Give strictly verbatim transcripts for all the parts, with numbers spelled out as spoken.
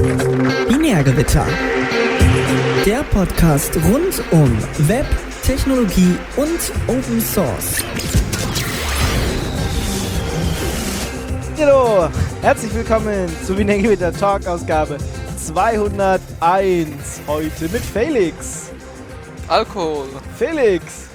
Binärgewitter. Der Podcast rund um Web, Technologie und Open Source. Hallo, herzlich willkommen zu Binärgewitter Talk Ausgabe zweihunderteins. Heute mit Felix. Alkohol. Felix.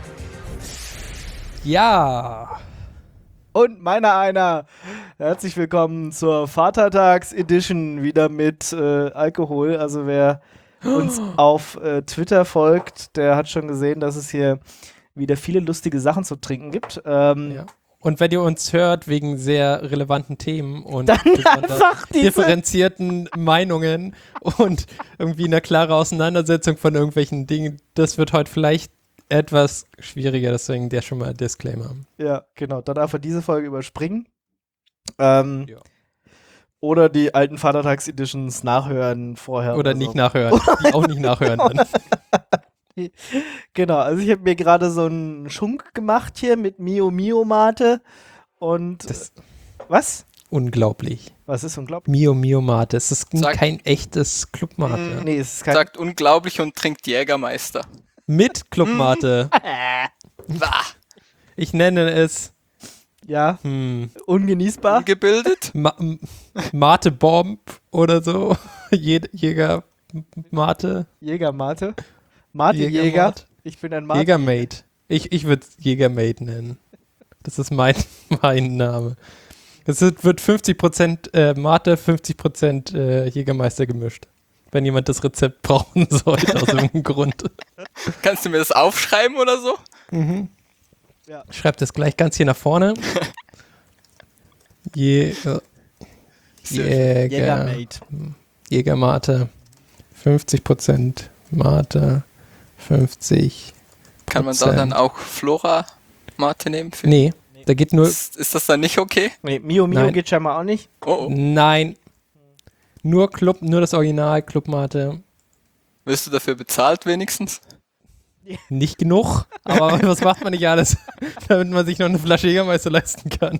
Ja. Und meiner einer. Herzlich willkommen zur Vatertags-Edition wieder mit äh, Alkohol. Also wer uns auf äh, Twitter folgt, der hat schon gesehen, dass es hier wieder viele lustige Sachen zu trinken gibt. Ähm, ja. Und wenn ihr uns hört wegen sehr relevanten Themen und Dann einfach diese- differenzierten Meinungen und irgendwie eine klare Auseinandersetzung von irgendwelchen Dingen, das wird heute vielleicht etwas schwieriger, deswegen der schon mal Disclaimer. Ja, genau. Dann einfach diese Folge überspringen. Ähm, Ja. Oder die alten Vatertags-Editions nachhören vorher. Oder so. nicht nachhören, die auch nicht nachhören dann. Genau, also ich habe mir gerade so einen Schunk gemacht hier mit Mio Mio Mate und Das ist was? unglaublich. Was ist unglaublich? Mio Mio Mate, es ist Sag- kein echtes Clubmate. Nee, es ist kein Sagt unglaublich und trinkt Jägermeister. Mit Clubmate. Wah. Ich nenne es ja, hm, ungenießbar. Ungebildet. Ma M- Mate Bomb oder so. Jä- Jäger Mate. Jägermate. Mate Jäger. Jägermate. Ich bin ein Mate. Jägermate. Ich, ich würde es Jägermate nennen. Das ist mein, mein Name. Es wird wird fünfzig Prozent äh, Mate, fünfzig Prozent äh, Jägermeister gemischt. Wenn jemand das Rezept brauchen sollte, aus irgendeinem Grund. Kannst du mir das aufschreiben oder so? Mhm. Ja. Schreibt das gleich ganz hier nach vorne. Jäger, Jäger, Jägermate. Jägermate. fünfzig Prozent Mate, fünfzig. Kann man da dann auch Flora-Mate nehmen? Für Nee, da geht nur. ist, ist das dann nicht okay? Nee, Mio Mio Nein. geht scheinbar auch nicht. Oh, oh. Nein. Nur Club, nur das Original Clubmate. Wirst du dafür bezahlt wenigstens? Nicht genug, aber was macht man nicht alles, damit man sich noch eine Flasche Jägermeister leisten kann?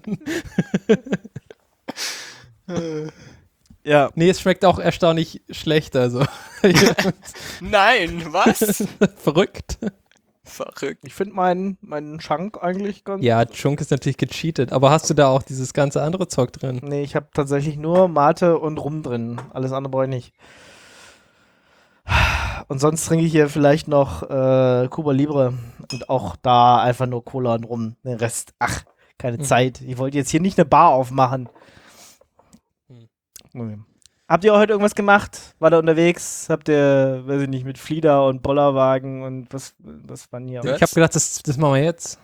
Ja. Nee, es schmeckt auch erstaunlich schlecht, also. Nein, was? Verrückt. Verrückt. Ich finde meinen meinen Schank eigentlich ganz. Ja, Chunk ist natürlich gecheatet, aber hast du da auch dieses ganze andere Zeug drin? Nee, ich habe tatsächlich nur Mate und Rum drin. Alles andere brauche ich nicht. Und sonst trinke ich hier vielleicht noch äh, Cuba Libre und auch da einfach nur Cola und Rum. Den Rest, ach, keine Mhm. Zeit. Ich wollte jetzt hier nicht eine Bar aufmachen. Mhm. Okay. Habt ihr heute irgendwas gemacht? War da unterwegs? Habt ihr, weiß ich nicht, mit Flieder und Bollerwagen und was, was waren hier? Ja. Ich habe gedacht, das, das machen wir jetzt.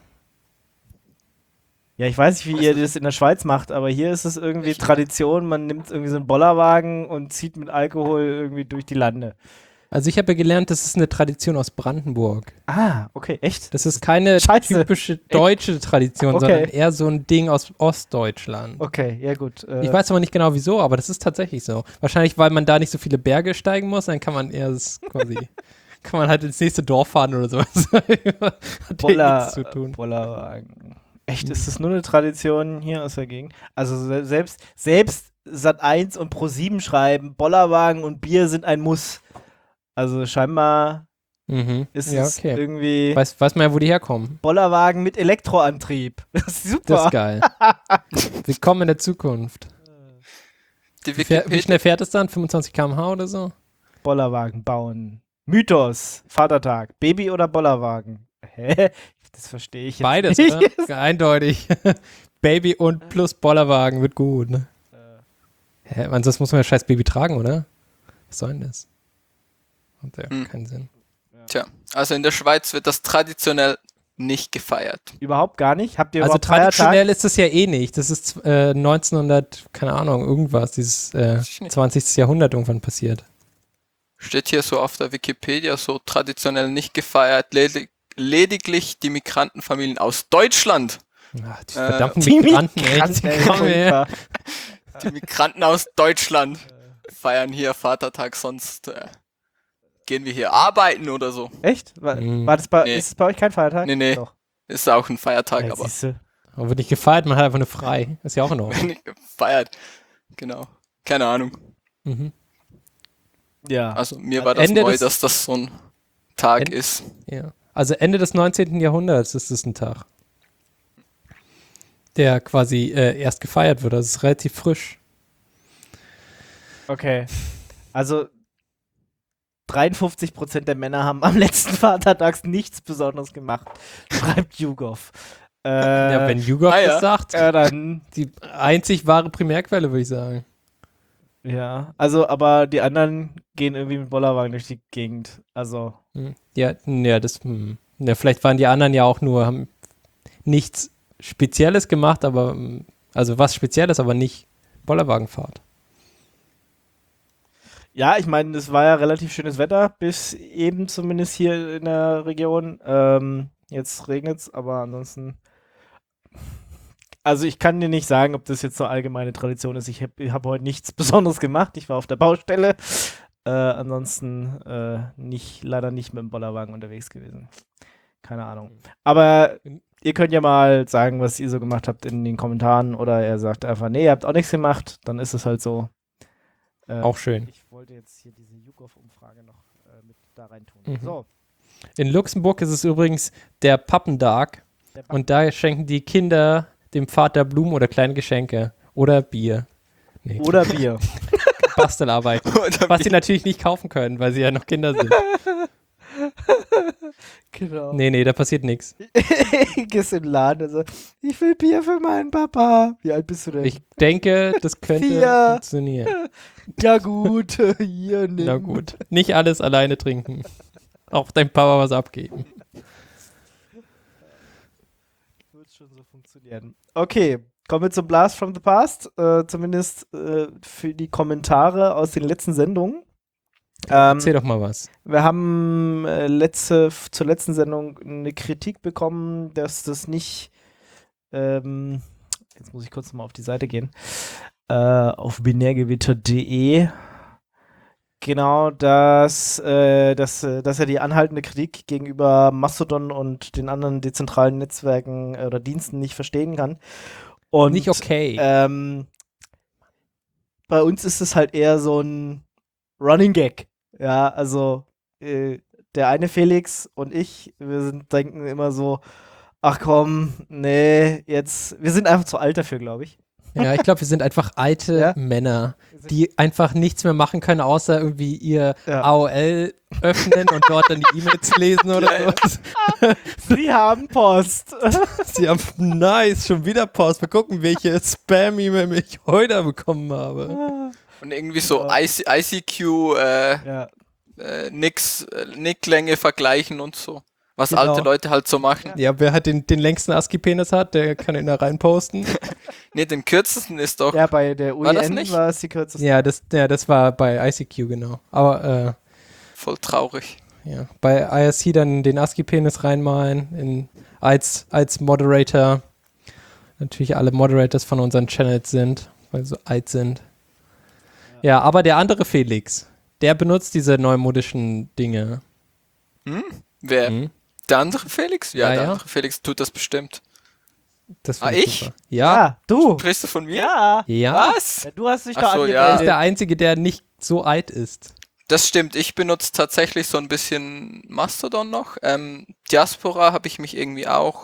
Ja, ich weiß nicht, wie ihr das in der Schweiz macht, aber hier ist es irgendwie Tradition. Man nimmt irgendwie so einen Bollerwagen und zieht mit Alkohol irgendwie durch die Lande. Also ich habe ja gelernt, das ist eine Tradition aus Brandenburg. Ah, okay, echt? Das ist keine Scheiße. typische deutsche Tradition, Okay. sondern eher so ein Ding aus Ostdeutschland. Okay, ja gut. Äh, Ich weiß aber nicht genau wieso, aber das ist tatsächlich so. Wahrscheinlich, weil man da nicht so viele Berge steigen muss, dann kann man eher das quasi, kann man halt ins nächste Dorf fahren oder sowas. Hat ja Boller, nichts zu tun. Bollerwagen. Echt, ist das nur eine Tradition hier aus der Gegend? Also se selbst, selbst Sat eins und Pro sieben schreiben, Bollerwagen und Bier sind ein Muss. Also scheinbar Mhm. ist Ja, es okay. irgendwie Weiß, weiß man ja, wo die herkommen. Bollerwagen mit Elektroantrieb. Das ist super. Das ist geil. Willkommen in der Zukunft. Die Wie, fähr, wie Wikipedia. schnell fährt es dann? fünfundzwanzig Kilometer pro Stunde oder so? Bollerwagen bauen. Mythos, Vatertag, Baby oder Bollerwagen? Hä? Das verstehe ich jetzt Beides, nicht. oder? Eindeutig. Baby und plus Bollerwagen wird gut, ne? Hä, ansonsten muss man ja scheiß Baby tragen, oder? Was soll denn das? Hat ja Hm. keinen Sinn. Tja, also in der Schweiz wird das traditionell nicht gefeiert. Überhaupt gar nicht? Habt ihr Also überhaupt Feiertag? traditionell ist das ja eh nicht. Das ist äh, neunzehnhundert, keine Ahnung, irgendwas, dieses äh, Weiß ich nicht. zwanzigsten Jahrhundert irgendwann passiert. Steht hier so auf der Wikipedia, so traditionell nicht gefeiert, ledig lediglich die Migrantenfamilien aus Deutschland. Ach, die Äh, verdammten Die Migranten, Migranten, echt. ey, Komm her. furchtbar. Die Migranten aus Deutschland feiern hier Vatertag, sonst äh, gehen wir hier arbeiten oder so. Echt? War, Mhm. war das bei, Nee. Ist es bei euch kein Feiertag? Nee, nee. Doch. Ist auch ein Feiertag, Ja, aber siehste. Aber wird nicht gefeiert, man hat einfach nur frei. Ist ja auch in Ordnung. nicht gefeiert. Genau. Keine Ahnung. Mhm. Ja. Also mir war das Ende neu, des- dass das so ein Tag End- ist. Ja. Also Ende des neunzehnten Jahrhunderts ist es ein Tag, der quasi äh, erst gefeiert wird. Das ist relativ frisch. Okay. Also dreiundfünfzig Prozent der Männer haben am letzten Vatertags nichts Besonderes gemacht, schreibt YouGov. Äh, ja, wenn YouGov ah, ja. das sagt, äh, dann, die einzig wahre Primärquelle, würde ich sagen. ja, also, aber die anderen gehen irgendwie mit Bollerwagen durch die Gegend. Also, Hm. Ja, ja, das, hm. ja, vielleicht waren die anderen ja auch nur, haben nichts Spezielles gemacht, aber, hm, also was Spezielles, aber nicht Bollerwagenfahrt. ja, ich meine, es war ja relativ schönes Wetter, bis eben zumindest hier in der Region. Ähm, jetzt regnet es, aber ansonsten. Also ich kann dir nicht sagen, ob das jetzt so allgemeine Tradition ist. Ich habe hab heute nichts Besonderes gemacht. Ich war auf der Baustelle. Äh, ansonsten äh, nicht, leider nicht mit dem Bollerwagen unterwegs gewesen. Keine Ahnung. Aber ihr könnt ja mal sagen, was ihr so gemacht habt in den Kommentaren. Oder er sagt einfach, nee, ihr habt auch nichts gemacht. Dann ist es halt so. Äh, Auch schön. Ich wollte jetzt hier diese YouGov-Umfrage noch äh, mit da reintun. Mhm. So. In Luxemburg ist es übrigens der Pappentag Der und da schenken die Kinder dem Vater Blumen oder kleine Geschenke oder Bier. Nee, Oder Bier. Bastelarbeiten. Oder Was wie- sie natürlich nicht kaufen können, weil sie ja noch Kinder sind. Genau. Nee, nee, da passiert nichts. Gehst in den Laden und so, ich will Bier für meinen Papa. Wie alt bist du denn? Ich denke, das könnte Vier. funktionieren. ja gut, hier nimm. Na gut. Nicht alles alleine trinken. Auch dein Papa was abgeben. Wird schon so funktionieren. Okay, kommen wir zum Blast from the Past. Äh, zumindest äh, für die Kommentare aus den letzten Sendungen. Ähm, Erzähl doch mal was. wir haben äh, letzte, f- zur letzten Sendung eine Kritik bekommen, dass das nicht, ähm, jetzt muss ich kurz mal auf die Seite gehen, äh, auf binärgewitter punkt de. Genau, dass, äh, dass, äh, dass er die anhaltende Kritik gegenüber Mastodon und den anderen dezentralen Netzwerken äh, oder Diensten nicht verstehen kann. Und, Nicht okay. Ähm, bei uns ist es halt eher so ein Running Gag. Ja, also äh, der eine Felix und ich, wir sind, denken immer so, ach komm, nee, jetzt, wir sind einfach zu alt dafür, glaube ich. Ja, ich glaube, wir sind einfach alte Ja? Männer, die einfach nichts mehr machen können, außer irgendwie ihr Ja. A O L öffnen und dort dann die E-Mails lesen oder Ja, ja. so. Sie haben Post. Sie haben nice, schon wieder Post. Mal gucken, welche Spam-E-Mail ich heute bekommen habe. Und irgendwie so Ja. I C, I C Q, äh, ja. äh, nix, äh, Nicklänge vergleichen und so. Was Genau. alte Leute halt so machen. Ja, wer halt den, den längsten ASCII-Penis hat, der kann ihn da reinposten. Nee, den kürzesten ist doch. ja, bei der U War I das N nicht? war es die kürzeste. Ja, das, ja, das war bei I C Q, genau. Aber äh, Voll traurig. ja, bei I R C dann den ASCII-Penis reinmalen in, als, als Moderator. Natürlich alle Moderators von unseren Channels sind, weil sie so alt sind. Ja, aber der andere Felix, der benutzt diese neumodischen Dinge. Hm? Wer? Hm? Der andere Felix? Ja, Ja, der ja. andere Felix tut das bestimmt. Das Ah, finde ich? super. Ja, Ja, du. Sprichst du von mir? Ja. ja. Was? ja. Du hast dich Ach doch so, angemeldet. ja. Er ist der Einzige, der nicht so alt ist. Das stimmt. Ich benutze tatsächlich so ein bisschen Mastodon noch. Ähm, Diaspora habe ich mich irgendwie auch.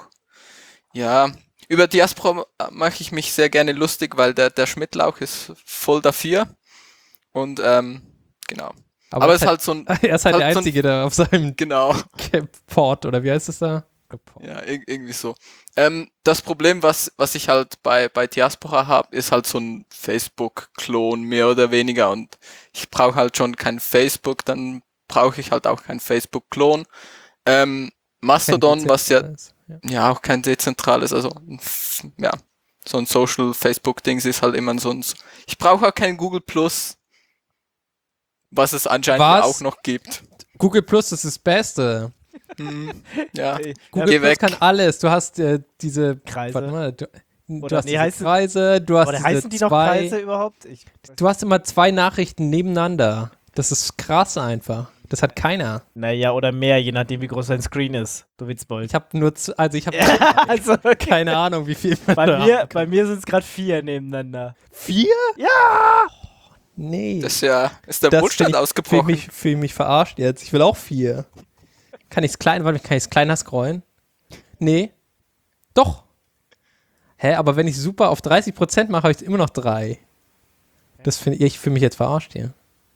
Ja, über Diaspora mache ich mich sehr gerne lustig, weil der, der Schmidtlauch ist voll dafür. Und ähm, genau. Aber, er es ist halt so ein. er ist halt, halt der so ein- Einzige, der auf seinem Genau. Port, oder wie heißt es da? Ja, ir irgendwie so. Ähm, das Problem, was, was ich halt bei, bei Diaspora habe, ist halt so ein Facebook-Klon, mehr oder weniger. Und ich brauche halt schon kein Facebook, dann brauche ich halt auch kein Facebook-Klon. Ähm, Mastodon, Kein was ja, dezentrales, ja. ja auch kein dezentrales, also ja, so ein Social-Facebook-Dings ist halt immer so ein. Ich brauche auch kein Google Plus, was es anscheinend Was? auch noch gibt. Google Plus ist das Beste. Hm, ja. Ey, Google Geh Plus weg. kann alles. Du hast äh, diese Kreise. Warte mal, du, du Oder- hast nee, diese heißen- Kreise, du hast Oder diese heißen die noch zwei, Kreise überhaupt? Ich, Du hast immer zwei Nachrichten nebeneinander. Das ist krass einfach. Das hat keiner. naja, oder mehr, je nachdem, wie groß dein Screen ist. Du Witzbold. Ich habe nur, z- also ich habe also, okay. keine Ahnung, wie viel man Bei da mir, haben bei kann. mir sind es gerade vier nebeneinander. Vier? Ja! Nee. Das ist ja, ist der Das Wohlstand find ich- ausgebrochen. Fühl mich, fühl mich verarscht jetzt. Ich will auch vier. Kann ich es klein, warte, kann ich es kleiner scrollen? Nee. Doch. Hä, aber wenn ich super auf dreißig Prozent mache, habe ich immer noch drei. Das finde ich, fühle mich jetzt verarscht hier.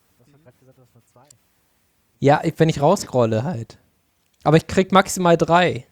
Ja, ich, wenn ich rausscrolle halt. Aber ich krieg maximal drei.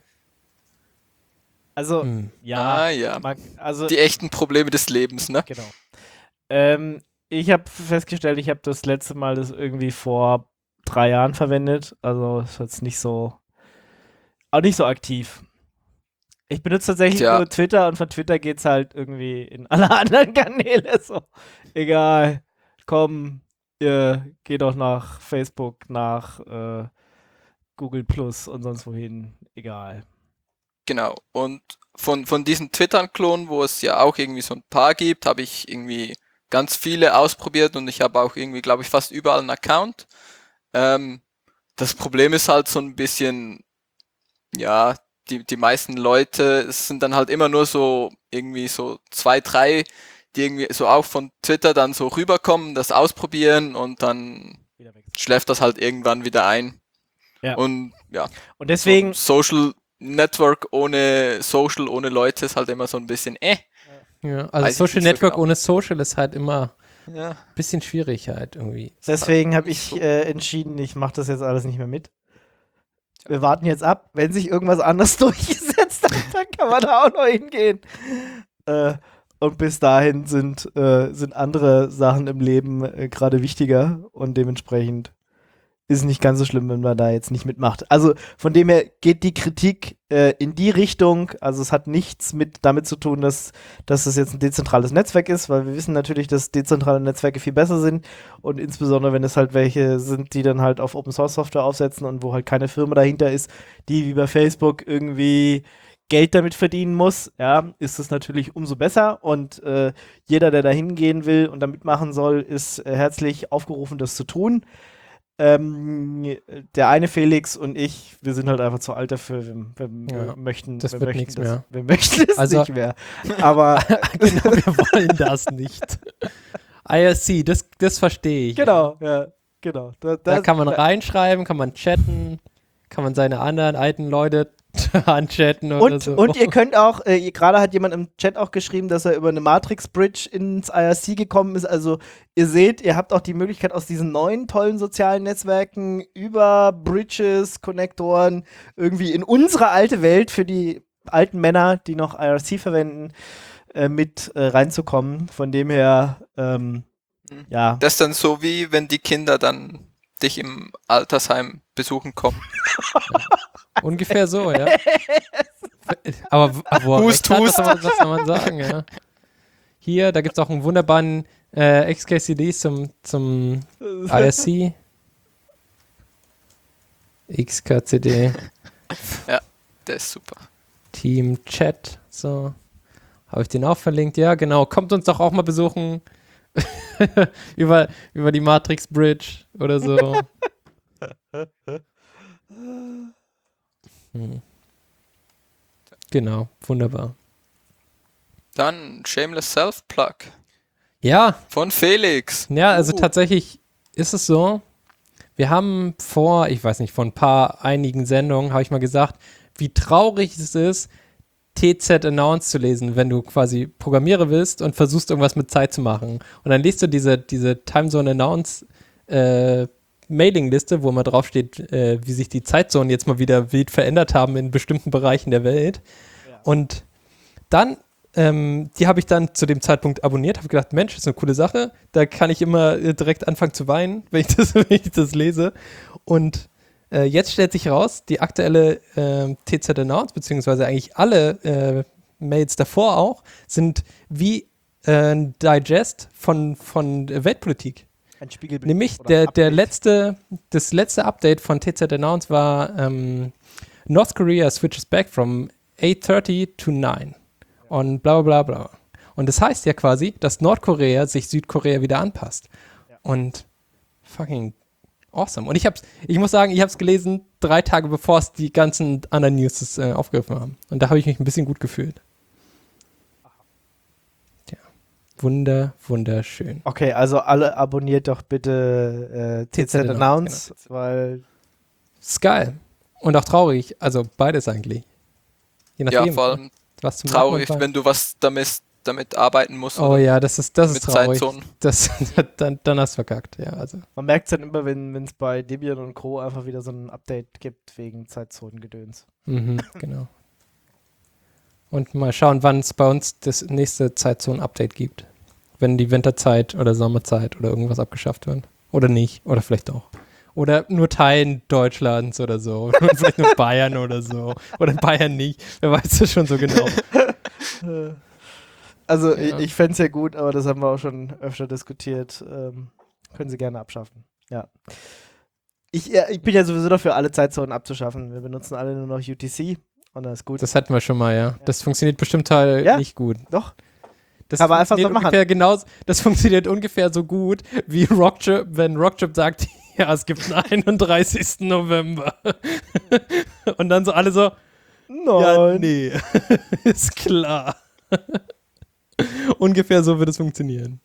Also, Hm. ja. Ah, ja. mag- Also, Die echten Probleme des Lebens, ne? genau. Ähm, ich habe festgestellt, ich habe das letzte Mal das irgendwie vor drei Jahren verwendet. Also, ist jetzt nicht so, auch nicht so aktiv. Ich benutze tatsächlich Tja. nur Twitter und von Twitter geht's halt irgendwie in alle anderen Kanäle so. Egal. Komm, ihr geht doch nach Facebook, nach äh, Google Plus und sonst wohin. Egal. Genau. Und von, von diesen Twitter-Klonen, wo es ja auch irgendwie so ein paar gibt, habe ich irgendwie ganz viele ausprobiert und ich habe auch irgendwie, glaube ich, fast überall einen Account. Ähm, das Problem ist halt so ein bisschen, ja, die, die meisten Leute, es sind dann halt immer nur so irgendwie so zwei, drei, die irgendwie so auch von Twitter dann so rüberkommen, das ausprobieren und dann Wieder weg. schläft das halt irgendwann wieder ein. Ja. Und ja, Und deswegen, so Social Network ohne Social, ohne Leute ist halt immer so ein bisschen äh. Ja, also Weiß ich Social nicht so Network genau. ohne Social ist halt immer Ja. ein bisschen schwierig halt irgendwie. deswegen habe nicht ich so- äh, entschieden, ich mache das jetzt alles nicht mehr mit. Wir warten jetzt ab. Wenn sich irgendwas anderes durchgesetzt hat, dann kann man da auch noch hingehen. Äh, und bis dahin sind, äh, sind andere Sachen im Leben äh, gerade wichtiger und dementsprechend ist es nicht ganz so schlimm, wenn man da jetzt nicht mitmacht. Also von dem her geht die Kritik äh, in die Richtung, also es hat nichts mit damit zu tun, dass, dass es jetzt ein dezentrales Netzwerk ist, weil wir wissen natürlich, dass dezentrale Netzwerke viel besser sind und insbesondere, wenn es halt welche sind, die dann halt auf Open-Source-Software aufsetzen und wo halt keine Firma dahinter ist, die wie bei Facebook irgendwie Geld damit verdienen muss, ja, ist es natürlich umso besser und äh, jeder, der da hingehen will und da mitmachen soll, ist äh, herzlich aufgerufen, das zu tun. Ähm, der eine Felix und ich, wir sind halt einfach zu alt dafür. Wir, wir, Ja, wir möchten, das wir wird möchten nichts das, mehr. Wir möchten es Also- nicht mehr. Aber Genau, wir wollen das nicht. I R C, das, das verstehe ich. genau, ja, genau. Da, Da da- kann man da- reinschreiben, kann man chatten, kann man seine anderen alten Leute anchatten oder Und, so. und ihr könnt auch, äh, ihr- gerade hat jemand im Chat auch geschrieben, dass er über eine Matrix-Bridge ins I R C gekommen ist. Also ihr seht, ihr habt auch die Möglichkeit aus diesen neuen tollen sozialen Netzwerken über Bridges, Konnektoren irgendwie in unsere alte Welt für die alten Männer, die noch I R C verwenden, äh, mit äh, reinzukommen. Von dem her, ähm, Mhm. ja. Das ist dann so wie, wenn die Kinder dann dich im Altersheim besuchen kommen. Ungefähr so, ja. Aber w- wo er Hust, recht hat, hust. was soll man, was soll man sagen, ja. Hier, da gibt es auch einen wunderbaren äh, X K C D zum, zum I R C. X K C D, Der ist super. Team Chat, so. Habe ich den auch verlinkt? Ja, genau. Kommt uns doch auch mal besuchen. über, über die Matrix Bridge oder so. Hm. Genau, wunderbar. Dann Shameless Self-Plug Ja, von Felix. ja, also Uh. tatsächlich ist es so, wir haben vor, ich weiß nicht, vor ein paar einigen Sendungen, habe ich mal gesagt, wie traurig es ist, T Z Announce zu lesen, wenn du quasi Programmierer bist und versuchst, irgendwas mit Zeit zu machen. Und dann liest du diese, diese Timezone Announce äh, Mailingliste, wo mal draufsteht, äh, wie sich die Zeitzonen jetzt mal wieder wild verändert haben in bestimmten Bereichen der Welt. Ja. Und dann, ähm, die habe ich dann zu dem Zeitpunkt abonniert, habe gedacht, Mensch, das ist eine coole Sache. Da kann ich immer äh, direkt anfangen zu weinen, wenn ich das, wenn ich das lese. Und äh, jetzt stellt sich raus, die aktuelle äh, T Z Announce, beziehungsweise eigentlich alle äh, Mails davor auch, sind wie äh, ein Digest von, von Weltpolitik. Ein Spiegelbild. Nämlich oder der, der Update. letzte, das letzte Update von T Z Announce war ähm, North Korea switches back from eight thirty to nine und bla bla bla bla. Und das heißt ja quasi, dass Nordkorea sich Südkorea wieder anpasst. Ja. Und fucking awesome. Und ich hab's, ich muss sagen, ich habe es gelesen drei Tage bevor es die ganzen anderen News äh, aufgegriffen haben. Und da habe ich mich ein bisschen gut gefühlt. Wunder, wunderschön. Okay, also alle abonniert doch bitte äh, T Z Announce, genau. weil Ist geil. Und auch traurig. Also beides eigentlich. Je nachdem, Ja, vor allem was zum traurig, Machen und wenn du was damit, damit arbeiten musst. Oh oder ja, das ist, das mit ist traurig. Zeitzonen. Das, dann, dann hast du verkackt, ja. Also. man merkt es dann immer, wenn es bei Debian und Co. einfach wieder so ein Update gibt wegen Zeitzonengedöns. Mhm, genau. Und mal schauen, wann es bei uns das nächste Zeitzonen-Update gibt. Wenn die Winterzeit oder Sommerzeit oder irgendwas abgeschafft wird. Oder nicht. Oder vielleicht auch. Oder nur Teilen Deutschlands oder so. Und vielleicht nur Bayern oder so. Oder Bayern nicht. Wer weiß das schon so genau. Also Ja. ich, ich fände es ja gut, aber das haben wir auch schon öfter diskutiert. Ähm, können sie gerne abschaffen. Ja. Ich, ja, ich bin ja sowieso dafür, alle Zeitzonen abzuschaffen. Wir benutzen alle nur noch U T C und das ist gut. Das hatten wir schon mal, ja. Das funktioniert bestimmt Teil Ja. nicht gut. Doch. Das Aber einfach so funktioniert machen. ungefähr genauso, das funktioniert ungefähr so gut, wie Rockchip, wenn Rockchip sagt, ja, es gibt einen einunddreißigsten November. Und dann so alle so, ja, Nein. nee, ist klar. Ungefähr so wird es funktionieren.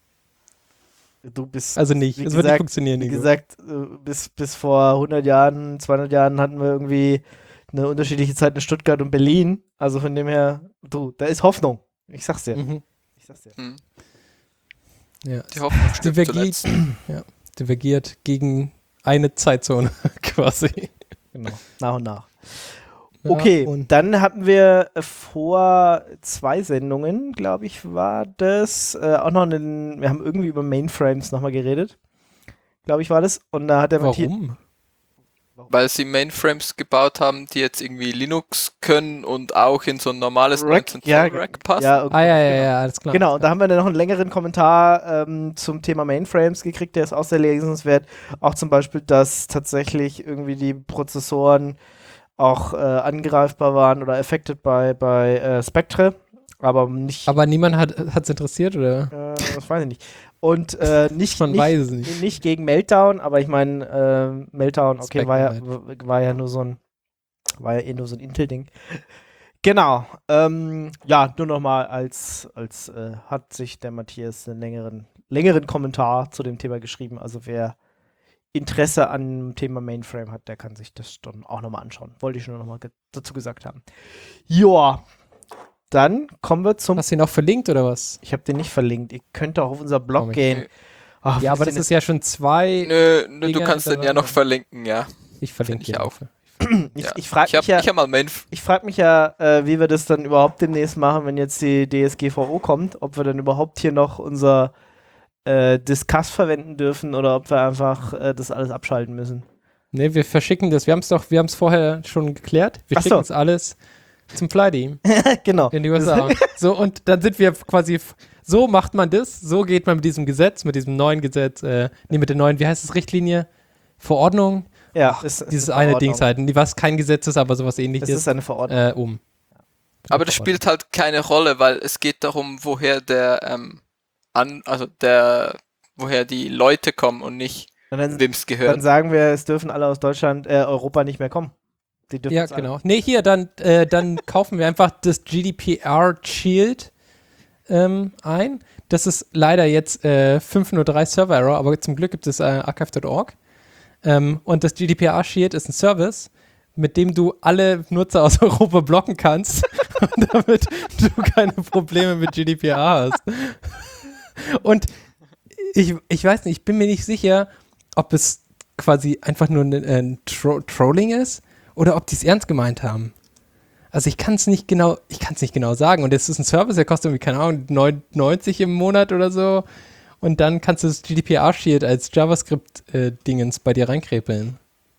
Du bist, Also nicht, wie es wird nicht gesagt, funktionieren. wie Nico. gesagt, äh, bis, bis vor hundert Jahren, zweihundert Jahren hatten wir irgendwie eine unterschiedliche Zeit in Stuttgart und Berlin. Also von dem her, du, da ist Hoffnung. Ich sag's dir. Mhm. Ich sag's dir. Hm. Ja. Die Hoffnung stirbt Divergiert, zuletzt. ja, divergiert gegen eine Zeitzone quasi. Genau. Nach und nach. Ja, Okay, und dann hatten wir äh, vor zwei Sendungen, glaube ich, war das, äh, auch noch einen, wir haben irgendwie über Mainframes nochmal geredet. Glaube ich, war das. Und da hat der Matthias. warum? Weil sie Mainframes gebaut haben, die jetzt irgendwie Linux können und auch in so ein normales Rack, neunzehn ja, Zoll Rack passen. Ja, Ah ja, ja, genau. ja, alles klar. Genau, und da haben wir dann noch einen längeren Kommentar ähm, zum Thema Mainframes gekriegt, der ist auch sehr lesenswert. Auch zum Beispiel, dass tatsächlich irgendwie die Prozessoren auch äh, angreifbar waren oder affected bei, bei äh, Spectre, aber nicht, Aber niemand hat es interessiert, oder? äh, das weiß ich nicht. Und äh, nicht, Man nicht, weiß es nicht. nicht gegen Meltdown, aber ich meine, äh, Meltdown, okay, Spectre war ja, halt. w- war ja nur so ein, war ja eh nur so ein Intel-Ding. Genau, ähm, ja, nur nochmal als, als äh, hat sich der Matthias einen längeren, längeren Kommentar zu dem Thema geschrieben, also wer Interesse an dem Thema Mainframe hat, der kann sich das dann auch nochmal anschauen. Wollte ich nur nochmal ge dazu gesagt haben. Joa, dann kommen wir zum, Hast du ihn auch verlinkt, oder was? ich habe den nicht verlinkt, ihr könnt auch auf unser Blog Komisch. gehen. Ach, Ja, was aber das denn ist ja schon zwei. Nö, nö, du Dinger kannst den ja noch hintereinander. verlinken, ja. Ich verlinke Find ich hier auch. Ich, ja. ich frage Ich habe mich ja, ich hab mal Mainf ich frag mich ja äh, wie wir das dann überhaupt demnächst machen, wenn jetzt die D S G V O kommt, ob wir dann überhaupt hier noch unser äh, Discuss verwenden dürfen oder ob wir einfach äh, das alles abschalten müssen. Ne, wir verschicken das. Wir haben es doch, wir haben es vorher schon geklärt. Wir Ach so. schicken es alles zum Flyteam Genau. in die U S A. So, und dann sind wir quasi, f- so macht man das, so geht man mit diesem Gesetz, mit diesem neuen Gesetz, äh, nee, mit der neuen, wie heißt es, Richtlinie? Verordnung? Ja, ist, ist Dieses eine eine Verordnung. Ding halt, was kein Gesetz ist, aber sowas Es ähnliches, ist eine Verordnung. äh, um. Aber das spielt halt keine Rolle, weil es geht darum, woher der ähm, an, also der, woher die Leute kommen und nicht Und dann, wem es dann gehört. sagen wir, es dürfen alle aus Deutschland, äh, Europa nicht mehr kommen. Die dürfen Ja, es alle. genau. Nee, hier, dann, äh, dann kaufen wir einfach das G D P R Shield ähm, ein. Das ist leider jetzt äh, fünf null drei Server Error, aber zum Glück gibt es äh, archive punkt org. Ähm, und das G D P R Shield ist ein Service, mit dem du alle Nutzer aus Europa blocken kannst, damit du keine Probleme mit G D P R hast. Und ich, ich weiß nicht, ich bin mir nicht sicher, ob es quasi einfach nur ein, ein Tro Trolling ist oder ob die es ernst gemeint haben. Also ich kann es nicht genau, ich kann es nicht genau sagen. Und es ist ein Service, der kostet irgendwie, keine Ahnung, neunundneunzig im Monat oder so. Und dann kannst du das G D P R-Shield als JavaScript-Dingens bei dir reinkrepeln.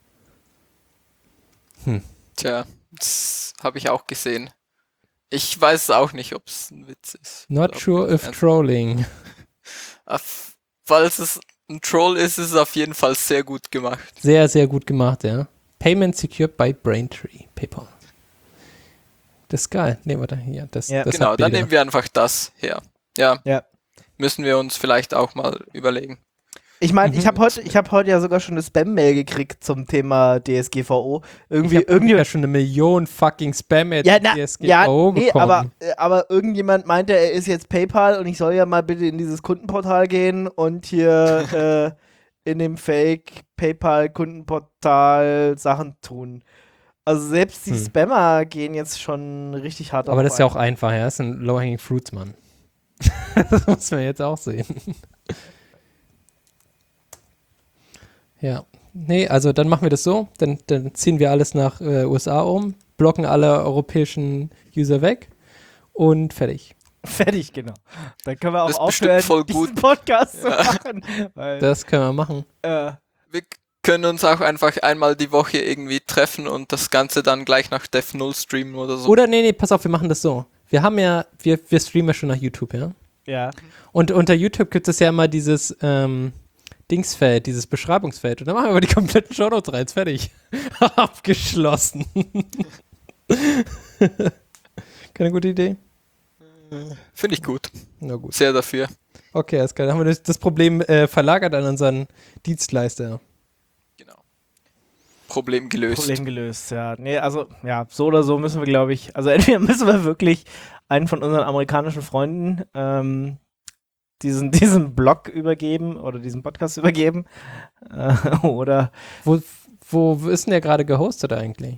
Hm. Tja, das habe ich auch gesehen. Ich weiß auch nicht, ob es ein Witz ist. Not Ob sure das if ernst- trolling. Auf- Falls es ein Troll ist, ist es auf jeden Fall sehr gut gemacht. Sehr, sehr gut gemacht, ja. Payment secured by Braintree. PayPal. Das ist geil. Nehmen wir da hier. Das, Ja. das Genau, hat dann Bilder. nehmen wir einfach das her. Ja, Ja. müssen wir uns vielleicht auch mal überlegen. Ich meine, Mhm. ich habe heute, ich habe heute ja sogar schon eine Spam-Mail gekriegt zum Thema D S G V O. Irgendwie, Ich habe irgendwie. ja schon eine Million fucking Spam-Mails Ja, mit na, D S G V ja, O nee, bekommen. aber, äh, aber irgendjemand meinte, er ist jetzt PayPal und ich soll ja mal bitte in dieses Kundenportal gehen und hier äh, in dem Fake PayPal-Kundenportal Sachen tun. Also selbst die Hm. Spammer gehen jetzt schon richtig hart Aber auf das ist ja ein. auch einfach, ja. Das ist ein Low-Hanging Fruits, Mann. Das muss man jetzt auch sehen. Ja. Nee, also dann machen wir das so. Dann, dann ziehen wir alles nach äh, U S A um, blocken alle europäischen User weg und fertig. Fertig, genau. Dann können wir auch Das ist bestimmt aufhören, voll diesen gut. Podcast zu machen. Weil, Das können wir machen. äh, Wir können uns auch einfach einmal die Woche irgendwie treffen und das Ganze dann gleich nach Dev null streamen oder so. Oder nee, nee, pass auf, wir machen das so. Wir haben ja, wir, wir streamen ja schon nach YouTube, ja. ja. Und unter YouTube gibt es ja immer dieses ähm, Dingsfeld, dieses Beschreibungsfeld. Und dann machen wir aber die kompletten Shownotes rein. Ist fertig. Abgeschlossen. Keine gute Idee? Finde ich gut. Na gut. Sehr dafür. Okay, alles klar. Dann haben wir das, das Problem äh, verlagert an unseren Dienstleister. Genau. Problem gelöst. Problem gelöst, ja. Nee, also, ja, so oder so müssen wir, glaube ich, also entweder müssen wir wirklich einen von unseren amerikanischen Freunden ähm, diesen, diesen Blog übergeben oder diesen Podcast übergeben äh, oder, Wo, wo ist denn der gerade gehostet eigentlich?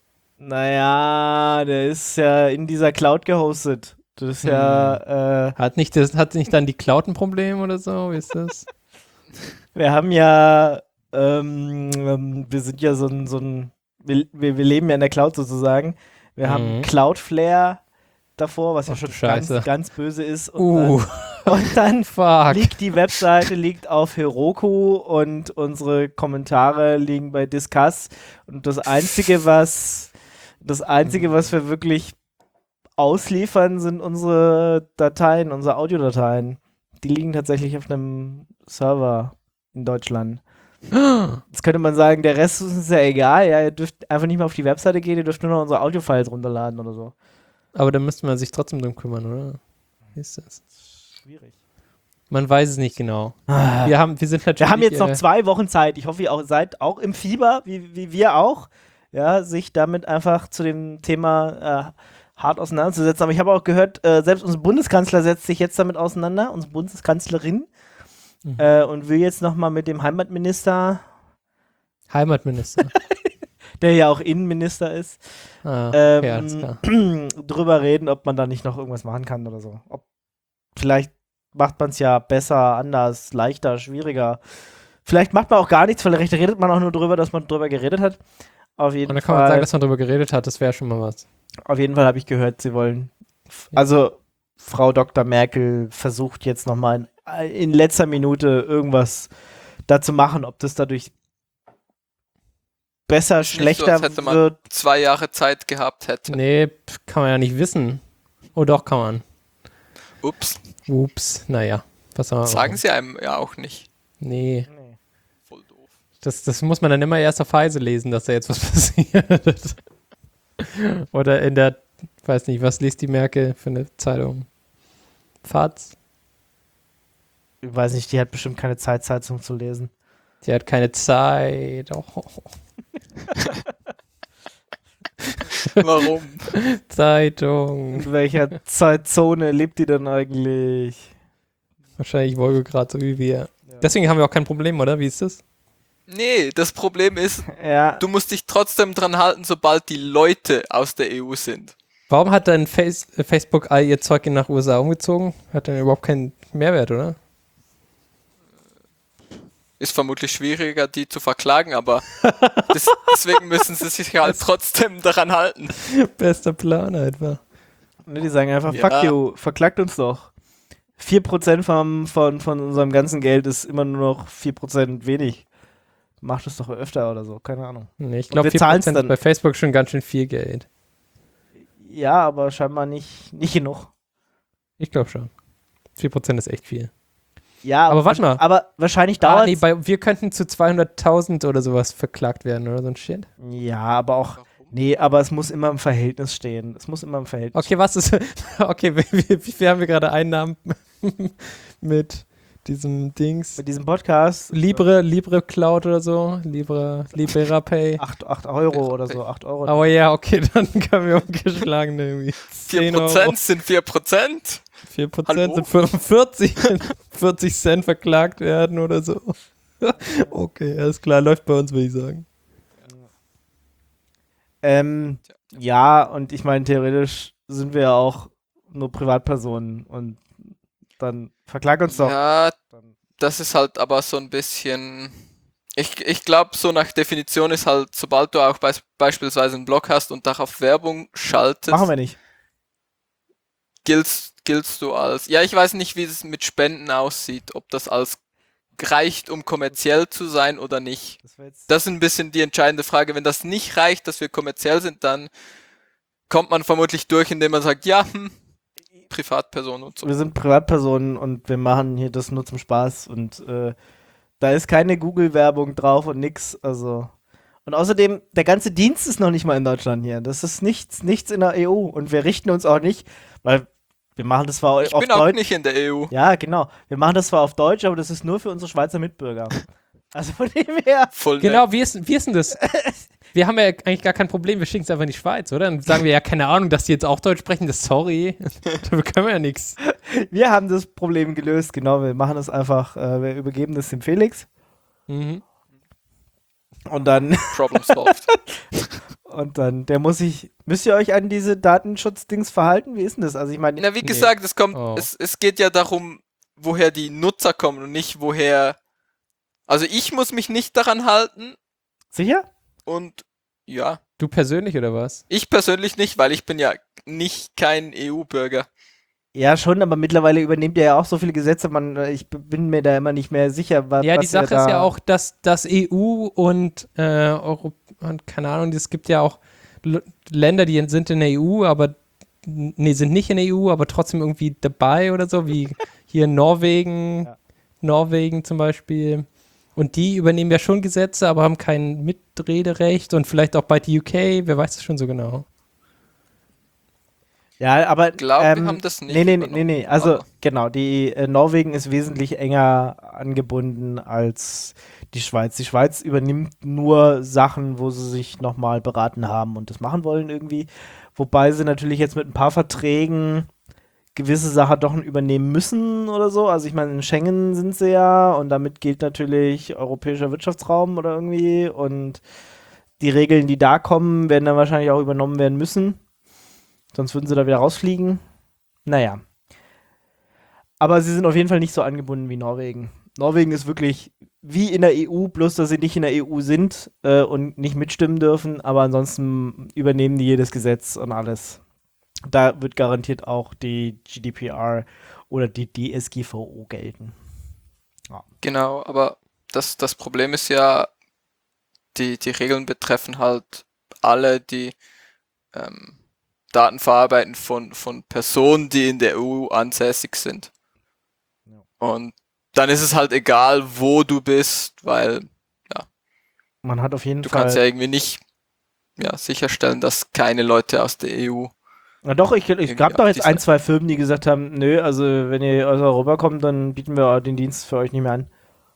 naja, der ist ja in dieser Cloud gehostet. Das ist ja, äh, Hat nicht, das, hat nicht dann die Cloud ein Problem oder so? Wie ist das? wir haben ja, ähm, ähm, wir sind ja so ein, so ein wir, wir, wir leben ja in der Cloud sozusagen. Wir Mhm. haben Cloudflare davor, was ja Ach schon du ganz, Scheiße. ganz böse ist. Und Uh, dann, und dann fuck. liegt die Webseite liegt auf Heroku und unsere Kommentare liegen bei Discuss. Und das Einzige, was das Einzige, was wir wirklich ausliefern, sind unsere Dateien, unsere Audiodateien. Die liegen tatsächlich auf einem Server in Deutschland. Jetzt könnte man sagen, der Rest ist uns ja egal. Ja, ihr dürft einfach nicht mehr auf die Webseite gehen, ihr dürft nur noch unsere Audiofiles runterladen oder so. Aber da müsste man sich trotzdem drum kümmern, oder? Wie ist das? Schwierig. Man weiß es nicht genau. Ah. Wir haben, wir sind natürlich. Wir haben jetzt noch äh, zwei Wochen Zeit. Ich hoffe, ihr auch seid auch im Fieber, wie, wie wir auch, ja, sich damit einfach zu dem Thema äh, hart auseinanderzusetzen. Aber ich habe auch gehört, äh, selbst unser Bundeskanzler setzt sich jetzt damit auseinander, unsere Bundeskanzlerin, Mhm. äh, und will jetzt nochmal mit dem Heimatminister, Heimatminister. der ja auch Innenminister ist, Ah, okay, ähm, alles klar. drüber reden, ob man da nicht noch irgendwas machen kann oder so. Ob, vielleicht macht man es ja besser, anders, leichter, schwieriger. Vielleicht macht man auch gar nichts, vielleicht redet man auch nur drüber, dass man drüber geredet hat. Auf jeden Und dann kann man Fall, sagen, dass man darüber geredet hat, das wäre schon mal was. auf jeden Fall habe ich gehört, sie wollen, also Frau Doktor Merkel versucht jetzt nochmal in, in letzter Minute irgendwas dazu machen, ob das dadurch besser, Nicht so, schlechter als hätte man wird. zwei Jahre Zeit gehabt hätte. Nee, pf, kann man ja nicht wissen. Oh doch, kann man. Ups. Ups, naja. Was soll man Sagen machen? sie einem ja auch nicht. Nee, Nee. Voll doof. das, das muss man dann immer erst auf Heise lesen, dass da jetzt was passiert. Oder in der, weiß nicht, was liest die Merkel für eine Zeitung? Faz? Ich weiß nicht, die hat bestimmt keine Zeit, Zeitung zu lesen. Die hat keine Zeit. Oh. Warum? Zeitung. In welcher Zeitzone lebt die denn eigentlich? Wahrscheinlich Wolgograd, so wie wir. Ja. Deswegen haben wir auch kein Problem, oder? Wie ist das? Nee, das Problem ist, Ja, du musst dich trotzdem dran halten, sobald die Leute aus der E U sind. Warum hat dann Face äh, Facebook all ihr Zeug nach U S A umgezogen? Hat dann überhaupt keinen Mehrwert, oder? Ist vermutlich schwieriger, die zu verklagen, aber das, deswegen müssen sie sich halt trotzdem daran halten. Bester Plan einfach. ne, die sagen einfach, Ja. fuck you, verklagt uns doch. vier Prozent vom, von, von unserem ganzen Geld ist immer nur noch vier Prozent wenig. Macht es doch öfter oder so, keine Ahnung. Nee, ich Und glaube, wir vier zahlen's Prozent dann. ist bei Facebook schon ganz schön viel Geld. Ja, aber scheinbar nicht, nicht genug. Ich glaube schon. vier Prozent ist echt viel. Ja, Aber warte mal. Aber wahrscheinlich Ah, dauert nee, bei, wir könnten zu zweihunderttausend oder sowas verklagt werden oder so ein Shit. Ja, aber auch. Nee, aber es muss immer im Verhältnis stehen. Es muss immer im Verhältnis Okay, was ist. Okay, wie, wie, wie viel haben wir gerade Einnahmen mit diesem Dings. Mit diesem Podcast. Libre, Libre Cloud oder so. Libre, Libera Pay. acht Euro oder so, acht Euro. Aber ja, okay, dann können wir umgeschlagen irgendwie vier zehn Euro. Prozent sind vier Prozent. vier Prozent Hallo? sind fünfundvierzig, vierzig Cent verklagt werden oder so. Okay, alles klar, läuft bei uns, würde ich sagen. Ähm, ja, und ich meine, theoretisch sind wir ja auch nur Privatpersonen und dann verklag uns doch. Ja, Dann- das ist halt aber so ein bisschen. Ich, ich glaube, so nach Definition ist halt, sobald du auch beis beispielsweise einen Blog hast und darauf Werbung schaltest, Machen wir nicht. giltst, giltst du als. Ja, ich weiß nicht, wie es mit Spenden aussieht, ob das als reicht, um kommerziell zu sein oder nicht. Das war jetzt Das ist ein bisschen die entscheidende Frage. Wenn das nicht reicht, dass wir kommerziell sind, dann kommt man vermutlich durch, indem man sagt, ja, hm, Privatperson und so. wir sind Privatpersonen und wir machen hier das nur zum Spaß und äh, da ist keine Google-Werbung drauf und nix, also. Und außerdem, der ganze Dienst ist noch nicht mal in Deutschland hier. Das ist nichts, nichts in der E U und wir richten uns auch nicht, weil wir machen das zwar Ich auf bin auch Deutsch. nicht in der E U. Ja, genau. Wir machen das zwar auf Deutsch, aber das ist nur für unsere Schweizer Mitbürger. Also von dem her. Voll Genau, nett. wie ist, wie ist denn das? Wir haben ja eigentlich gar kein Problem, wir schicken es einfach in die Schweiz, oder? Dann sagen wir ja, keine Ahnung, dass die jetzt auch Deutsch sprechen, das sorry. Dafür können wir ja nichts. Wir haben das Problem gelöst, genau. Wir machen das einfach, äh, wir übergeben das dem Felix Mhm. und dann, Problem solved. und dann, der muss sich, müsst ihr euch an diese Datenschutzdings verhalten? Wie ist denn das? Also ich meine, Na, wie nee. gesagt, es kommt, Oh. es, es geht ja darum, woher die Nutzer kommen und nicht woher. Also ich muss mich nicht daran halten Sicher? und ja, Du persönlich oder was? ich persönlich nicht, weil ich bin ja nicht kein E U-Bürger. Ja, schon, aber mittlerweile übernehmt ihr ja auch so viele Gesetze, man, äh, ich b- bin mir da immer nicht mehr sicher, was Ja, die was ihr Sache da ist ja auch, dass das E U und, äh, Euro und keine Ahnung, es gibt ja auch L Länder, die sind in der E U, aber nee, sind nicht in der E U, aber trotzdem irgendwie dabei oder so, wie hier Norwegen, Ja. Norwegen zum Beispiel. Und die übernehmen ja schon Gesetze, aber haben kein Mitrederecht und vielleicht auch bei die U K, wer weiß das schon so genau. Ja, aber Ich glaube, ähm, wir haben das nicht nee, nee, nee, übernommen, nee, also aber- genau, die äh, Norwegen ist wesentlich enger angebunden als die Schweiz. Die Schweiz übernimmt nur Sachen, wo sie sich nochmal beraten haben und das machen wollen irgendwie, wobei sie natürlich jetzt mit ein paar Verträgen gewisse Sachen doch übernehmen müssen oder so. Also ich meine, in Schengen sind sie ja und damit gilt natürlich europäischer Wirtschaftsraum oder irgendwie und die Regeln, die da kommen, werden dann wahrscheinlich auch übernommen werden müssen. Sonst würden sie da wieder rausfliegen. Naja. Aber sie sind auf jeden Fall nicht so angebunden wie Norwegen. Norwegen ist wirklich wie in der E U, bloß dass sie nicht in der E U sind äh, und nicht mitstimmen dürfen, aber ansonsten übernehmen die jedes Gesetz und alles. Da wird garantiert auch die G D P R oder die D S G V O gelten. Genau, aber das, das Problem ist ja, die, die Regeln betreffen halt alle, die ähm, Daten verarbeiten von, von Personen, die in der E U ansässig sind. Ja. Und dann ist es halt egal, wo du bist, weil Man hat auf jeden du Fall. kannst ja irgendwie nicht ja, sicherstellen, dass keine Leute aus der E U. Na doch, ich, ich irgendwie gab doch auf jetzt diese- ein, zwei Firmen, die gesagt haben, nö, also wenn ihr aus Europa kommt, dann bieten wir den Dienst für euch nicht mehr an.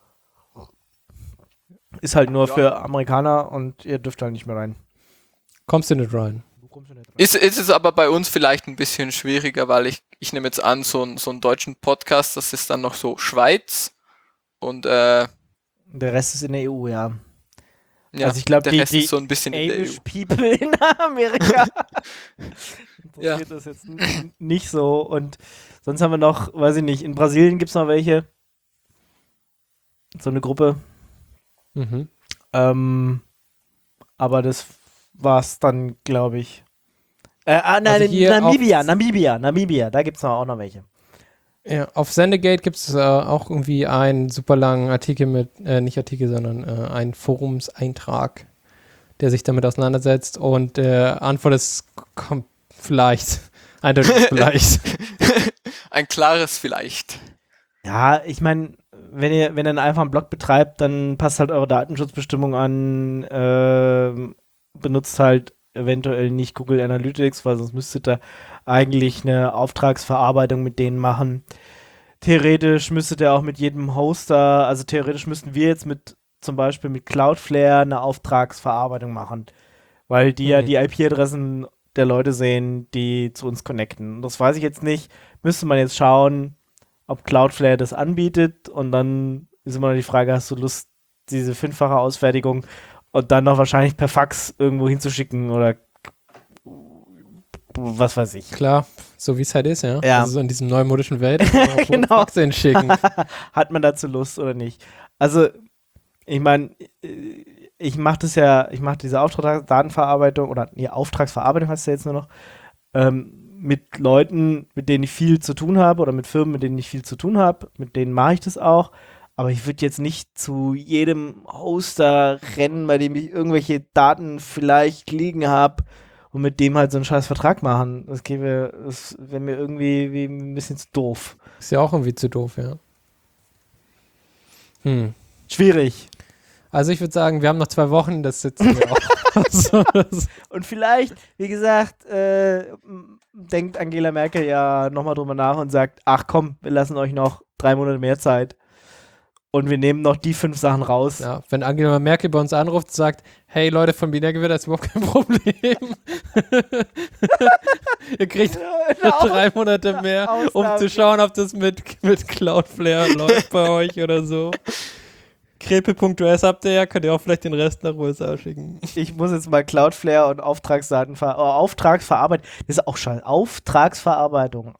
Ist halt nur Ja. für Amerikaner und ihr dürft halt nicht mehr rein. Kommst du nicht rein? Ist, ist es aber bei uns vielleicht ein bisschen schwieriger, weil ich, ich nehme jetzt an, so, ein- so einen deutschen Podcast, das ist dann noch so Schweiz und äh, Der Rest ist in der E U, ja. ja, Also ich glaub, der die- Rest die ist so ein bisschen in der E U. Amish People in Amerika. Ja. Interessiert das jetzt n- nicht so. Und sonst haben wir noch, weiß ich nicht, in Brasilien gibt es noch welche. So eine Gruppe. Mhm. Ähm, aber das war's dann, glaube ich. Äh, ah, nein, Also in hier Namibia, auf- Namibia, Namibia, da gibt es auch noch welche. Ja, auf Sendegate gibt es äh, auch irgendwie einen super langen Artikel mit, äh, nicht Artikel, sondern äh, einen Forumseintrag, der sich damit auseinandersetzt und äh, Antwort ist kommt vielleicht, eindeutig vielleicht. Ein klares vielleicht. Ja, ich meine, wenn ihr, wenn ihr dann einfach einen Blog betreibt, dann passt halt eure Datenschutzbestimmung an, ähm, benutzt halt eventuell nicht Google Analytics, weil sonst müsstet ihr eigentlich eine Auftragsverarbeitung mit denen machen. theoretisch müsste der auch mit jedem Hoster, also theoretisch müssten wir jetzt mit zum Beispiel mit Cloudflare eine Auftragsverarbeitung machen, weil die ja Mhm. die I P-Adressen der Leute sehen, die zu uns connecten. Das weiß ich jetzt nicht. Müsste man jetzt schauen, ob Cloudflare das anbietet und dann ist immer noch die Frage, hast du Lust, diese fünffache Ausfertigung und dann noch wahrscheinlich per Fax irgendwo hinzuschicken oder was weiß ich. Klar, so wie es halt ist, ja. Ja. Also so in diesem neumodischen Welt. kann man auch Genau. Fax hinschicken. Hat man dazu Lust oder nicht? Also, ich meine, ich mache das ja, ich mache diese Auftragsdatenverarbeitung oder nee, Auftragsverarbeitung heißt es ja jetzt nur noch, ähm, mit Leuten, mit denen ich viel zu tun habe oder mit Firmen, mit denen ich viel zu tun habe, mit denen mache ich das auch. Aber ich würde jetzt nicht zu jedem Hoster rennen, bei dem ich irgendwelche Daten vielleicht liegen habe und mit dem halt so einen scheiß Vertrag machen. Das gäbe, das wäre mir irgendwie wie ein bisschen zu doof. Ist ja auch irgendwie zu doof, ja. Hm. Schwierig. Also ich würde sagen, wir haben noch zwei Wochen, das sitzen wir auch. Also, das- Und vielleicht, wie gesagt, äh, m- denkt Angela Merkel ja nochmal drüber nach und sagt, ach komm, wir lassen euch noch drei Monate mehr Zeit. Und wir nehmen noch die fünf Sachen raus. ja, wenn Angela Merkel bei uns anruft und sagt, hey Leute von Binärgewehr, das ist überhaupt kein Problem. Ihr kriegt Genau. drei Monate mehr, um Ausnahme. zu schauen, ob das mit, mit Cloudflare läuft bei euch oder so. Krepe.us habt ihr ja, könnt ihr auch vielleicht den Rest nach U S A schicken. Ich muss jetzt mal Cloudflare und Auftragsdaten ver oh, Auftragsverarbeitung. Das ist auch scheiße. Auftragsverarbeitung.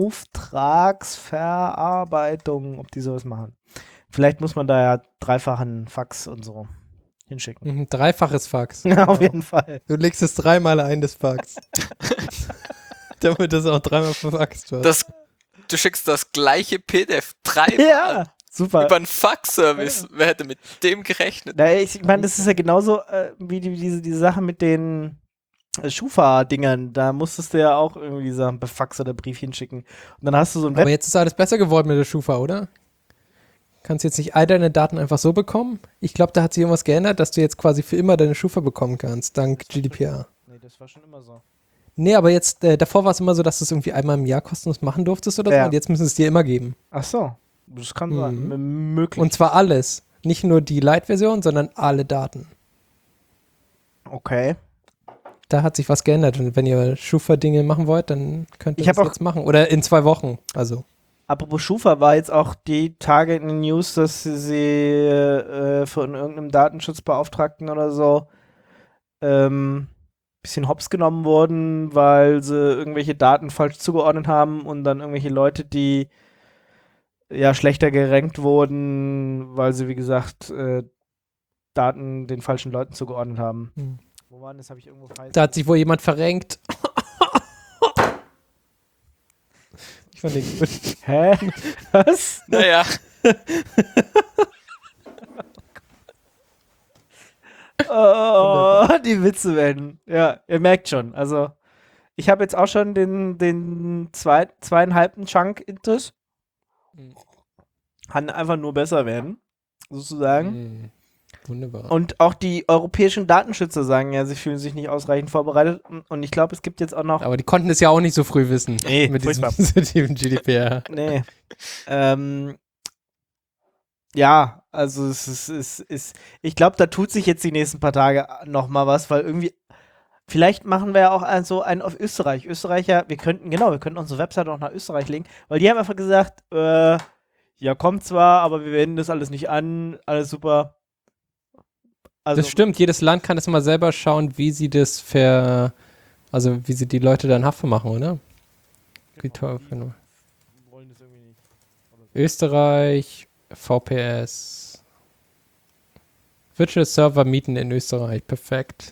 Auftragsverarbeitung. Ob die sowas machen. Vielleicht muss man da ja dreifachen Fax und so hinschicken. Mhm, dreifaches Fax. Auf jeden Fall. Du legst es dreimal ein, das Fax. Damit das auch dreimal verfaxt wird. Das, du schickst das gleiche P D F dreimal Ja, super. über einen Fax-Service. Wer hätte mit dem gerechnet? Na, ich ich meine, das ist ja genauso äh, wie die, diese, diese Sache mit den äh, Schufa-Dingern. Da musstest du ja auch irgendwie dieser Befax oder Briefchen schicken. Und dann hast du so ein Aber Web. jetzt ist alles besser geworden mit der Schufa, oder? Kannst jetzt nicht all deine Daten einfach so bekommen? Ich glaube, da hat sich irgendwas geändert, dass du jetzt quasi für immer deine Schufa bekommen kannst, dank G D P R. Nee, das war schon immer so. Nee, aber jetzt, äh, davor war es immer so, dass du es irgendwie einmal im Jahr kostenlos machen durftest oder so, Ja. und jetzt müssen sie es dir immer geben. Ach so. Das kann Mhm. sein. M- Möglich. Und zwar alles. Nicht nur die Light-Version, sondern alle Daten. Okay. Da hat sich was geändert. Und wenn ihr Schufa-Dinge machen wollt, dann könnt ihr Ich das hab auch- jetzt machen. Oder in zwei Wochen. Also. Apropos Schufa, war jetzt auch die Tage in den News, dass sie äh, von irgendeinem Datenschutzbeauftragten oder so ähm, bisschen hops genommen wurden, weil sie irgendwelche Daten falsch zugeordnet haben und dann irgendwelche Leute, die ja schlechter gerankt wurden, weil sie, wie gesagt, äh, Daten den falschen Leuten zugeordnet haben. Hm. Wo waren das? Habe ich irgendwo falsch? Da hat sich wohl jemand verrenkt. Ich fand den gut. Hä? Was? Naja, Oh, die Witze werden. Ja, ihr merkt schon. Also, ich habe jetzt auch schon den, den zwei, zweieinhalbten Chunk Intus. Mhm. Kann einfach nur besser werden, sozusagen. Hm. Wunderbar. Und auch die europäischen Datenschützer sagen ja, sie fühlen sich nicht ausreichend vorbereitet. Und ich glaube, es gibt jetzt auch noch. Aber die konnten es ja auch nicht so früh wissen. Nee, mit diesem furchtbar. sensitiven G D P R. Nee. ähm, ja, also es ist, es ist ich glaube, da tut sich jetzt die nächsten paar Tage noch mal was, weil irgendwie, vielleicht machen wir ja auch ein, so einen auf Österreich. Österreicher, wir könnten, genau, wir könnten unsere Website auch nach Österreich legen, weil die haben einfach gesagt, äh, ja, kommt zwar, aber wir wenden das alles nicht an, alles super. Also, Das stimmt, jedes Land kann das mal selber schauen, wie sie das ver... Also wie sie die Leute dann haftbar machen, oder? Wie toll, genau. wollen das irgendwie nicht. Österreich, V P S. Virtual Server mieten in Österreich, perfekt.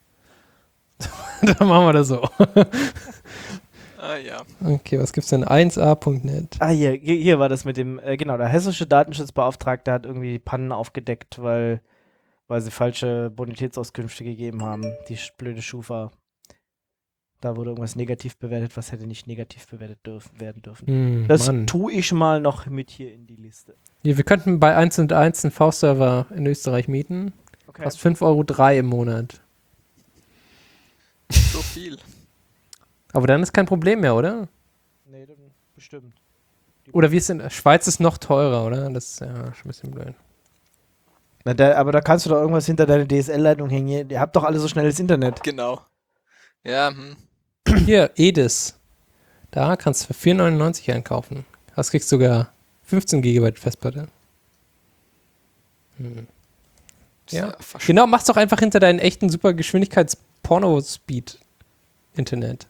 Dann machen wir das so. ah ja. Okay, was gibt's denn? eins a punkt net. Ah, hier, hier, hier war das mit dem, äh, genau, der hessische Datenschutzbeauftragte hat irgendwie Pannen aufgedeckt, weil, weil sie falsche Bonitätsauskünfte gegeben haben, die sch- blöde Schufa. Da wurde irgendwas negativ bewertet, was hätte nicht negativ bewertet dürfen, werden dürfen. Hm, Das Mann. tue ich mal noch mit hier in die Liste. Ja, wir könnten bei eins und eins einen V-Server in Österreich mieten. Okay. Kostet fünf Euro drei im Monat. So viel. Aber dann ist kein Problem mehr, oder? Nee, dann bestimmt. Oder wir sind, Schweiz ist noch teurer, oder? Das ist ja schon ein bisschen blöd. Na, da, aber da kannst du doch irgendwas hinter deine D S L-Leitung hängen. Ihr habt doch alle so schnelles Internet. Genau. Ja, hm. Hier, Edis. Da kannst du für vier neunundneunzig einkaufen. Das kriegst sogar fünfzehn Gigabyte Festplatte. Hm. Ja, versch- genau, mach's doch einfach hinter deinen echten super Geschwindigkeits-Porno-Speed-Internet.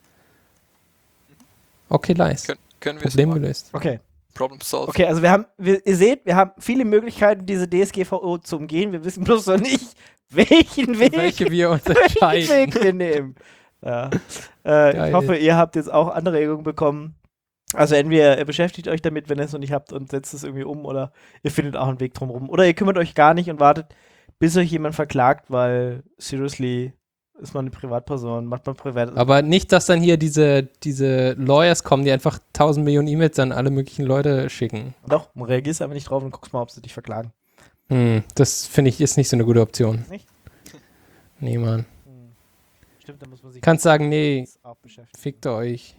Okay, nice. Können, können wir es Problem machen? gelöst. Okay. Problem solved. Okay, also wir haben, wir, ihr seht, wir haben viele Möglichkeiten, diese D S G V O zu umgehen. Wir wissen bloß noch nicht, welchen Weg, Welche wir welchen unterscheiden. Weg wir nehmen. Ja. Äh, Geil. ich hoffe, ihr habt jetzt auch Anregungen bekommen. Also entweder ihr beschäftigt euch damit, wenn ihr es noch nicht habt und setzt es irgendwie um, oder ihr findet auch einen Weg drumherum. Oder ihr kümmert euch gar nicht und wartet, bis euch jemand verklagt, weil seriously ist man eine Privatperson, macht man privat. Aber nicht, dass dann hier diese, diese Lawyers kommen, die einfach tausend Millionen E-Mails an alle möglichen Leute schicken. Doch, reagierst einfach nicht drauf und guckst mal, ob sie dich verklagen. Hm, das finde ich ist nicht so eine gute Option. Nicht? Nee, Mann. Hm. Stimmt, da muss man sich Kannst sagen, nee, auch beschäftigen. fickt euch.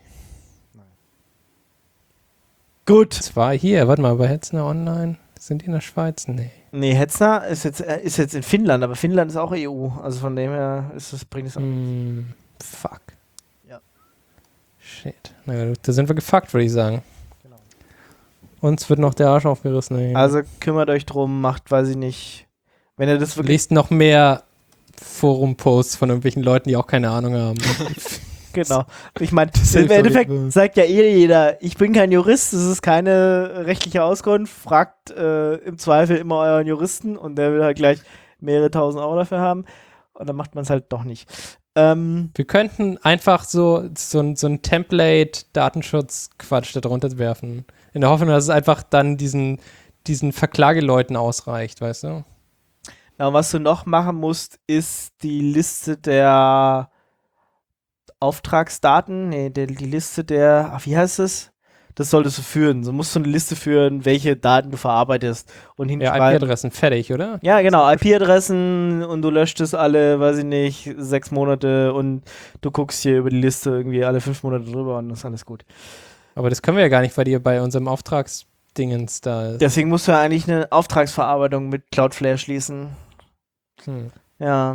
Gut. Zwar hier, warte mal, bei Hetzner Online. Sind die in der Schweiz? Nee. Nee, Hetzner ist jetzt, äh, ist jetzt in Finnland, aber Finnland ist auch E U. Also von dem her ist das, bringt es auch. Hm, fuck. Ja. Shit. Na gut, da sind wir gefuckt, würde ich sagen. Genau. Uns wird noch der Arsch aufgerissen. Ey. Also kümmert euch drum, macht, weiß ich nicht. Wenn ihr das wirklich. Lest noch mehr Forum-Posts von irgendwelchen Leuten, die auch keine Ahnung haben. Genau. Ich meine, Das im hilft doch Endeffekt nicht. sagt ja eh jeder, ich bin kein Jurist, das ist keine rechtliche Auskunft. Fragt äh, im Zweifel immer euren Juristen und der will halt gleich mehrere tausend Euro dafür haben. Und dann macht man es halt doch nicht. Ähm, Wir könnten einfach so, so, ein- so ein Template-Datenschutz-Quatsch da drunter werfen. In der Hoffnung, dass es einfach dann diesen, diesen Verklageleuten ausreicht, weißt du? ja, und was du noch machen musst, ist die Liste der Auftragsdaten, nee, der, die Liste der, ach, wie heißt es? Das solltest du führen. So musst du eine Liste führen, welche Daten du verarbeitest und Ja, hinschreiben. I P-Adressen, fertig, oder? Ja, genau, I P-Adressen und du löscht es alle, weiß ich nicht, sechs Monate und du guckst hier über die Liste irgendwie alle fünf Monate drüber und das ist alles gut. Aber das können wir ja gar nicht, weil die bei unserem Auftragsdingens da ist. Deswegen musst du ja eigentlich eine Auftragsverarbeitung mit Cloudflare schließen. Hm. Ja.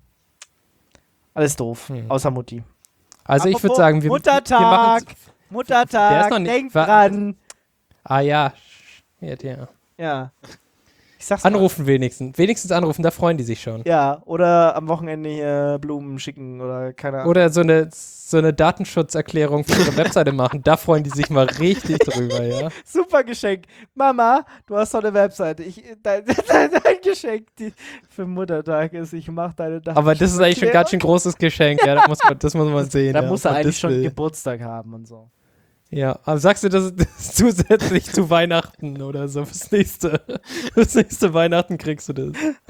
Alles doof, Hm. außer Mutti. Also ich würde Apropos sagen, wir, Muttertag. wir machen... Der Muttertag, ist noch nicht- denk wa- dran. Ah ja, ja, ja. Ja. Ich sag's mal. Anrufen wenigstens. Wenigstens anrufen, da freuen die sich schon. Ja, oder am Wochenende hier Blumen schicken oder keine Ahnung. Oder so eine, so eine Datenschutzerklärung für ihre Webseite machen. Da freuen die sich mal richtig drüber, ja. Super Geschenk. Mama, du hast doch eine Webseite. Ich, dein, dein, dein Geschenk die für Muttertag ist, ich mach deine Daten. Aber das ist eigentlich schon ein ganz schön großes Geschenk, ja. Da muss man, das muss man sehen. Da ja, muss er ob eigentlich das schon will. Geburtstag haben und so. Ja, aber sagst du das, das zusätzlich zu Weihnachten oder so? Fürs nächste, fürs nächste Weihnachten kriegst du das.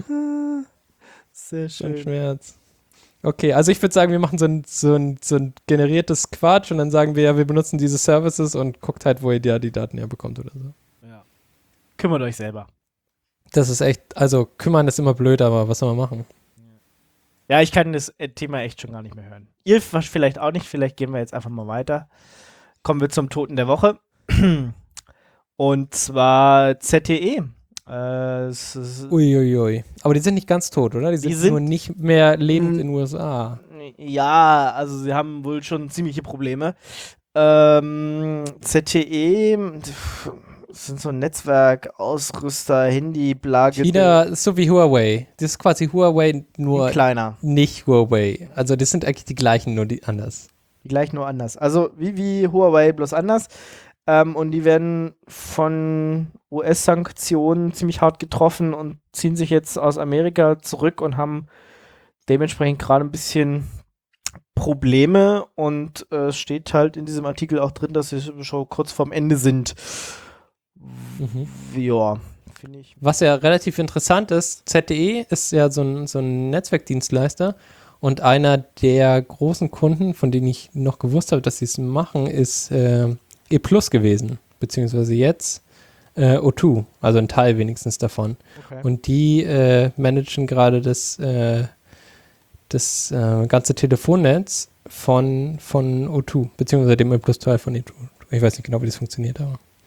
Sehr Schon schön. Schmerz. Okay, also ich würde sagen, wir machen so ein, so, ein, so ein generiertes Quatsch und dann sagen wir ja, wir benutzen diese Services und guckt halt, wo ihr ja die Daten herbekommt oder so. Ja. Kümmert euch selber. Das ist echt, also kümmern ist immer blöd, aber was soll man machen? Ja, ich kann das äh, Thema echt schon gar nicht mehr hören. Ihr vielleicht auch nicht, vielleicht gehen wir jetzt einfach mal weiter. Kommen wir zum Toten der Woche. Und zwar Z T E. Äh, es ist, Uiuiui. Aber die sind nicht ganz tot, oder? Die sind, Die sind- nur nicht mehr lebend Mm. in den U S A. ja, also sie haben wohl schon ziemliche Probleme. Ähm, Z T E pf, sind so Netzwerkausrüster, Handy, Blage. China ist so wie Huawei. Das ist quasi Huawei, nur kleiner. nicht Huawei. Also das sind eigentlich die gleichen, nur die anders. Die gleich nur anders. Also wie, wie Huawei, bloß anders. Ähm, und die werden von U S-Sanktionen ziemlich hart getroffen und ziehen sich jetzt aus Amerika zurück und haben dementsprechend gerade ein bisschen Probleme. Und äh, es steht halt in diesem Artikel auch drin, dass sie schon kurz vorm Ende sind. Mhm. Ja, finde ich. Was ja relativ interessant ist, Z T E ist ja so ein, so ein Netzwerkdienstleister und einer der großen Kunden, von denen ich noch gewusst habe, dass sie es machen, ist äh, E Plus gewesen, beziehungsweise jetzt äh, O zwei, also ein Teil wenigstens davon. Okay. Und die äh, managen gerade das, äh, das äh, ganze Telefonnetz von, von O zwei, beziehungsweise dem E Plus Teil von O zwei. Ich weiß nicht genau, wie das funktioniert, aber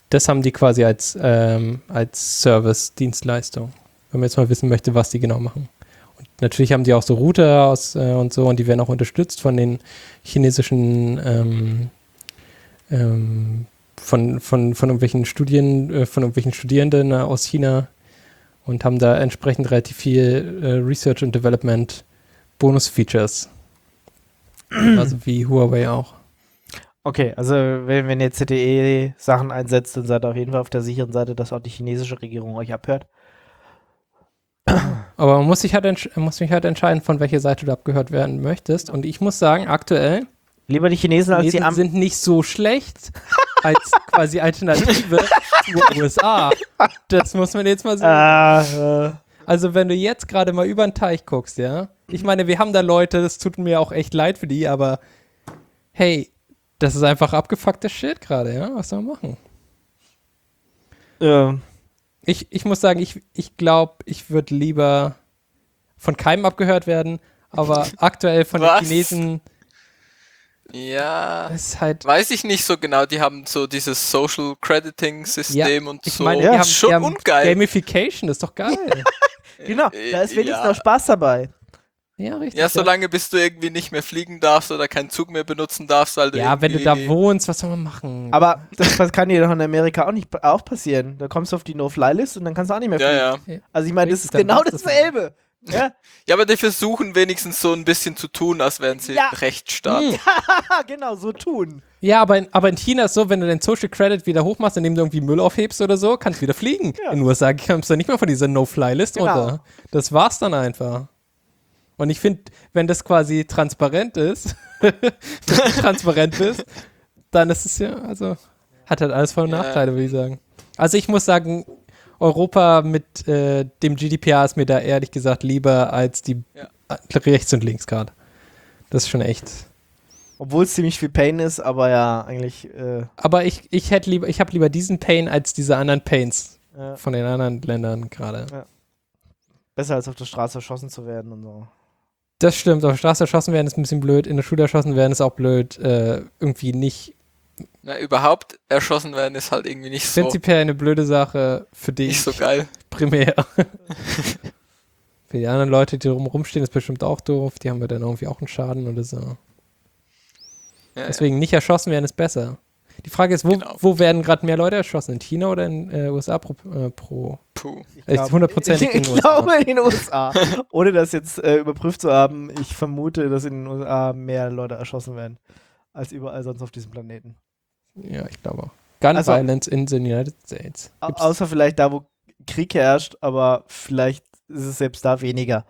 das haben die quasi als, ähm, als Service-Dienstleistung. Wenn man jetzt mal wissen möchte, was die genau machen. Und natürlich haben die auch so Router aus, äh, und so und die werden auch unterstützt von den chinesischen ähm, ähm, von, von, von irgendwelchen Studien, äh, von irgendwelchen Studierenden äh, aus China und haben da entsprechend relativ viel äh, Research und Development Bonus-Features. Also wie Huawei auch. Okay, also wenn, wenn ihr Z T E-Sachen einsetzt, dann seid ihr auf jeden Fall auf der sicheren Seite, dass auch die chinesische Regierung euch abhört. Aber man muss sich halt, entsch- muss sich halt entscheiden, von welcher Seite du abgehört werden möchtest. Und ich muss sagen, aktuell, Lieber die Chinesen als die Chinesen Am... sind nicht so schlecht als quasi Alternative zu U S A. Das muss man jetzt mal sagen. Äh, äh, Also wenn du jetzt gerade mal über den Teich guckst, ja. Ich meine, wir haben da Leute, das tut mir auch echt leid für die, aber hey, das ist einfach abgefuckter Shit gerade, ja. Was soll man machen? äh, Ich, ich muss sagen, ich, ich glaube, ich würde lieber von keinem abgehört werden, aber aktuell von Was? den Chinesen Ja, ist halt. weiß ich nicht so genau. Die haben so dieses Social Crediting System Ja, und ich so. meine, Ja, die haben, ist schon die haben ungeil. Gamification, das ist doch geil. genau, Äh, da ist wenigstens ja. noch Spaß dabei. Ja, richtig. Ja, solange bis du irgendwie nicht mehr fliegen darfst oder keinen Zug mehr benutzen darfst, weil du Ja, wenn du da irgendwie- wohnst, was soll man machen? Aber das das kann dir doch in Amerika auch nicht auch passieren. Da kommst du auf die No-Fly-List und dann kannst du auch nicht mehr Ja, fliegen. ja. Also ich meine, das Richtig, ist dann genau war's das dasselbe. Ja, Ja, aber die versuchen wenigstens so ein bisschen zu tun, als wären sie Ja. ein Rechtsstaat. Hm. genau, so tun. Ja, aber in, aber in China ist so, wenn du den Social Credit wieder hochmachst, indem du irgendwie Müll aufhebst oder so, kannst du wieder fliegen. Ja. In den U S A kommst du nicht mehr von dieser No-Fly-List Genau. runter. Das war's dann einfach. Und ich finde, wenn das quasi transparent ist, wenn du transparent bist, dann ist es ja, also, hat halt alles Vor- und Ja. Nachteile, würde ich sagen. Also ich muss sagen, Europa mit äh, dem G D P R ist mir da ehrlich gesagt lieber als die Ja. äh, rechts und links gerade. Das ist schon echt. Obwohl es ziemlich viel Pain ist, aber ja, eigentlich äh, Aber ich, ich hätte lieber, ich habe lieber diesen Pain als diese anderen Pains äh, von den anderen Ländern gerade. besser als auf der Straße erschossen zu werden und so. Das stimmt, auf der Straße erschossen werden ist ein bisschen blöd, in der Schule erschossen werden ist auch blöd, äh, irgendwie nicht, Na, überhaupt erschossen werden ist halt irgendwie nicht so, prinzipiell eine blöde Sache für dich nicht so geil. primär. Für die anderen Leute, die drumherum stehen, ist bestimmt auch doof, die haben ja dann irgendwie auch einen Schaden oder so. Ja, Deswegen nicht erschossen werden ist besser. Die Frage ist, wo, Genau. wo werden gerade mehr Leute erschossen? In China oder in äh, U S A pro? Äh, pro? ja. Puh. Ich Ist hundertprozentig in ich den U S A. glaube in den U S A. Ohne das jetzt äh, überprüft zu haben, ich vermute, dass in den U S A mehr Leute erschossen werden als überall sonst auf diesem Planeten. Ja, ich glaube auch. Gun Also- Violence in the United States. Au Gibt's- außer vielleicht da, wo Krieg herrscht, aber vielleicht ist es selbst da weniger.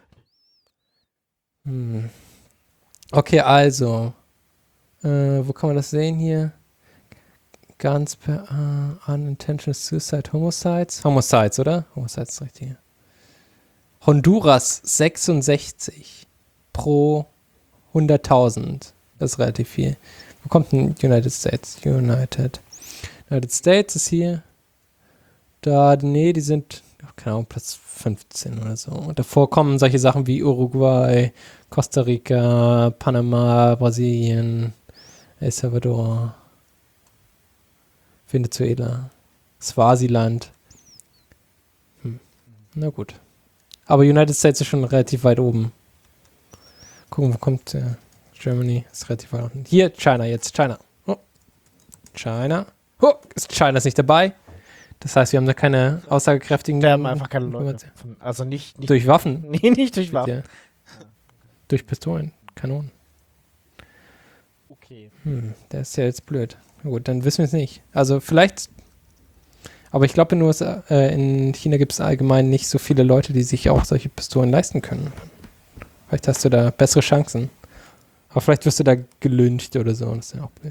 Hm. Okay, also. Äh, wo kann man das sehen hier? Guns per uh, unintentional suicide, homicides. Homicides, oder? Homicides ist richtig. Honduras sechsundsechzig pro hunderttausend. Das ist relativ viel. Wo kommt denn United States? United. United States ist hier. Da, nee, die sind, keine Ahnung, Platz fünfzehn oder so. Und davor kommen solche Sachen wie Uruguay, Costa Rica, Panama, Brasilien, El Salvador, Venezuela, Swasiland. Hm. Na gut. Aber United States ist schon relativ weit oben. Gucken, wo kommt äh, Germany? Ist relativ weit unten. Hier, China, jetzt China. Oh. China. Oh, ist China ist nicht dabei. Das heißt, wir haben da keine aussagekräftigen Wir haben einfach keine Leute. Informationen. Von, also nicht, nicht Durch Waffen. nee, nicht durch Waffen. Ja. Durch Pistolen, Kanonen. Okay. Hm, der ist ja jetzt blöd. Na gut, dann wissen wir es nicht. Also vielleicht, aber ich glaube in, den U S A, äh, in China gibt es allgemein nicht so viele Leute, die sich auch solche Pistolen leisten können. Vielleicht hast du da bessere Chancen. Aber vielleicht wirst du da gelyncht oder so, das ist ja auch blöd.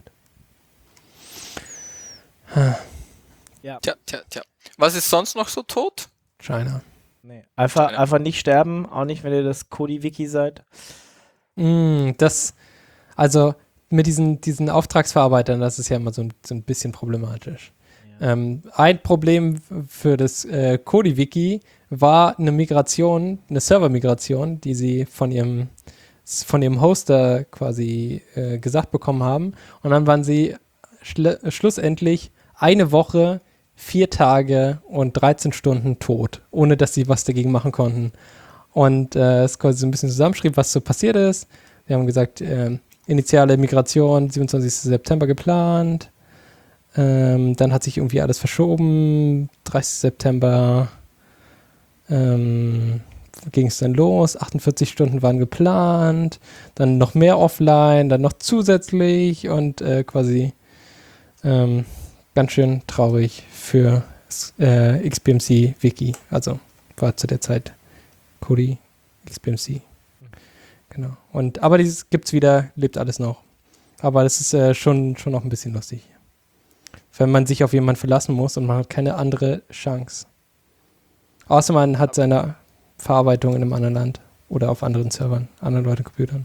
Tja, tja, tja. Was ist sonst noch so tot? China. Nee. Einfach, China. einfach nicht sterben, auch nicht, wenn ihr das Kodi-Wiki seid. Mm, das, also mit diesen, diesen Auftragsverarbeitern, das ist ja immer so ein, so ein bisschen problematisch. Ähm, ein Problem für das äh, Kodi-Wiki war eine Migration, eine Server-Migration, die sie von ihrem, von ihrem Hoster quasi äh, gesagt bekommen haben. Und dann waren sie schl- schlussendlich eine Woche, vier Tage und dreizehn Stunden tot, ohne dass sie was dagegen machen konnten. Und äh, es quasi so ein bisschen zusammenschrieb, was so passiert ist. Wir haben gesagt, äh, initiale Migration siebenundzwanzigsten September geplant. Ähm, dann hat sich irgendwie alles verschoben. dreißigsten September ähm, ging es dann los. achtundvierzig Stunden waren geplant. Dann noch mehr offline, dann noch zusätzlich und äh, quasi ähm, ganz schön traurig für äh, X B M C Wiki. Also war zu der Zeit Kodi X B M C. Genau. Und, aber dieses gibt's wieder, lebt alles noch. Aber das ist äh, schon, schon noch ein bisschen lustig. Wenn man sich auf jemanden verlassen muss und man hat keine andere Chance. Außer man hat seine Verarbeitung in einem anderen Land oder auf anderen Servern, anderen Leuten Computern.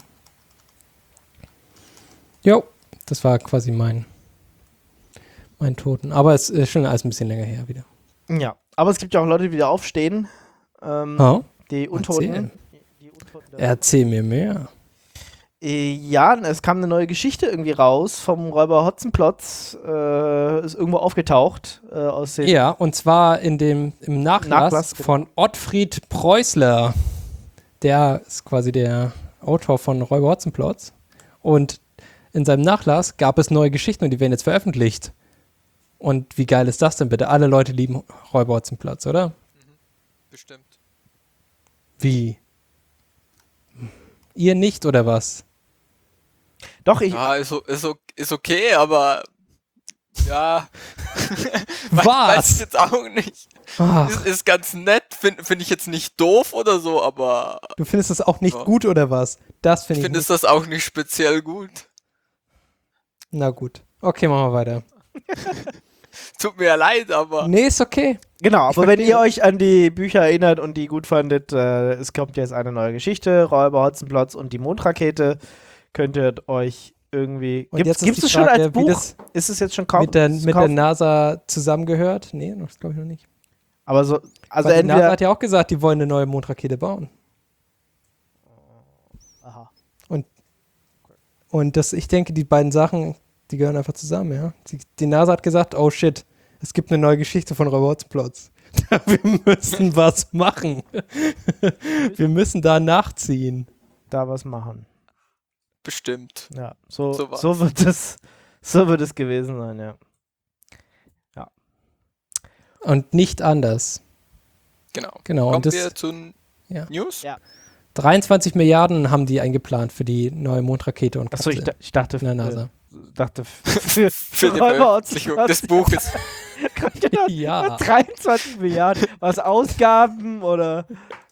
Jo, das war quasi mein, mein Toten. Aber es ist schon alles ein bisschen länger her wieder. Ja, aber es gibt ja auch Leute, die wieder aufstehen. Ähm, Oh, die Untoten. erzähl. Die Untoten Erzähl mir mehr. Äh, ja, es kam eine neue Geschichte irgendwie raus vom Räuber Hotzenplotz. Äh, ist irgendwo aufgetaucht äh, aus den. Ja, und zwar in dem, im Nachlass, Nachlass, genau. von Ottfried Preußler. Der ist quasi der Autor von Räuber Hotzenplotz. Und in seinem Nachlass gab es neue Geschichten und die werden jetzt veröffentlicht. Und wie geil ist das denn bitte? Alle Leute lieben Räuber Hotzenplotz, oder? Bestimmt. Wie? Ihr nicht, oder was? Doch, ich. Ja, ist, o- ist, o- ist okay, aber ja. Was? Weiß ich jetzt auch nicht. Ach, Ist, ist ganz nett, finde find ich jetzt nicht doof oder so, aber du findest das auch nicht Ja. gut, oder was? Das ich finde ich finde nicht. das auch nicht speziell gut. Na gut. Okay, machen wir weiter. Tut mir ja leid, aber Nee, ist okay. Genau, Ich aber wenn verstehe. ihr euch an die Bücher erinnert und die gut fandet, äh, es kommt jetzt eine neue Geschichte, Räuber Hotzenplotz und die Mondrakete, könnt ihr euch irgendwie. Und Gibt's, jetzt ist gibt's die es schon Frage, als wie Buch? das Ist es jetzt schon kaum? mit der, ist es mit der kaum- NASA zusammengehört? Nee, das glaube ich noch nicht. Aber so, also Weil die NASA entweder. hat ja auch gesagt, die wollen eine neue Mondrakete bauen. Aha. Und das, ich denke, die beiden Sachen, die gehören einfach zusammen, ja. Die, die NASA hat gesagt, oh shit, es gibt eine neue Geschichte von Räuber Hotzenplotz. Wir müssen was machen. Wir müssen da nachziehen. Da was machen. bestimmt. Ja, so, So war's. so wird es, so wird es gewesen sein, ja. Und nicht anders. Genau. Genau. Kommen Und das, wir zu N- ja. News? Ja. dreiundzwanzig Milliarden haben die eingeplant für die neue Mondrakete und Achso, ich, Kapsel da- ich dachte, in der NASA. äh, dachte für, Für die Räuber Veröffentlichung Hotzenplotz. des Buches. Genau, Ja. dreiundzwanzig Milliarden. Was Ausgaben oder.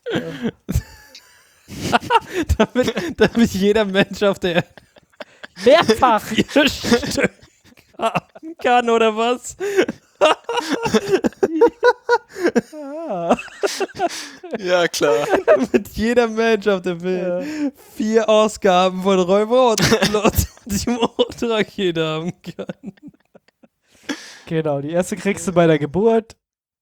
damit, damit jeder Mensch auf der Mehrfach! vier Stück haben kann, oder was? Ah. Ja, klar. Damit jeder Mensch auf der Welt vier Ausgaben von Räuber und Plot und die Mondrakete haben kann. Genau, die erste kriegst du bei der Geburt.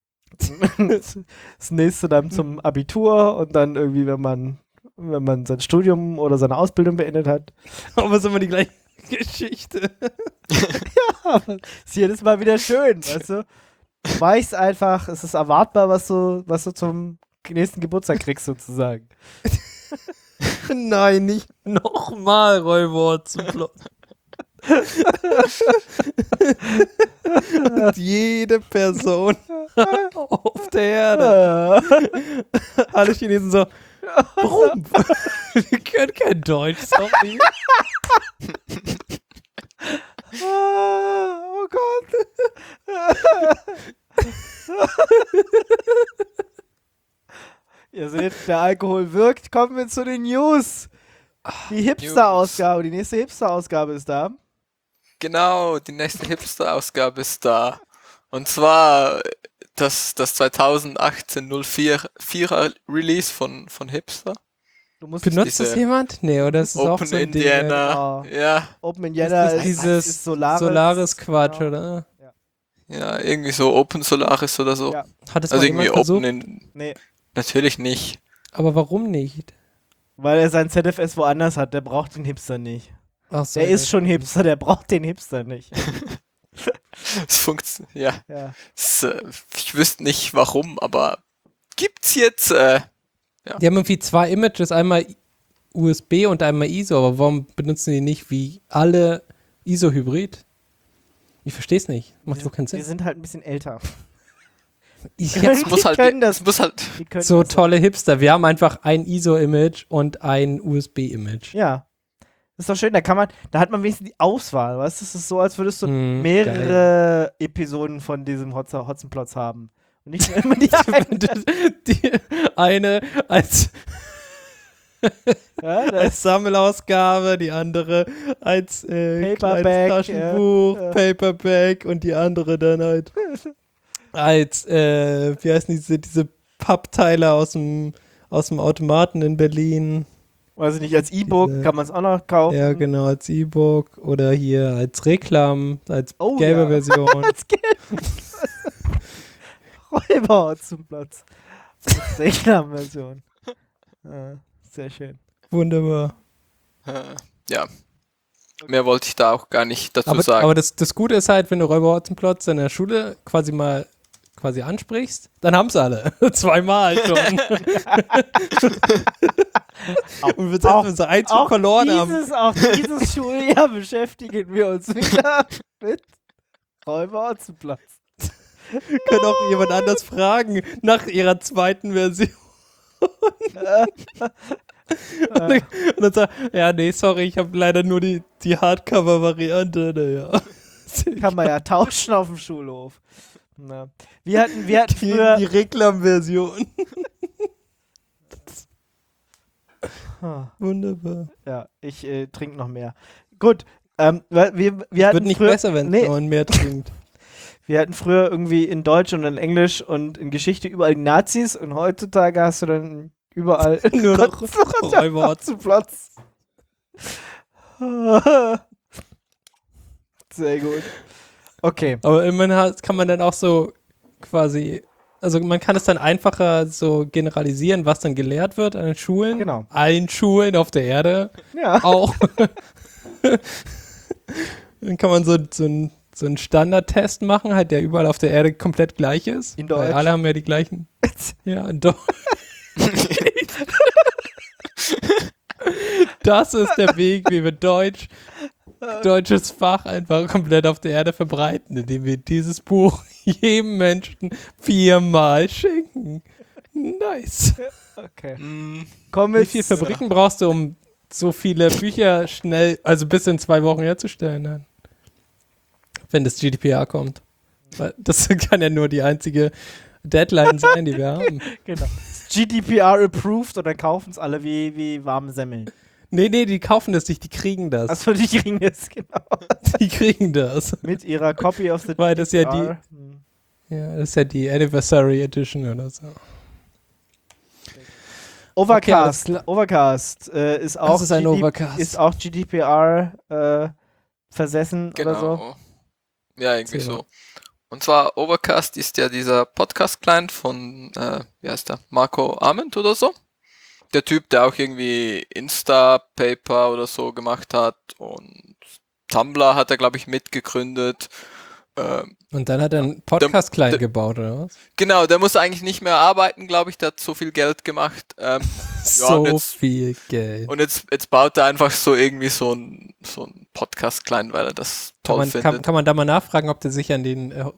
Das nächste dann zum Abitur und dann irgendwie, wenn man, wenn man sein Studium oder seine Ausbildung beendet hat. Aber es ist immer die gleiche Geschichte. Aber ist jedes Mal wieder schön, weißt du? Du weißt einfach, es ist erwartbar, was du, was du zum nächsten Geburtstag kriegst, sozusagen. Nein, nicht nochmal Räuber zum Plot. Und jede Person auf der Erde. Ah. Alle Chinesen so, warum? Wir können kein Deutsch, sorry. Ah, oh Gott. Ihr seht, der Alkohol wirkt. Kommen wir zu den News. Die Hipster-Ausgabe, die nächste Hipster-Ausgabe ist da. Genau, die nächste Hipster-Ausgabe ist da. Und zwar das, das zweitausendachtzehn null vier vierer Release von, von Hipster. Du musst Benutzt das Diese jemand? Nee, oder ist es auch Open so ein Ding? Indiana. Ding, Ja, Open Ist Indiana das ist, dieses ist Solaris. Solaris-Quatsch, genau. oder? ja, irgendwie so Open Solaris oder so. Ja. Hat es Also mal irgendwie jemand versucht? Open in. Nee, Natürlich nicht. Aber warum nicht? weil er sein Z F S woanders hat. Der braucht den Hipster nicht. Ach so, Der ja, ist schon Hipster, der braucht den Hipster nicht. Es funktioniert, ja. Ja. Es, äh, ich wüsste nicht warum, aber gibt's jetzt, äh, Die haben irgendwie zwei Images, einmal U S B und einmal I S O, aber warum benutzen die nicht wie alle I S O-Hybrid? Ich verstehe es nicht. Macht wohl keinen Wir Sinn. sind halt ein bisschen älter. Ich Ja, es muss die halt, können das. es muss halt, Die können so das tolle Hipster. Wir haben einfach ein I S O-Image und ein U S B-Image. Ja. Das ist doch schön, da kann man, da hat man wenigstens die Auswahl, weißt du? Das ist so, als würdest du Hm, mehrere Episoden von diesem Hotz- Hotzenplotz haben. Und nicht nur immer die eine. Die eine als, Ja, das als Sammelausgabe, die andere als äh, Paperback, kleines Taschenbuch, ja, ja. Paperback und die andere dann halt als, äh, wie heißen diese, diese Pappteile aus dem, aus dem Automaten in Berlin. weiß ich nicht, als E-Book Diese- kann man es auch noch kaufen. Ja, genau, als E-Book oder hier als Reklam, als Oh, gelbe ja. Version. Als Geld. Räuber zum Platz. Als Reklamversion. Ja, sehr schön. Wunderbar. äh, ja. Mehr wollte ich da auch gar nicht dazu Aber, sagen. aber das, das Gute ist halt, wenn du Räuber Hotzenplotz in der Schule quasi mal quasi ansprichst, dann haben sie alle. Zweimal schon. Und wir Auch- sind unser Einzug Auch verloren haben. dieses, auch dieses Schuljahr beschäftigen wir uns wieder mit Räuber zum Platz. Können auch jemand anders fragen nach ihrer zweiten Version. Und dann sagt, ja, nee, sorry, ich habe leider nur die, die Hardcover-Variante. Naja. Kann man ja tauschen auf dem Schulhof. Na. Wir hatten, wir hatten Die, früher. die Reklam-Version. Ah, Wunderbar. ja, ich äh, trinke noch mehr. Gut, ähm, wir, wir, wir hatten Wird nicht früher, besser, wenn nee, man mehr trinkt. wir hatten früher irgendwie in Deutsch und in Englisch und in Geschichte überall die Nazis und heutzutage hast du dann überall Nur noch Räuber zum Platz. Sehr gut. Okay. Aber immerhin hat- kann man dann auch so quasi, also man kann es dann einfacher so generalisieren, was dann gelehrt wird an den Schulen. Genau. Allen Schulen auf der Erde Ja. auch. Dann kann man so, so, ein, so einen Standardtest machen, halt, der überall auf der Erde komplett gleich ist. In Weil Deutsch. alle haben ja die gleichen. Ja, in Deutsch. Das ist der Weg, wie wir Deutsch, deutsches Fach einfach komplett auf der Erde verbreiten, indem wir dieses Buch jedem Menschen viermal schenken. Nice. Okay. Mm, Kommen Wie wir viele zu- Fabriken brauchst du, um so viele Bücher schnell, also bis in zwei Wochen herzustellen, dann? Wenn das G D P R kommt. Weil das kann ja nur die einzige Deadline sein, die wir haben. Genau. G D P R approved und dann kaufen es alle wie, wie warme Semmeln. Nee, nee, die kaufen das nicht, die kriegen das. Achso, die kriegen es, genau. Die kriegen das. Mit ihrer Copy of the Weil das ja die, G D P R. Hm. ja, das ist ja die Anniversary Edition oder so. Overcast. Okay, aber Overcast äh, ist auch Das ist ein G D Overcast. ist auch G D P R äh, versessen genau. oder so. Ja, irgendwie Erzähl so. Und zwar Overcast ist ja dieser Podcast-Client von, äh, wie heißt der, Marco Arment oder so. Der Typ, der auch irgendwie Insta-Paper oder so gemacht hat und Tumblr hat er, glaube ich, mitgegründet. Ähm, Und dann hat er einen Podcast-Client der- gebaut, oder was? genau, der muss eigentlich nicht mehr arbeiten, glaube ich, der hat so viel Geld gemacht. Ähm, So und jetzt- viel Geld. und jetzt, jetzt baut er einfach so irgendwie so ein, so ein Podcast-Client, weil er das Kann toll man, findet. kann, kann man da mal nachfragen, ob der sich an den äh,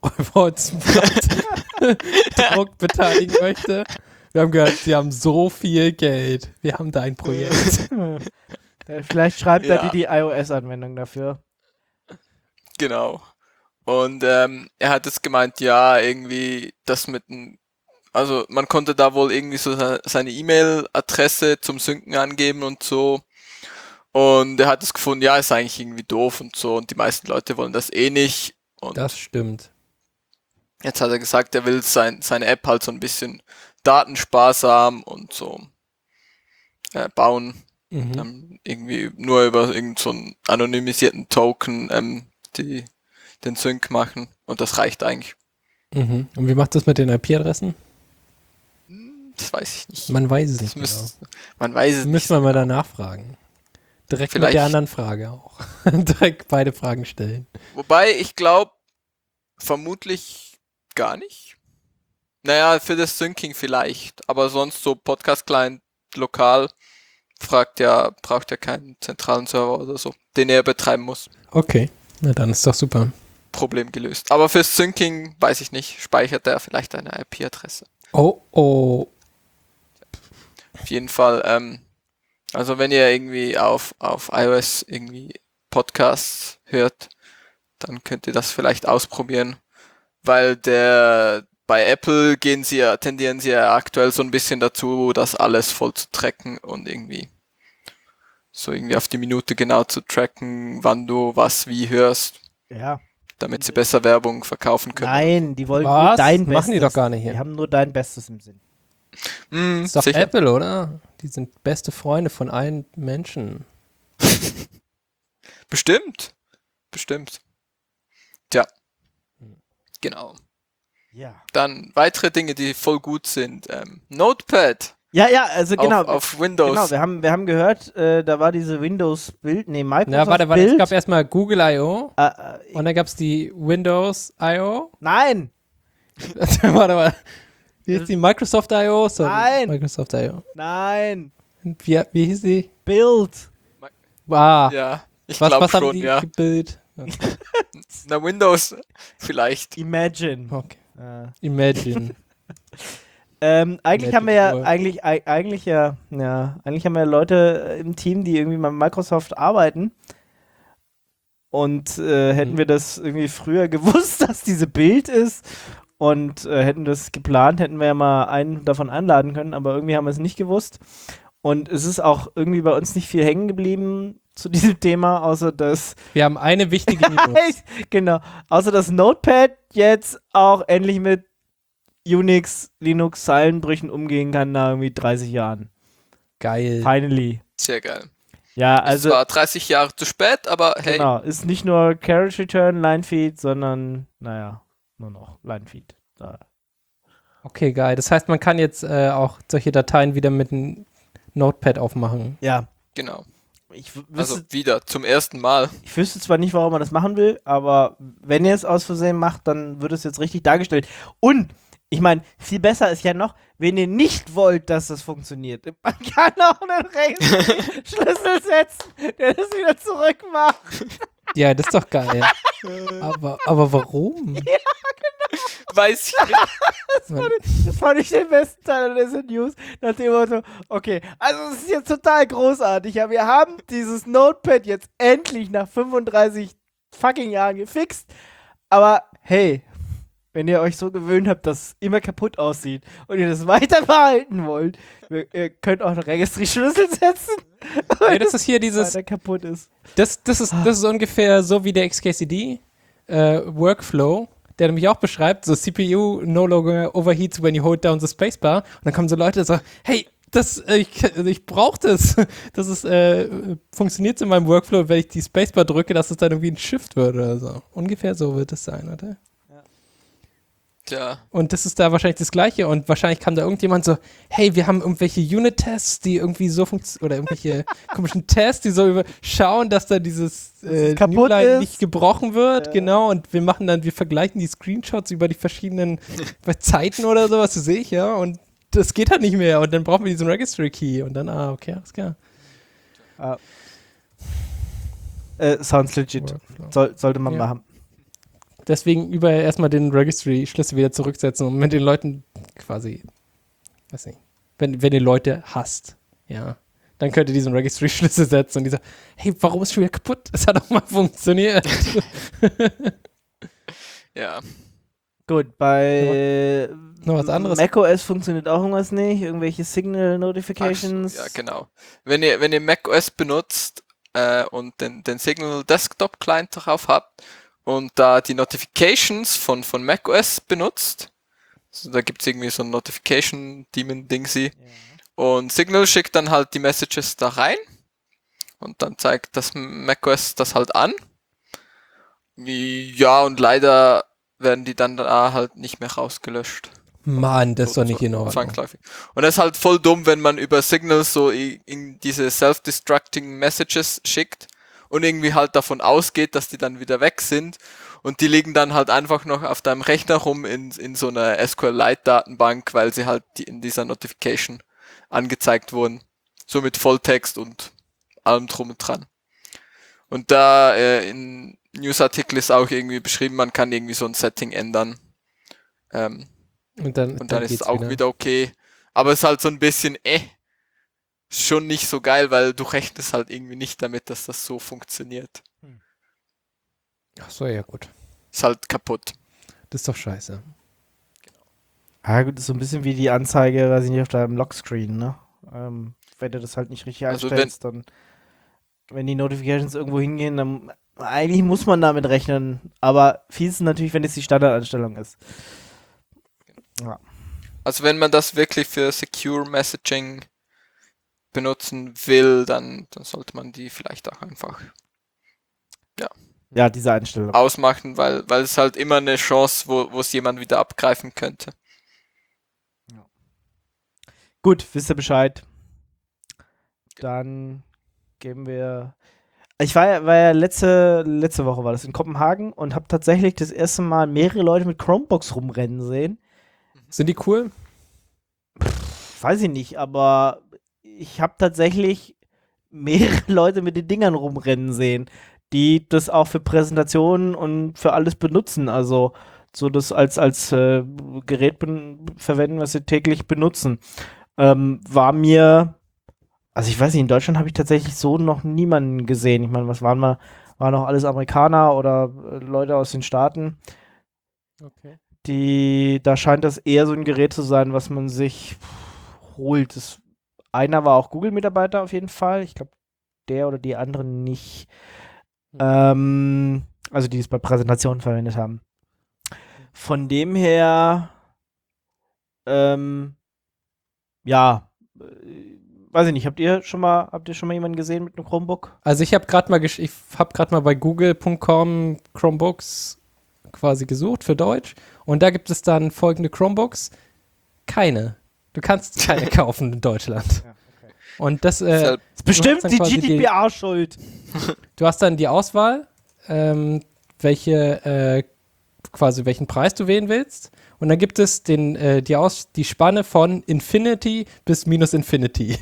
Druck beteiligen möchte? Wir haben gehört, sie haben so viel Geld. Wir haben da ein Projekt. Äh, Vielleicht schreibt Ja. er die die iOS-Anwendung dafür. Genau. Und ähm, er hat jetzt gemeint, ja, irgendwie das mit dem, also man konnte da wohl irgendwie so se- seine E-Mail-Adresse zum Synken angeben und so. Und er hat es gefunden, ja, ist eigentlich irgendwie doof und so. Und die meisten Leute wollen das eh nicht. Und Das stimmt. jetzt hat er gesagt, er will sein, seine App halt so ein bisschen datensparsam und so äh, bauen. Mhm. Ähm, irgendwie nur über irgendeinen so einen anonymisierten Token ähm, die den Sync machen und das reicht eigentlich. Mhm. Und wie macht das mit den I P-Adressen? Das weiß ich nicht. Man weiß es Das nicht genau. müsst, Man weiß es nicht. Müssen wir mal danach fragen. Direkt mit Vielleicht- der anderen Frage auch. Direkt beide Fragen stellen. Wobei ich glaube, Vermutlich gar nicht. Naja, für das Syncing vielleicht, aber sonst so Podcast-Client lokal fragt ja, braucht ja keinen zentralen Server oder so, den er betreiben muss. Okay, na dann ist doch super. Problem gelöst. Aber fürs Syncing, weiß ich nicht, speichert er vielleicht eine I P-Adresse. Oh, oh. Auf jeden Fall, ähm, also wenn ihr irgendwie auf, auf iOS irgendwie Podcasts hört, dann könnt ihr das vielleicht ausprobieren, weil der bei Apple gehen sie ja, tendieren sie ja aktuell so ein bisschen dazu, das alles voll zu tracken und irgendwie so irgendwie auf die Minute genau zu tracken, wann du was wie hörst, Ja. damit sie besser Werbung verkaufen können. Nein, die wollen Was? nur dein Bestes. Machen die doch gar nicht hier. Die haben nur dein Bestes im Sinn. Hm, Ist doch sicher. Apple, oder? Die sind beste Freunde von allen Menschen. Bestimmt. Bestimmt. Tja. Genau. Ja. Dann weitere Dinge, die voll gut sind. Ähm, Notepad Ja, ja, also genau. auf, auf Windows. Genau, wir haben, wir haben gehört, äh, da war diese Windows-Bild, nee, Microsoft Na, warte, warte, Bild. es gab erstmal Google I O äh, äh, und dann gab es die Windows I O. nein, warte, warte. Wie hieß die? Microsoft I O? Sorry. Nein. Microsoft I O. nein, Wie, wie hieß die? Bild. Ah, Ja, ich was, glaube was haben schon, die ja. gebildet? Na, Windows vielleicht. Imagine. Okay. Äh. Imagine. Ähm, eigentlich Nette haben wir ja, Uhr. eigentlich, eig- eigentlich ja, ja, eigentlich haben wir Leute im Team, die irgendwie bei Microsoft arbeiten. Und äh, hätten Mhm. wir das irgendwie früher gewusst, dass diese Bild ist und äh, hätten das geplant, hätten wir ja mal einen davon einladen können, aber irgendwie haben wir es nicht gewusst. Und es ist auch irgendwie bei uns nicht viel hängen geblieben zu diesem Thema, außer dass Wir haben eine wichtige News. genau, außer dass Notepad jetzt auch endlich mit Unix, Linux, Zeilenbrüchen umgehen kann nach irgendwie dreißig Jahren. Geil. Finally. Sehr geil. Ja, Also, also es war dreißig Jahre zu spät, aber hey, genau, ist nicht nur Carriage Return, Linefeed, sondern naja, nur noch Linefeed. Da. Okay, geil. Das heißt, man kann jetzt äh, auch solche Dateien wieder mit einem Notepad aufmachen. Ja, genau. ich w- Also wüsste, wieder zum ersten Mal. ich wüsste zwar nicht, warum man das machen will, aber wenn ihr es aus Versehen macht, dann wird es jetzt richtig dargestellt. Und ich meine, viel besser ist ja noch, wenn ihr nicht wollt, dass das funktioniert. Man kann auch einen Rechtsschlüssel setzen, der das wieder zurückmacht. Ja, das ist doch geil. aber, aber warum? Weiß ich nicht. Man, Das fand ich den besten Teil dieser News. Nach dem Motto, okay, also es ist jetzt total großartig. Ja, wir haben dieses Notepad jetzt endlich nach fünfunddreißig fucking Jahren gefixt. Aber hey, wenn ihr euch so gewöhnt habt, dass es immer kaputt aussieht und ihr das weiter behalten wollt, ihr, ihr könnt auch einen Registry-Schlüssel setzen, ja, das ist hier weil dieses, der kaputt ist. das, das, ist, das ist ungefähr so wie der X K C D äh, Workflow, der nämlich auch beschreibt, so C P U no longer overheats when you hold down the spacebar. Und dann kommen so Leute, die sagen, hey, das, äh, ich, also ich brauche das. Das ist, äh, funktioniert in meinem Workflow, wenn ich die Spacebar drücke, dass es dann irgendwie ein Shift wird oder so. Ungefähr so wird es sein, oder? Tja, Und das ist da wahrscheinlich das Gleiche. Und wahrscheinlich kam da irgendjemand so, hey, wir haben irgendwelche Unit-Tests, die irgendwie so funktionieren, oder irgendwelche komischen Tests, die so über schauen, dass da dieses äh, kaputt Newline ist. nicht gebrochen wird, Ja. genau. Und wir machen dann, wir vergleichen die Screenshots über die verschiedenen Zeiten oder sowas, das sehe ich, ja. Und das geht halt nicht mehr. Und dann brauchen wir diesen Registry-Key. Und dann, ah, okay, alles klar. Äh, sounds legit. Workflow. Soll, sollte man Ja. machen. Deswegen überall erstmal den Registry-Schlüssel wieder zurücksetzen und mit den Leuten quasi, weiß nicht, wenn, wenn ihr Leute hasst, ja, dann könnt ihr diesen Registry-Schlüssel setzen und die sagen, hey, warum ist schon wieder kaputt? Es hat doch mal funktioniert. ja. Gut, bei Noch was anderes? macOS funktioniert auch irgendwas nicht. Irgendwelche Signal Ach, Notifications. ja, genau. Wenn ihr, wenn ihr macOS benutzt äh, und den, den Signal Desktop Client darauf habt und da die Notifications von, von macOS benutzt, also da gibt es irgendwie so ein Notification-Daemon-Dingsy, und Signal schickt dann halt die Messages da rein und dann zeigt das macOS das halt an. Ja, und leider werden die dann da halt nicht mehr rausgelöscht. Mann, das ist doch So- nicht in so Ordnung. Zwangsläufig. Und das ist halt voll dumm, wenn man über Signal so i- in diese self-destructing Messages schickt und irgendwie halt davon ausgeht, dass die dann wieder weg sind. und die liegen dann halt einfach noch auf deinem Rechner rum in, in so einer SQLite-Datenbank, weil sie halt die, in dieser Notification angezeigt wurden. So mit Volltext und allem drum und dran. Und da äh, in Newsartikel ist auch irgendwie beschrieben, man kann irgendwie so ein Setting ändern. Ähm, Und dann, und dann, ist es geht's auch wieder. wieder okay. Aber es ist halt so ein bisschen, eh, schon nicht so geil, weil du rechnest halt irgendwie nicht damit, dass das so funktioniert. Ach so, ja gut. Ist halt kaputt. Das ist doch scheiße. Ja gut, das ist so ein bisschen wie die Anzeige, weiß ich nicht, auf deinem Lockscreen, ne? Ähm, wenn du das halt nicht richtig Also einstellst, dann wenn die Notifications irgendwo hingehen, dann eigentlich muss man damit rechnen, aber fies ist natürlich, wenn es die Standardeinstellung ist. Ja. Also wenn man das wirklich für Secure Messaging benutzen will, dann, dann sollte man die vielleicht auch einfach Ja, diese Einstellung. ausmachen, weil, weil es halt immer eine Chance, wo, wo es jemand wieder abgreifen könnte. Gut, wisst ihr Bescheid. Dann geben wir. Ich war ja, war ja letzte, letzte Woche war das in Kopenhagen und habe tatsächlich das erste Mal mehrere Leute mit Chromebooks rumrennen sehen. Sind die cool? Weiß ich nicht, aber ich habe tatsächlich mehrere Leute mit den Dingern rumrennen sehen, die das auch für Präsentationen und für alles benutzen. Also so das als, als äh, Gerät ben- verwenden, was sie täglich benutzen. Ähm, war mir, also ich weiß nicht, in Deutschland habe ich tatsächlich so noch niemanden gesehen. Ich meine, was waren wir, waren auch alles Amerikaner oder äh, Leute aus den Staaten. Okay. Die, da scheint das eher so ein Gerät zu sein, was man sich holt. Das, einer war auch Google-Mitarbeiter auf jeden Fall. Ich glaube, der oder die anderen nicht. Ähm, also die es bei Präsentationen verwendet haben. Von dem her, ähm, ja, äh, weiß ich nicht, habt ihr schon mal, habt ihr schon mal jemanden gesehen mit einem Chromebook? Also ich habe gerade mal, gesch- ich habe gerade mal bei google punkt com Chromebooks quasi gesucht für Deutsch und da gibt es dann folgende Chromebooks. Keine. Du kannst keine kaufen in Deutschland. Ja, okay. Und das, äh, Deshalb- Ist bestimmt dann die quasi G D P R schuld. du hast dann die Auswahl, ähm, welche, äh, quasi welchen Preis du wählen willst. Und dann gibt es den, äh, die, Aus die Spanne von Infinity bis minus Infinity.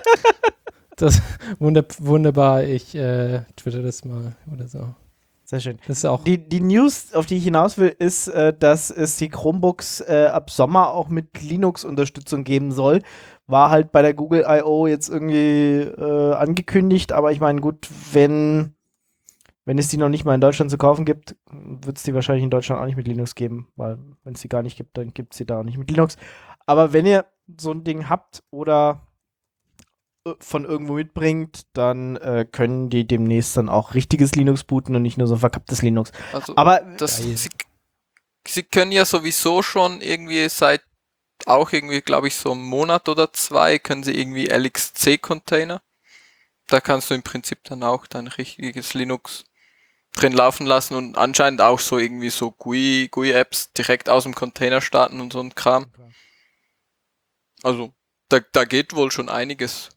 Das wundert, wunderbar. Ich äh, twitter das mal oder so. Sehr schön. Das ist auch. Die, die News, auf die ich hinaus will, ist, äh, dass es die Chromebooks äh, ab Sommer auch mit Linux-Unterstützung geben soll. War halt bei der Google I O jetzt irgendwie äh, angekündigt, aber ich meine, gut, wenn, wenn es die noch nicht mal in Deutschland zu kaufen gibt, wird es die wahrscheinlich in Deutschland auch nicht mit Linux geben, weil wenn es die gar nicht gibt, dann gibt es sie da auch nicht mit Linux. Aber wenn ihr so ein Ding habt oder äh, von irgendwo mitbringt, dann äh, können die demnächst dann auch richtiges Linux booten und nicht nur so ein verkapptes Linux. Also Aber das, Geil. sie, sie können ja sowieso schon irgendwie seit auch irgendwie, glaube ich, so einen Monat oder zwei können sie irgendwie L X C-Container. Da kannst du im Prinzip dann auch dein richtiges Linux drin laufen lassen und anscheinend auch so irgendwie so G U I, G U I-Apps direkt aus dem Container starten und so ein Kram. Also da, da geht wohl schon einiges.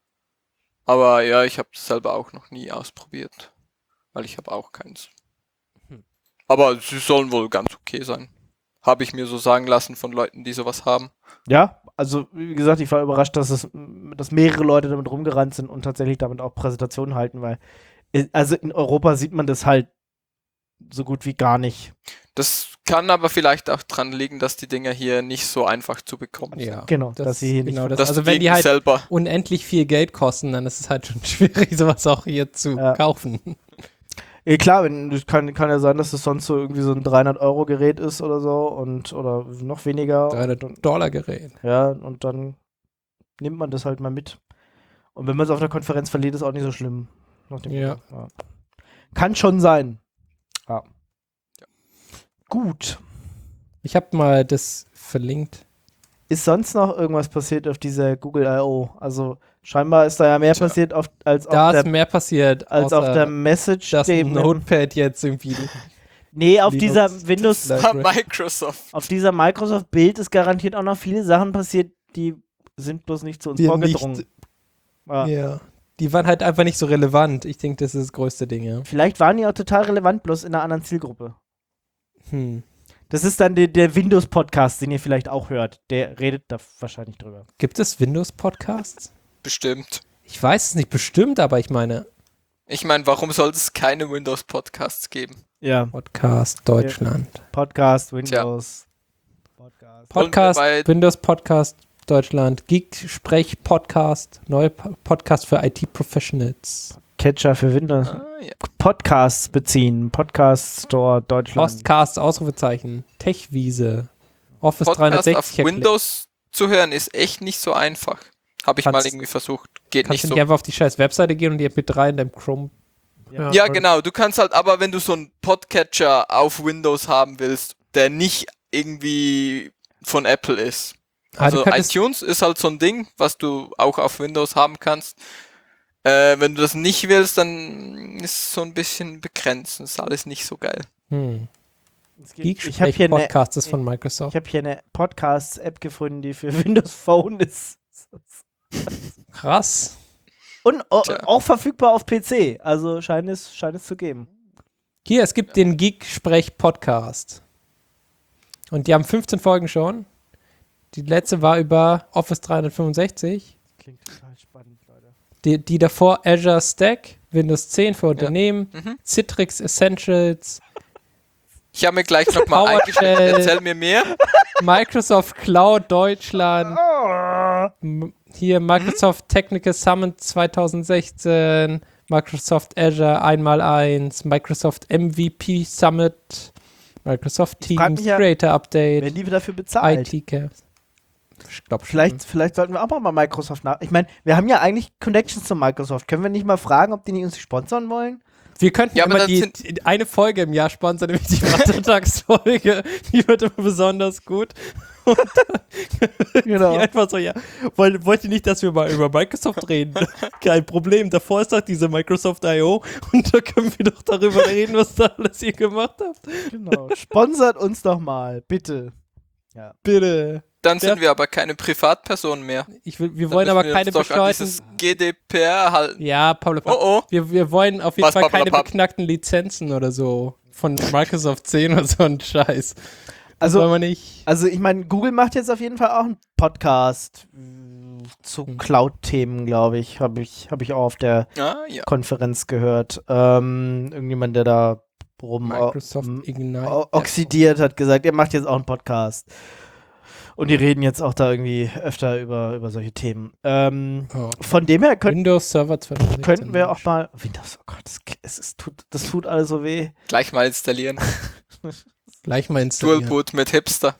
Aber ja, ich habe es selber auch noch nie ausprobiert, weil ich habe auch keins. Hm. Aber sie sollen wohl ganz okay sein. Habe ich mir so sagen lassen von Leuten, die sowas haben. ja, also wie gesagt, ich war überrascht, dass es, dass mehrere Leute damit rumgerannt sind und tatsächlich damit auch Präsentationen halten, weil äh, also in Europa sieht man das halt so gut wie gar nicht. Das kann aber vielleicht auch dran liegen, dass die Dinger hier nicht so einfach zu bekommen sind. Ja, Genau, das, dass sie hier nicht genau das, Dass also du wenn die halt selber unendlich viel Geld kosten, dann ist es halt schon schwierig, sowas auch hier zu Ja. kaufen. Ja, klar, wenn, das kann, kann ja sein, dass es sonst so irgendwie so ein dreihundert-Euro-Gerät ist oder so und oder noch weniger. dreihundert Und, Dollar Gerät. ja, und dann nimmt man das halt mal mit. Und wenn man es auf der Konferenz verliert, ist auch nicht so schlimm. Nach dem Ja. Motto. Ja. Kann schon sein. Ja. Gut. Ich habe mal das verlinkt. Ist sonst noch irgendwas passiert auf dieser Google I O? Also scheinbar ist da ja mehr Tja. passiert auf, als Da auf ist der, mehr passiert, als auf außer der Message. dass dem- Notepad jetzt irgendwie Nee, auf Linux- dieser Windows, Library. Microsoft. auf dieser Microsoft-Bild ist garantiert auch noch viele Sachen passiert, die sind bloß nicht zu uns Die vorgedrungen. nicht- Ja. Ja. Die waren halt einfach nicht so relevant. Ich denke, das ist das größte Ding, ja. Vielleicht waren die auch total relevant, bloß in einer anderen Zielgruppe. Hm. Das ist dann der, der Windows-Podcast, den ihr vielleicht auch hört. Der redet da wahrscheinlich drüber. Gibt es Windows-Podcasts? Bestimmt. Ich weiß es nicht bestimmt, aber ich meine Ich meine, warum sollte es keine Windows-Podcasts geben? Ja, Podcast Deutschland. Podcast, Windows. Podcast. Podcast, bei- Windows Podcast Deutschland, Geek-Sprech Podcast, neue Po- Podcast für I T-Professionals. Catcher für Windows. Ah, ja. Podcasts beziehen. Podcast Store Deutschland. Podcast, Ausrufezeichen, Techwiese, Office Podcast dreihundertsechzig. auf Windows zu hören ist echt nicht so einfach. Habe ich mal Kannst- irgendwie versucht. Geht Kannst nicht du so. nicht einfach auf die scheiß Webseite gehen und die M P drei in deinem Chrome. Ja. Ja, genau. Du kannst halt, aber wenn du so einen Podcatcher auf Windows haben willst, der nicht irgendwie von Apple ist. Ah, Also du könntest, iTunes ist halt so ein Ding, was du auch auf Windows haben kannst. Äh, wenn du das nicht willst, dann ist es so ein bisschen begrenzt. Das ist alles nicht so geil. hm. Es gibt- Ich habe Geek-Sprech hier eine Podcast ist von Microsoft. ich hab hier eine Podcasts-App gefunden, die für Windows Phone ist. Krass. Und au- Tja. auch verfügbar auf P C. Also scheint es, scheint es zu geben. Hier, es gibt den Geek-Sprech Podcast. Und die haben fünfzehn Folgen schon. Die letzte war über Office dreihundertfünfundsechzig. Klingt total spannend, Leute. Die, die davor Azure Stack, Windows zehn für Unternehmen, Mhm. Citrix Essentials, Ich habe mir gleich nochmal PowerShell. eingeschrieben. Erzähl mir mehr. Microsoft Cloud Deutschland, m- hier Microsoft Technical Summit zwanzig sechzehn, Microsoft Azure eins mal eins, Microsoft M V P Summit, Microsoft Ich frag Teams mich ja, Creator Update, Werden die dafür bezahlt? I T Caps. Ich glaube Vielleicht, vielleicht sollten wir auch mal bei Microsoft nach. Ich meine, wir haben ja eigentlich Connections zu Microsoft. Können wir nicht mal fragen, ob die nicht uns sponsern wollen? Wir könnten Ja, aber immer dann die, sind- die eine Folge im Jahr sponsern, nämlich die Vatertagsfolge. Die wird immer besonders gut. Genau. Die einfach so, ja, wollt, wollt ihr nicht, dass wir mal über Microsoft reden? Kein Problem. Davor ist doch diese Microsoft I O und da können wir doch darüber reden, was da alles ihr gemacht habt. Genau. Sponsert uns doch mal, bitte. Bitte. Dann Ja. sind wir aber keine Privatpersonen mehr. Ich will, wir Dann wollen müssen aber wir keine uns doch an bescheuerten... dieses G D P R halten. Ja, Pablo, Oh oh. wir, wir wollen auf jeden Was, Fall Pablo, keine Pab- beknackten Lizenzen oder so von Microsoft zehn oder so ein Scheiß. Das Also, wollen wir nicht. also ich meine, Google macht jetzt auf jeden Fall auch einen Podcast mh, zu Hm. Cloud-Themen, glaube ich. Habe ich, hab ich auch auf der Ah, ja. Konferenz gehört. Ähm, irgendjemand, der da rum Microsoft o- Ignite. o- oxidiert hat, gesagt, er macht jetzt auch einen Podcast. Und die reden jetzt auch da irgendwie öfter über, über solche Themen. Ähm, Oh. von dem her könnten Windows Server zwanzig sechzehn. könnten wir auch mal. Windows, oh Gott, das, es ist, tut, das tut alles so weh. Gleich mal installieren. Gleich mal installieren. Dual-Boot mit Hipster.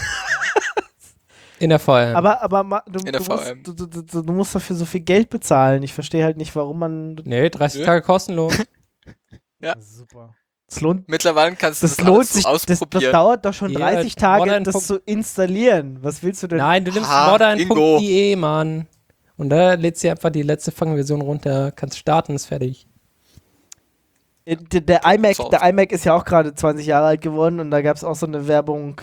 In der V M. Aber, aber ma- du, In du, der musst, V M. du, du, du, du musst dafür so viel Geld bezahlen. Ich verstehe halt nicht, warum man. Nee, dreißig Nö. Tage kostenlos. Ja. Super. Das lohnt, Mittlerweile kannst du das das, lohnt alles so sich. Das, das ausprobieren. dauert doch schon Ja, dreißig Tage, modern das Punkt- zu installieren. Was willst du denn? Nein, du nimmst Ha, modern Ingo. Punkt I E, Mann. Und da lädst du einfach die letzte Fangversion runter, kannst starten, ist fertig. Äh, Der, der, iMac, Solved. der iMac ist ja auch gerade zwanzig Jahre alt geworden und da gab es auch so eine Werbung,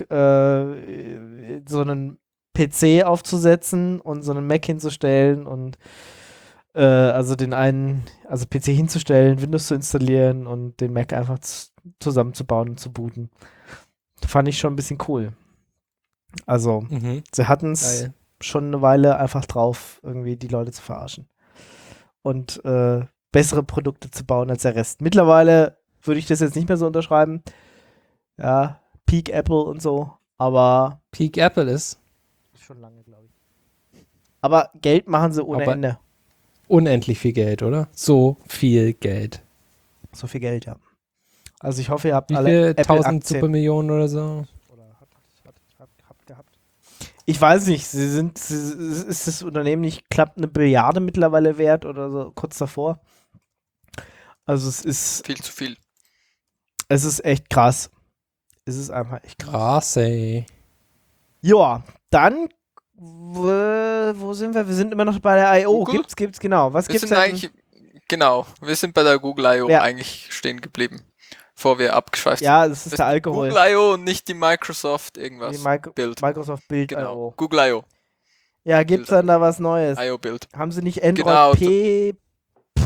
äh, so einen P C aufzusetzen und so einen Mac hinzustellen und äh, also den einen, also P C hinzustellen, Windows zu installieren und den Mac einfach z- zusammenzubauen und zu booten. Fand ich schon ein bisschen cool. Also, Mhm. sie hatten es Geil. schon eine Weile einfach drauf, irgendwie die Leute zu verarschen. Und äh, bessere Produkte zu bauen als der Rest. Mittlerweile würde ich das jetzt nicht mehr so unterschreiben. Ja, Peak Apple und so, aber Peak Apple ist schon lange, glaube ich. Aber Geld machen sie ohne Aber- Ende. unendlich viel Geld, oder? So viel Geld. So viel Geld, ja. Also ich hoffe, ihr habt Wie alle viel? Tausend Apple-Aktien. Supermillionen oder so? Oder habt, habt, habt, habt gehabt. Ich weiß nicht, sie sind, sie, ist das Unternehmen nicht knapp eine Billiarde mittlerweile wert oder so kurz davor? Also es ist, Viel zu viel. es ist echt krass. Es ist einfach echt krass. Krass, ey. Ja, dann, wo, wo sind wir? Wir sind immer noch bei der I O. Google? Gibt's, gibt's, genau. Was Wir gibt's sind denn? eigentlich, genau, wir sind bei der Google I O Ja. eigentlich stehen geblieben, bevor wir abgeschweift sind. Ja, das ist Das der Alkohol. Google I O und nicht die Microsoft irgendwas. Die Micro Bild. Microsoft Bild Genau. I O. Google I O. Ja, gibt's dann da was Neues? I O Bild. Haben sie nicht Android Genau, P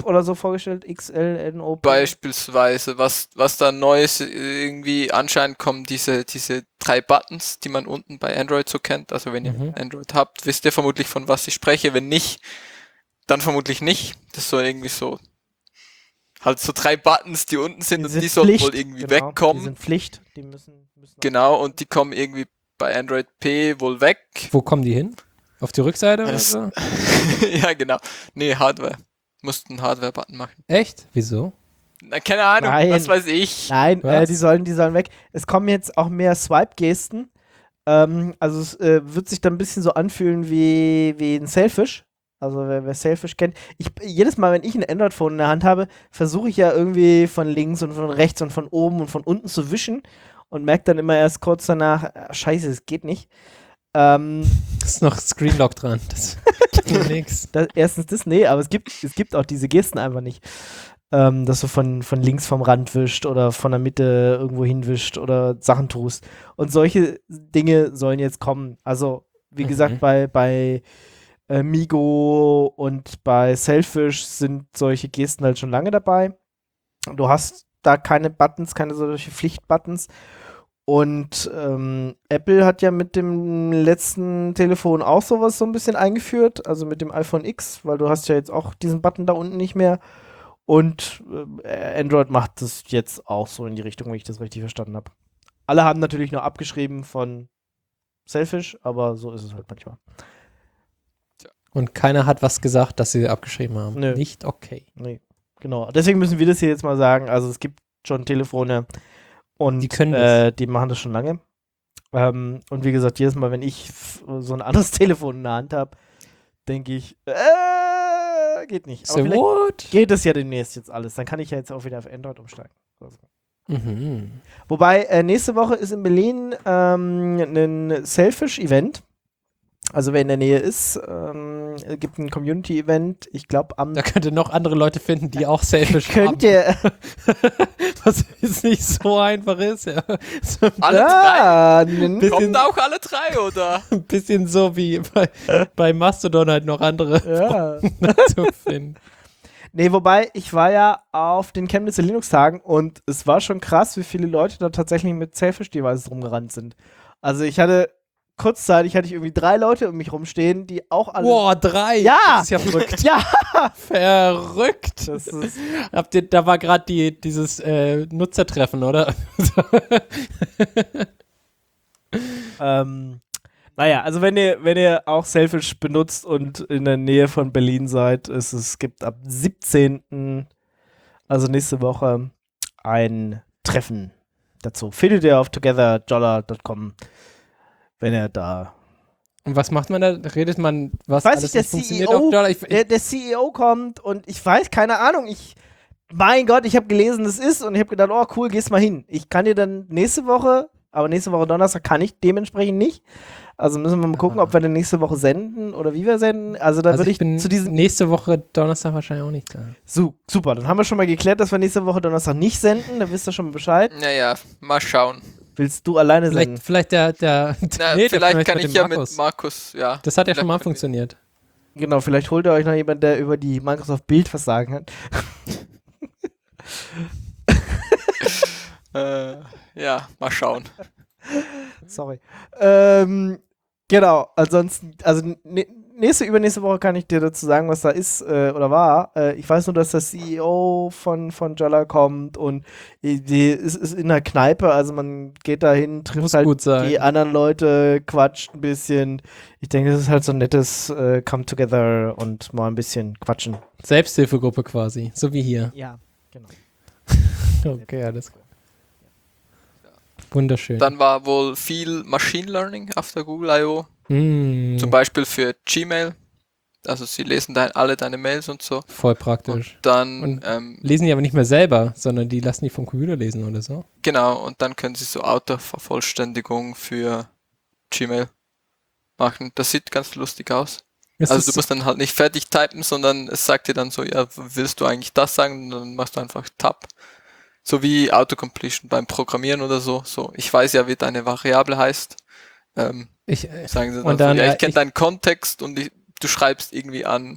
oder so vorgestellt, X L N O P. Beispielsweise, was, was da Neues irgendwie anscheinend kommen, diese, diese drei Buttons, die man unten bei Android so kennt. Also wenn Mhm. ihr Android habt, wisst ihr vermutlich, von was ich spreche. Wenn nicht, dann vermutlich nicht. Das soll irgendwie so, halt so drei Buttons, die unten sind, Die und sind die sollen Pflicht, wohl irgendwie genau. Die wegkommen. sind Pflicht, die müssen, müssen Genau, und die kommen irgendwie bei Android P wohl weg. Wo kommen die hin? Auf die Rückseite oder Es- so? Ja, genau. Nee, Hardware. Mussten einen Hardware-Button machen. Echt? Wieso? Na, keine Ahnung, Nein. was weiß ich. Nein, äh, Was? die sollen, die sollen weg. Es kommen jetzt auch mehr Swipe-Gesten. Ähm, also es äh, wird sich dann ein bisschen so anfühlen wie, wie ein Sailfish. Also wer, wer Sailfish kennt. Ich, jedes Mal, wenn ich ein Android-Phone in der Hand habe, versuche ich ja irgendwie von links und von rechts und von oben und von unten zu wischen und merke dann immer erst kurz danach, äh, scheiße, es geht nicht. Ähm, Ist noch Screenlock dran. Das geht nix. das, erstens das, nee, aber es gibt, es gibt auch diese Gesten einfach nicht. Ähm, dass du von, von links vom Rand wischt oder von der Mitte irgendwo hinwischt oder Sachen tust. Und solche Dinge sollen jetzt kommen. Also, wie Mhm. gesagt, bei, bei äh, Migo und bei Sailfish sind solche Gesten halt schon lange dabei. Du hast da keine Buttons, keine solche Pflichtbuttons. Und ähm, Apple hat ja mit dem letzten Telefon auch sowas so ein bisschen eingeführt, also mit dem iPhone X, weil du hast ja jetzt auch diesen Button da unten nicht mehr. Und äh, Android macht das jetzt auch so in die Richtung, wenn ich das richtig verstanden habe. Alle haben natürlich nur abgeschrieben von Selfish, aber so ist es halt manchmal. Und keiner hat was gesagt, dass sie abgeschrieben haben. Nö. Nicht okay. Nee, genau. Deswegen müssen wir das hier jetzt mal sagen. Also es gibt schon Telefone und Die können äh, die machen das schon lange. Ähm, und wie gesagt, jedes Mal, wenn ich f- so ein anderes Telefon in der Hand habe, denke ich, äh, geht nicht. Aber So vielleicht what? geht es ja demnächst jetzt alles. Dann kann ich ja jetzt auch wieder auf Android umsteigen. Also. Mhm. Wobei, äh, nächste Woche ist in Berlin ähm, ein Selfish-Event. Also wer in der Nähe ist, ähm, es gibt ein Community-Event. Ich glaube am Da könnt ihr noch andere Leute finden, die auch Selfish haben. könnt ihr Was jetzt nicht so einfach ist, ja. So Alle ja, n- drei? Kommen auch alle drei, oder? ein bisschen so wie bei, bei Mastodon halt noch andere ja. zu finden. Nee, wobei, ich war ja auf den Chemnitzer Linux-Tagen und es war schon krass, wie viele Leute da tatsächlich mit Selfish-Devices rumgerannt sind. Also ich hatte, kurzzeitig hatte ich irgendwie drei Leute um mich rumstehen, die auch alle... Boah, drei! Ja! Das ist ja verrückt. Ja! Verrückt! Das ist, Habt ihr, da war gerade die, dieses äh, Nutzertreffen, oder? ähm, naja, also wenn ihr, wenn ihr auch Selfish benutzt und in der Nähe von Berlin seid, ist es gibt ab siebzehnten, also nächste Woche, ein Treffen dazu. Findet ihr auf together jolla punkt com, wenn ihr da... Und was macht man da? Redet man, was Weiß alles ich, der nicht funktioniert C E O, auf Dollar? Ich, ich, Der, der C E O kommt und ich weiß, keine Ahnung, ich, mein Gott, ich habe gelesen, das ist und ich habe gedacht, oh cool, gehst mal hin. Ich kann dir dann nächste Woche, aber nächste Woche Donnerstag kann ich dementsprechend nicht. Also müssen wir mal gucken, ob wir dann nächste Woche senden oder wie wir senden. Also da also würde ich ich, bin zu diesem, nächste Woche Donnerstag wahrscheinlich auch nicht da. so, super, dann haben wir schon mal geklärt, dass wir nächste Woche Donnerstag nicht senden, dann wisst ihr schon mal Bescheid. Naja, mal schauen. Willst du alleine Vielleicht, senden? vielleicht der, der, Na, nee, der vielleicht kann mit ich dem ja Markus. mit Markus, ja. Das hat ja schon mal Vielleicht können funktioniert. Genau, vielleicht holt ihr euch noch jemand, der über die Microsoft Bild was sagen hat. wir- Äh, ja, mal schauen. Sorry. Ähm, genau, ansonsten, also ne, nächste, übernächste Woche kann ich dir dazu sagen, was da ist äh, oder war. Äh, ich weiß nur, dass der C E O von, von Jolla kommt und äh, die, es ist in der Kneipe, also man geht da hin, trifft Muss halt gut sein. die anderen Leute, quatscht ein bisschen. Ich denke, das ist halt so ein nettes äh, Come-Together und mal ein bisschen quatschen. Selbsthilfegruppe quasi, so wie hier. Ja, genau. Okay, alles klar. Wunderschön. Dann war wohl viel Machine Learning auf der Google I O. Mm, Zum Beispiel für Gmail. Also sie lesen dein, alle deine Mails und so. voll praktisch. Und dann, Und- ähm, Lesen die aber nicht mehr selber, sondern die lassen die vom Computer lesen oder so. genau, und dann können sie so Autovervollständigung für Gmail machen. Das sieht ganz lustig aus. Es Also ist- du musst dann halt nicht fertig typen, sondern es sagt dir dann so, ja, willst du eigentlich das sagen? Und dann machst du einfach Tab. So wie Autocompletion beim Programmieren oder so. So, ich weiß ja, wie deine Variable heißt. Ähm, ich, äh, sagen sie dann, Und dann, so, ja, äh, ich kenne ich- deinen Kontext und ich, du schreibst irgendwie an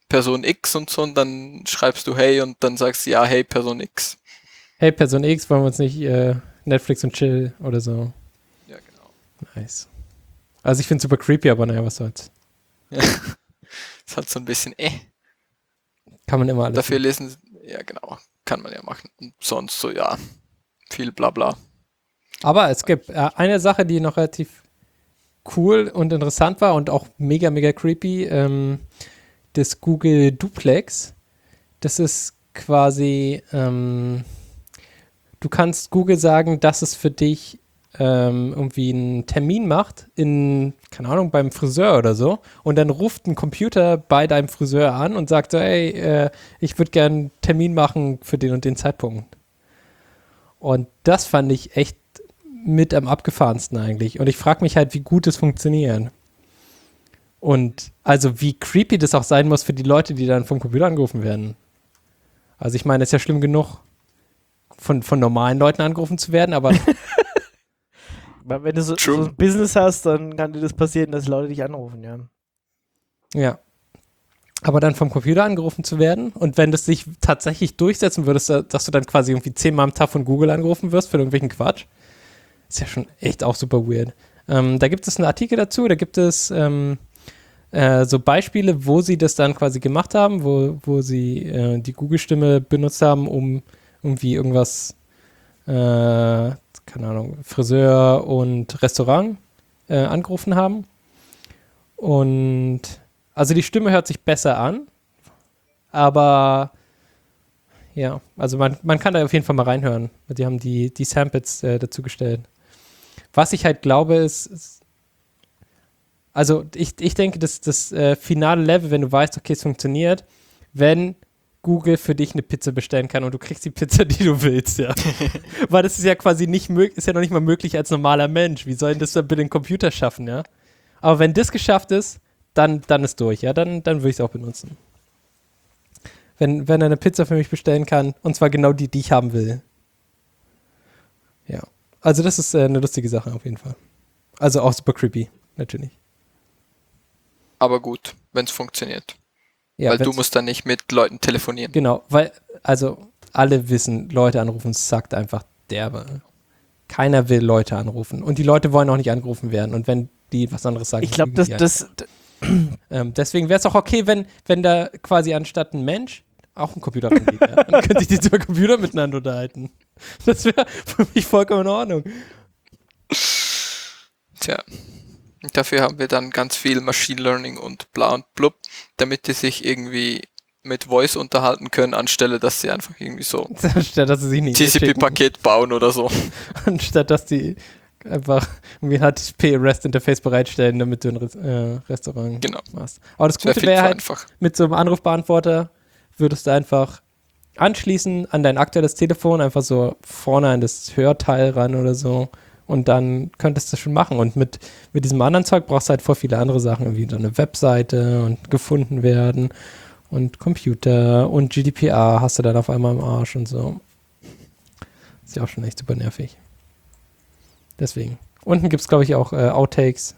Person X und so und dann schreibst du hey und dann sagst du ja, hey Person X. Hey Person X, wollen wir uns nicht äh, Netflix und Chill oder so? Ja, genau. Nice. Also ich finde es super creepy, aber naja, was soll's. Ja. Ist halt so ein bisschen eh. Kann man immer alles Dafür machen. lesen, ja genau, kann man ja machen. Und sonst so, ja, viel Blabla. Aber es gibt äh, eine Sache, die noch relativ cool und interessant war und auch mega, mega creepy. Ähm, das Google Duplex. Das ist quasi, ähm, du kannst Google sagen, dass es für dich ähm, irgendwie einen Termin macht in, keine Ahnung, beim Friseur oder so. Und dann ruft ein Computer bei deinem Friseur an und sagt so, ey, äh, ich würde gerne einen Termin machen für den und den Zeitpunkt. Und das fand ich echt mit am abgefahrensten eigentlich. Und ich frage mich halt, wie gut es funktioniert. Und also wie creepy das auch sein muss für die Leute, die dann vom Computer angerufen werden. Also ich meine, es ist ja schlimm genug, von, von normalen Leuten angerufen zu werden, aber Weil wenn du so, True. so ein Business hast, dann kann dir das passieren, dass Leute dich anrufen, ja. ja. Aber dann vom Computer angerufen zu werden und wenn das sich tatsächlich durchsetzen würdest, dass du dann quasi irgendwie zehnmal am Tag von Google angerufen wirst für irgendwelchen Quatsch, ist ja schon echt auch super weird. Ähm, da gibt es einen Artikel dazu, da gibt es ähm, äh, so Beispiele, wo sie das dann quasi gemacht haben, wo, wo sie äh, die Google-Stimme benutzt haben, um irgendwie irgendwas, äh, keine Ahnung, Friseur und Restaurant äh, angerufen haben. Und also die Stimme hört sich besser an, aber ja, also man, man kann da auf jeden Fall mal reinhören. Die haben die, die Samples äh, dazu gestellt. Was ich halt glaube, ist, ist also ich, ich denke, dass das äh, finale Level, wenn du weißt, okay, es funktioniert, wenn Google für dich eine Pizza bestellen kann und du kriegst die Pizza, die du willst, ja. Weil das ist ja quasi nicht möglich, ist ja noch nicht mal möglich als normaler Mensch. Wie soll denn das dann bitte ein Computer schaffen, ja? Aber wenn das geschafft ist, dann, dann ist durch, ja, dann, dann würde ich es auch benutzen. Wenn, wenn er eine Pizza für mich bestellen kann, und zwar genau die, die ich haben will. Ja. Also das ist äh, eine lustige Sache auf jeden Fall. Also auch super creepy, natürlich. Aber gut, wenn es funktioniert. Ja, weil du wenn's- musst dann nicht mit Leuten telefonieren. Genau, weil, also alle wissen, Leute anrufen, sagt einfach derbe. Keiner will Leute anrufen. Und die Leute wollen auch nicht angerufen werden. Und wenn die was anderes sagen, Ich glaube, lügen das, die halt. das, Ähm, deswegen wäre es auch okay, wenn, wenn da quasi anstatt ein Mensch auch ein Computer rangeht. Ja? Dann können sich die zwei Computer miteinander unterhalten. Das wäre für mich vollkommen in Ordnung. Tja. Dafür haben wir dann ganz viel Machine Learning und bla und blub, damit die sich irgendwie mit Voice unterhalten können, anstelle dass sie einfach irgendwie so Anstatt dass sie sich nicht T C schicken. P-Paket bauen oder so. Anstatt dass die einfach irgendwie ein H T T P-REST-Interface bereitstellen, damit du ein Res- äh, Restaurant Genau. machst. Aber das Das wäre Gute viel wäre zu halt, einfach. mit so einem Anrufbeantworter würdest du einfach anschließen an dein aktuelles Telefon, einfach so vorne an das Hörteil ran oder so und dann könntest du das schon machen. Und mit, mit diesem anderen Zeug brauchst du halt voll viele andere Sachen, wie eine Webseite und gefunden werden und Computer und G D P R hast du dann auf einmal im Arsch und so. Ist ja auch schon echt super nervig. Deswegen. Unten gibt es, glaube ich, auch äh, Outtakes.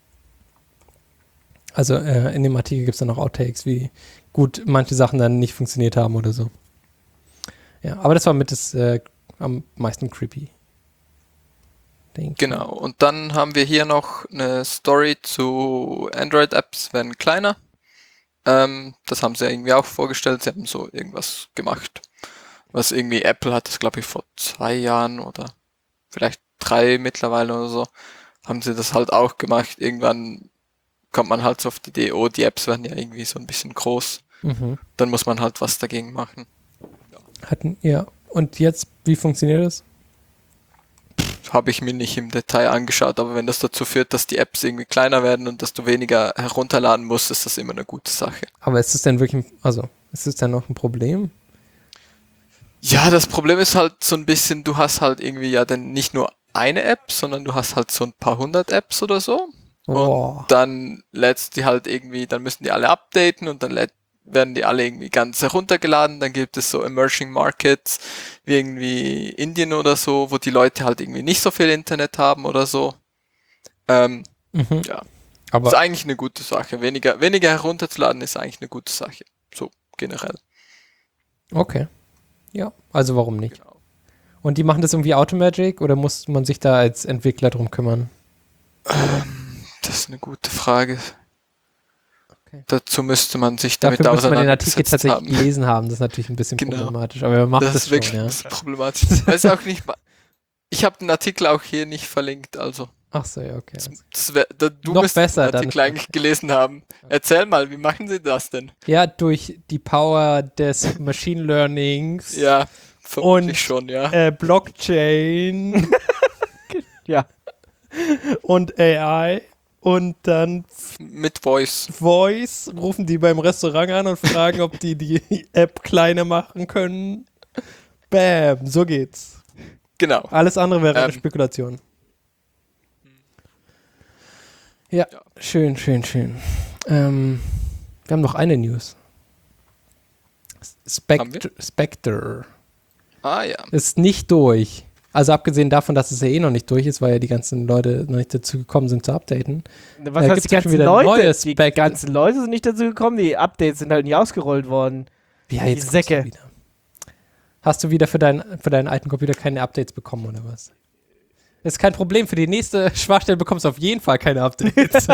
Also äh, in dem Artikel gibt es dann auch Outtakes, wie gut manche Sachen dann nicht funktioniert haben oder so. Ja, aber das war mit das äh, am meisten creepy. Denk. Genau. Und dann haben wir hier noch eine Story zu Android-Apps werden kleiner. Ähm, das haben sie irgendwie auch vorgestellt. Sie haben so irgendwas gemacht, was irgendwie Apple hat das, glaube ich, vor zwei Jahren oder vielleicht drei mittlerweile oder so, haben sie das halt auch gemacht. Irgendwann kommt man halt so auf die Idee, oh, die Apps werden ja irgendwie so ein bisschen groß. Mhm. Dann muss man halt was dagegen machen. Hatten, ja. Und jetzt, wie funktioniert das? Habe ich mir nicht im Detail angeschaut, aber wenn das dazu führt, dass die Apps irgendwie kleiner werden und dass du weniger herunterladen musst, ist das immer eine gute Sache. Aber ist es denn wirklich, also, ist es denn noch ein Problem? Ja, das Problem ist halt so ein bisschen, du hast halt irgendwie ja dann nicht nur eine App, sondern du hast halt so ein paar hundert Apps oder so. Oh. Und dann lädst die halt irgendwie, dann müssen die alle updaten und dann lädt, werden die alle irgendwie ganz heruntergeladen. Dann gibt es so Emerging Markets wie irgendwie Indien oder so, wo die Leute halt irgendwie nicht so viel Internet haben oder so. Ähm, Mhm. ja, Aber ist eigentlich eine gute Sache. Weniger, weniger herunterzuladen ist eigentlich eine gute Sache. so generell. Okay. Ja, also warum nicht? Genau. Und die machen das irgendwie Automagic oder muss man sich da als Entwickler drum kümmern? Ähm, das ist eine gute Frage. Okay. Dazu müsste man sich damit Dafür müsste man den Artikel auseinandergesetzt tatsächlich haben. gelesen haben. Das ist natürlich ein bisschen Genau. problematisch, aber er macht Das das, ist schon, wirklich ja. ein bisschen problematisch. Ich weiß auch nicht, ma- ich habe den Artikel auch hier nicht verlinkt, also Ach so, ja, okay. das, das wär, da, du Noch müsstest besser, den dann Artikel ist eigentlich gelesen haben. Erzähl mal, wie machen sie das denn? Ja, durch die Power des Machine Learnings Ja, vermutlich Und- schon, ja. äh, Blockchain Ja. und A I und dann Mit Voice. Voice rufen die beim Restaurant an und fragen, ob die die App kleiner machen können. Bam, so geht's. Genau. Alles andere wäre eine Ähm. Spekulation. Ja, Ja. schön, schön, schön. Ähm, wir haben noch eine News. Haben wir? Spect- Spectre Ah ja. ist nicht durch. Also abgesehen davon, dass es ja eh noch nicht durch ist, weil ja die ganzen Leute noch nicht dazu gekommen sind zu updaten. Was Äh, heißt gibt's die da schon ganzen wieder Leute? neue Die Spec- ganzen Leute sind nicht dazu gekommen, die Updates sind halt nicht ausgerollt worden. Ja, Die jetzt kommst du Säcke. wieder. Hast du wieder für, dein, für deinen alten Computer keine Updates bekommen oder was? Ist kein Problem. Für die nächste Schwachstelle bekommst du auf jeden Fall keine Updates.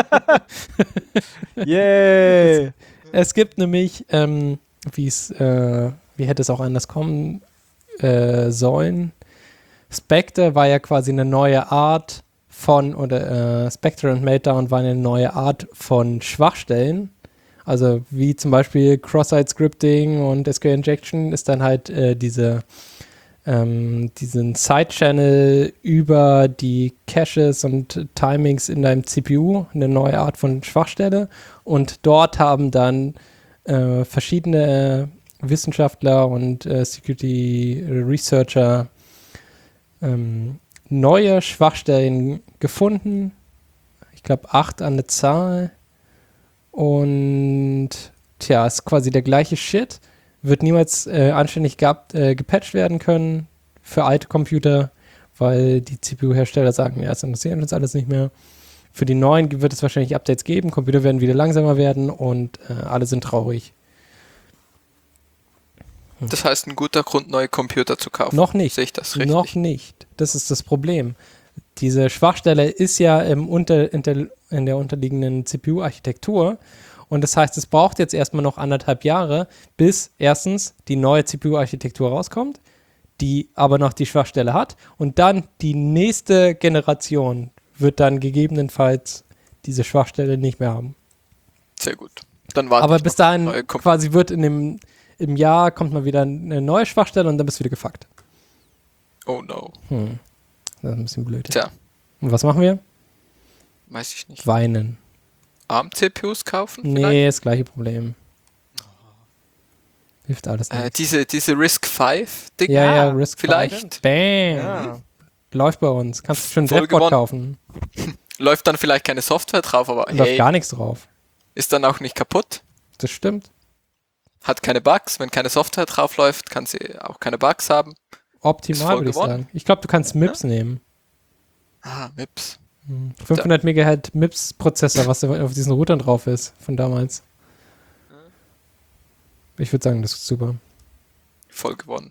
Yay! Es gibt nämlich, ähm, wie es, äh, wie hätte es auch anders kommen äh, sollen. Spectre war ja quasi eine neue Art von, oder äh, Spectre und Meltdown waren eine neue Art von Schwachstellen. Also wie zum Beispiel Cross-Site-Scripting und S Q L-Injection ist dann halt äh, diese ähm, diesen Side-Channel über die Caches und Timings in deinem C P U, eine neue Art von Schwachstelle. Und dort haben dann äh, verschiedene Wissenschaftler und äh, Security Researcher ähm, neue Schwachstellen gefunden. Ich glaube acht an der Zahl. Und tja, ist quasi der gleiche Shit. Wird niemals äh, anständig gehabt, äh, gepatcht werden können für alte Computer, weil die C P U-Hersteller sagen, ja, das interessiert uns alles nicht mehr. Für die neuen wird es wahrscheinlich Updates geben, Computer werden wieder langsamer werden und äh, alle sind traurig. Das heißt, ein guter Grund, neue Computer zu kaufen. Noch nicht. Sehe ich das richtig? Noch nicht. Das ist das Problem. Diese Schwachstelle ist ja im unter, in, der, in der unterliegenden C P U-Architektur. Und das heißt, es braucht jetzt erstmal noch anderthalb Jahre, bis erstens die neue C P U-Architektur rauskommt, die aber noch die Schwachstelle hat. Und dann die nächste Generation wird dann gegebenenfalls diese Schwachstelle nicht mehr haben. Sehr gut. Dann warte aber ich bis noch dahin neue Kom- quasi wird in dem im Jahr kommt mal wieder eine neue Schwachstelle und dann bist du wieder gefuckt. Oh no. Hm. Das ist ein bisschen blöd. Tja, Und was machen wir? weiß ich nicht. Weinen. ARM-C P Us kaufen? Nee, das gleiche Problem. Hilft alles nicht. Äh, diese, diese Risk fünf Dinger? ja, ja, Risk vielleicht. Bam. Ja. Läuft bei uns. Kannst du schon Voll Deadbot gewonnen. kaufen. Läuft dann vielleicht keine Software drauf, aber Läuft hey, gar nichts drauf. ist dann auch nicht kaputt. Das stimmt. Hat keine Bugs. Wenn keine Software drauf läuft, kann sie auch keine Bugs haben. Ist Optimal, voll würde ich gewonnen. sagen. Ich glaube, du kannst M I P S nehmen. Ah, M I P S. Hm. fünfhundert Megahertz M I P S-Prozessor, was da auf diesen Routern drauf ist, von damals. Ich würde sagen, das ist super. Voll gewonnen.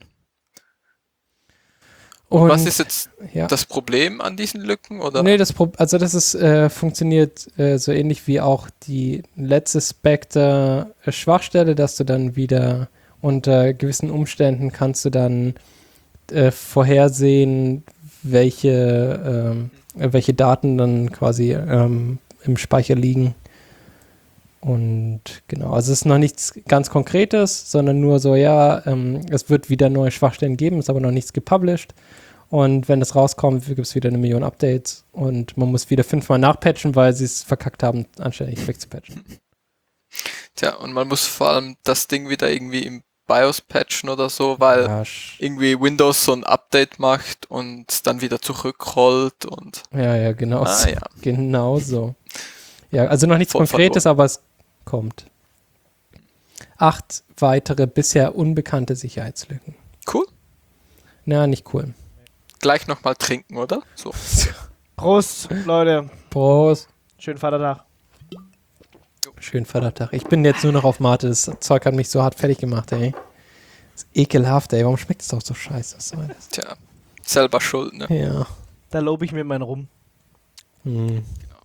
Und Was ist jetzt ja. das Problem an diesen Lücken? Oder? Nee, das Pro also das ist, äh, funktioniert äh, so ähnlich wie auch die letzte Spectre-Schwachstelle, dass du dann wieder unter gewissen Umständen kannst du dann äh, vorhersehen, welche, ähm, äh, welche Daten dann quasi ähm, im Speicher liegen. Und genau, also es ist noch nichts ganz Konkretes, sondern nur so, ja, ähm, es wird wieder neue Schwachstellen geben, ist aber noch nichts gepublished. Und wenn das rauskommt, gibt es wieder eine Million Updates und man muss wieder fünfmal nachpatchen, weil sie es verkackt haben, anständig wegzupatchen. Tja, und man muss vor allem das Ding wieder irgendwie im BIOS patchen oder so, weil Ja, sch- irgendwie Windows so ein Update macht und dann wieder zurückrollt und ja, ja, genau ah so. ja, Genau so. Ja, also noch nichts Voll Konkretes, aber es kommt. Acht weitere bisher unbekannte Sicherheitslücken. cool. Na, nicht cool. Gleich nochmal trinken, oder? So. Prost, Leute. Prost. Schönen Vatertag. Schönen Vatertag. Ich bin jetzt nur noch auf Mate. Das Zeug hat mich so hart fertig gemacht, ey. Das ist ekelhaft, ey. Warum schmeckt es doch so scheiße? Was soll das? Tja, selber schuld, ne? Ja. Da lobe ich mir meinen rum. Hm.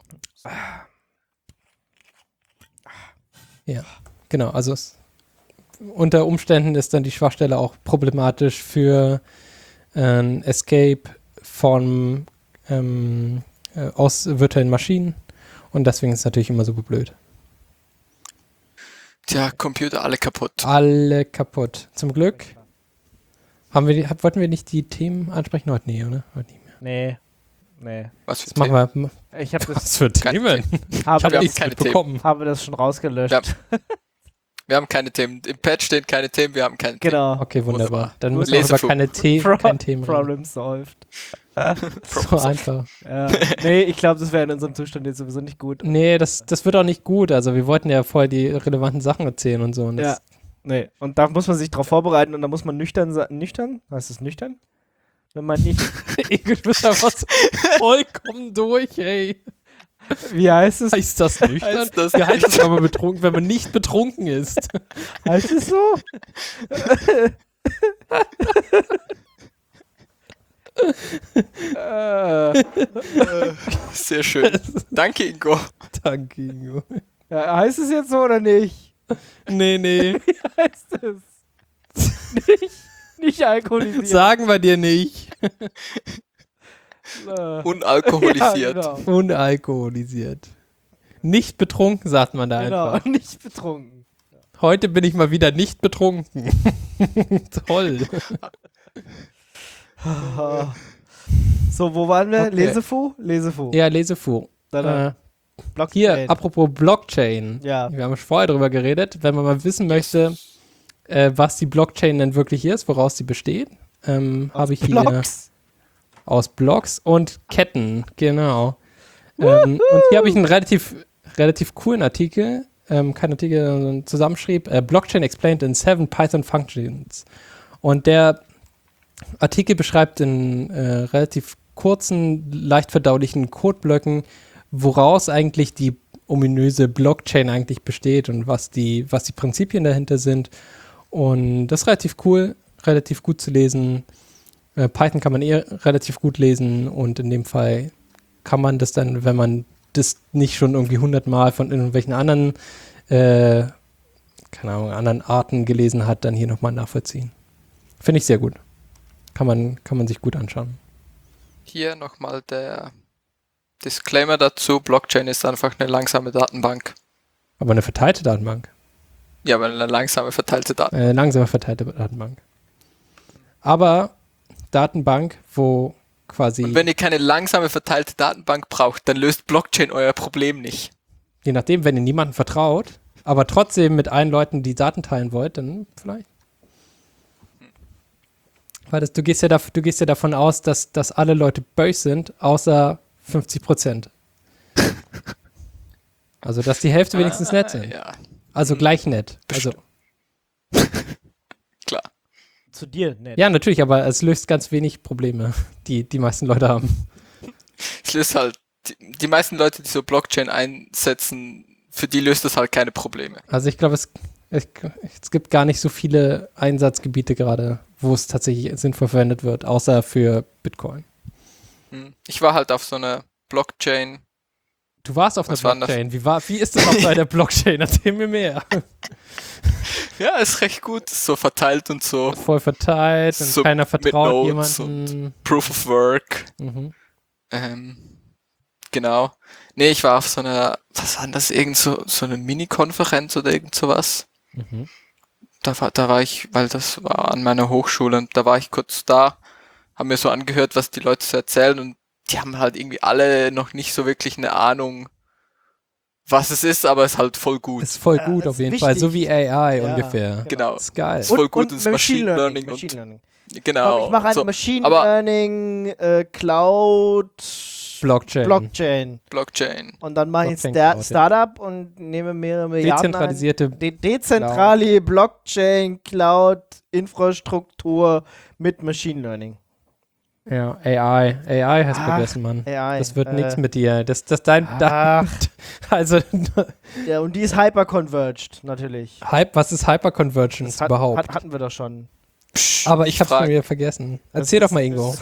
Ja, genau. Also es, unter Umständen ist dann die Schwachstelle auch problematisch für ein Escape von ähm, äh, aus virtuellen Maschinen. Und deswegen ist es natürlich immer super blöd. Tja, Computer alle kaputt. Alle kaputt. Zum Glück haben wir die, hab, wollten wir nicht die Themen ansprechen heute? Nee, oder? Heute nicht mehr. Nee. Nee. Was für Das machen wir. Ich habe das, Was für Keine Themen? habe Ich habe Wir haben nichts keine mitbekommen. habe das schon rausgelöscht. Ja. Wir haben keine Themen. Im Patch stehen keine Themen, wir haben keine Genau. Okay, wunderbar. Dann Nur müssen wir auch über Lesefunk. keine The Pro- kein Themen reden. Problem solved. So einfach. Ja. Nee, ich glaube, das wäre in unserem Zustand jetzt sowieso nicht gut. Nee, das, das wird auch nicht gut. Also wir wollten ja vorher die relevanten Sachen erzählen und so. Und Ja. das, Nee. Und da muss man sich drauf vorbereiten und da muss man nüchtern sein. Nüchtern? Heißt es nüchtern? Wenn man nicht. ich bin da was vollkommen durch, ey. Wie heißt es? Heißt das nüchtern? Heißt das Wie heißt das, wenn man betrunken, wenn man nicht betrunken ist? Heißt es so? äh, Sehr schön. Danke, Ingo. Danke, Ingo. ja, heißt es jetzt so oder nicht? Nee, nee. Wie heißt es? nicht, nicht alkoholisiert. Sagen wir dir nicht. Äh, Unalkoholisiert. Ja, genau. Unalkoholisiert. Nicht betrunken, sagt man da Genau, einfach. nicht betrunken. Heute bin ich mal wieder nicht betrunken. Toll. So, wo waren wir? Okay. Lesefu? Lesefu. Ja, Lesefu. Dann, Äh, Blockchain. hier, apropos Blockchain. Ja. Wir haben schon vorher darüber geredet. Wenn man mal wissen möchte, äh, was die Blockchain denn wirklich ist, woraus sie besteht, ähm, habe ich hier Blocks. aus Blocks und Ketten, genau. Ähm, und hier habe ich einen relativ, relativ coolen Artikel, ähm, kein Artikel, sondern ein Zusammenschrieb, äh, Blockchain explained in seven Python functions. Und der Artikel beschreibt in äh, relativ kurzen, leicht verdaulichen Codeblöcken, woraus eigentlich die ominöse Blockchain eigentlich besteht und was die, was die Prinzipien dahinter sind. Und das ist relativ cool, relativ gut zu lesen. Äh, Python kann man eh relativ gut lesen und in dem Fall kann man das dann, wenn man das nicht schon irgendwie hundertmal von irgendwelchen anderen, äh, keine Ahnung, anderen Arten gelesen hat, dann hier nochmal nachvollziehen. Finde ich sehr gut. Kann man, kann man sich gut anschauen. Hier nochmal der Disclaimer dazu. Blockchain ist einfach eine langsame Datenbank. Aber eine verteilte Datenbank. Ja, aber eine langsame verteilte Datenbank. Eine langsame verteilte Datenbank. Aber Datenbank, wo quasi, Und wenn ihr keine langsame verteilte Datenbank braucht, dann löst Blockchain euer Problem nicht. je nachdem, wenn ihr niemandem vertraut, aber trotzdem mit allen Leuten die Daten teilen wollt, dann vielleicht. Weil das, du, gehst ja da, du gehst ja davon aus, dass, dass alle Leute böse sind, außer fünfzig Prozent. Also, dass die Hälfte wenigstens nett sind. Ja, Also gleich nett. Also, klar. Zu dir, nett. ja, natürlich, aber es löst ganz wenig Probleme, die die meisten Leute haben. Es löst halt, die, die meisten Leute, die so Blockchain einsetzen, für die löst das halt keine Probleme. Also ich glaube, es, es, es gibt gar nicht so viele Einsatzgebiete gerade, wo es tatsächlich sinnvoll verwendet wird, außer für Bitcoin. Hm. Ich war halt auf so einer Blockchain. Du warst auf Was einer war denn das? Blockchain. Wie, war, wie ist das auf bei der Blockchain? Erzähl mir mehr. Ja, ist recht gut, ist so verteilt und so. Voll verteilt und So keiner mit vertraut Notes jemandem. Proof of Work. Mhm. Ähm, genau. Nee, ich war auf so einer, was war denn das, irgend so, so eine Mini-Konferenz oder irgend sowas. Mhm. Da war, da war ich, weil das war an meiner Hochschule und da war ich kurz da, haben mir so angehört, was die Leute so erzählen und die haben halt irgendwie alle noch nicht so wirklich eine Ahnung, was es ist, aber es ist halt voll gut. Ist voll Ja, gut das auf ist jeden wichtig. Fall, so wie A I Ja, ungefähr. Genau. Ist geil. Ist voll gut ins Machine Learning Machine und- Learning. Genau. Ich mache ein so, Machine aber- Learning äh, Cloud Blockchain. Blockchain. Blockchain. Und dann mache ich ein Blockchain Star Cloud, ja. Startup und nehme mehrere Milliarden Dezentralisierte an. De dezentrale Blockchain Cloud Infrastruktur mit Machine Learning. Ja, A I. A I hast Ach, vergessen, Mann. A I, Das wird äh, nichts mit dir. Das, das dein, Ach. dein also Ja, und die ist hyperconverged, natürlich. Hype, was ist Hyperconvergence Das hat, überhaupt? Hat, hatten wir doch schon. Psch, Aber ich hab's frag- schon wieder vergessen. Das Erzähl ist- doch mal, Ingo.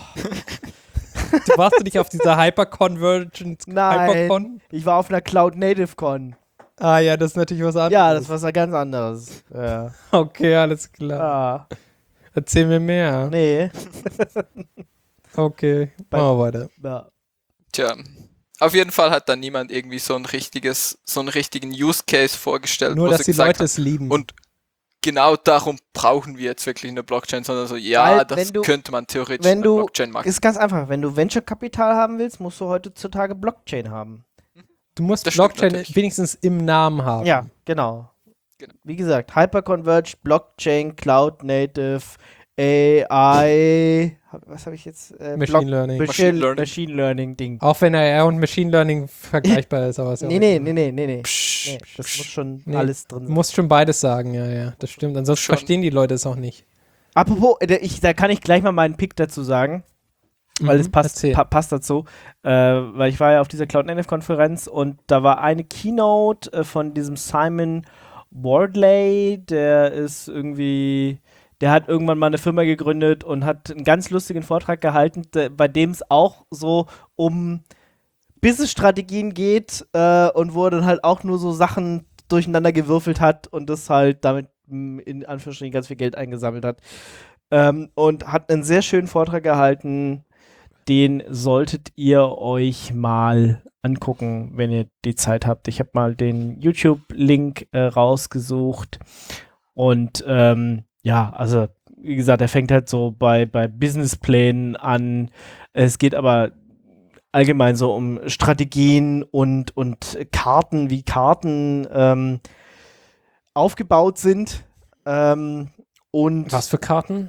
Du warst du nicht auf dieser Hyperconvergence Nein, Hypercon? ich war auf einer Cloud Native Con. Ah ja, das ist natürlich was anderes. Ja, das war was ganz anderes. Ja. Okay, alles klar. Ah, Erzähl mir mehr. nee. Okay, Bei- machen wir weiter. Ja. Tja. Auf jeden Fall hat da niemand irgendwie so ein richtiges, so einen richtigen Use Case vorgestellt, Nur, wo dass sie die gesagt Leute es lieben. haben, und genau darum brauchen wir jetzt wirklich eine Blockchain, sondern so, ja, Weil, das wenn du- könnte man theoretisch wenn mit du- Blockchain machen. Ist ganz einfach. Wenn du Venture-Kapital haben willst, musst du heutzutage Blockchain haben. du musst das stimmt Blockchain natürlich. wenigstens im Namen haben. Ja, genau. Genau. Wie gesagt, Hyperconverged, Blockchain, Cloud Native, A I, was habe ich jetzt? Äh, Machine Block- Learning. Machine, Machine Learning. Machine Learning Ding. Auch wenn A I und Machine Learning vergleichbar ist, aber ist ja Nee, auch nee, egal. nee, nee, nee, nee. Psch, nee das psch. muss schon Nee. alles drin Du sein. musst schon beides sagen, ja, ja, das stimmt. Ansonsten Schon. verstehen die Leute es auch nicht. Apropos, äh, ich, da kann ich gleich mal meinen Pick dazu sagen, weil es Mhm, passt, erzähl. pa passt dazu. Äh, weil ich war ja auf dieser Cloud Native Konferenz und da war eine Keynote äh, von diesem Simon Wardley, der ist irgendwie, der hat irgendwann mal eine Firma gegründet und hat einen ganz lustigen Vortrag gehalten, der, bei dem es auch so um Business-Strategien geht äh, und wo er dann halt auch nur so Sachen durcheinander gewürfelt hat und das halt damit mh, in Anführungsstrichen ganz viel Geld eingesammelt hat. Ähm, und hat einen sehr schönen Vortrag gehalten, den solltet ihr euch mal angucken, wenn ihr die Zeit habt. Ich habe mal den YouTube-Link äh, rausgesucht und ähm, ja, also wie gesagt, er fängt halt so bei, bei Businessplänen an. Es geht aber allgemein so um Strategien und, und Karten, wie Karten ähm, aufgebaut sind. Ähm, und Was für Karten?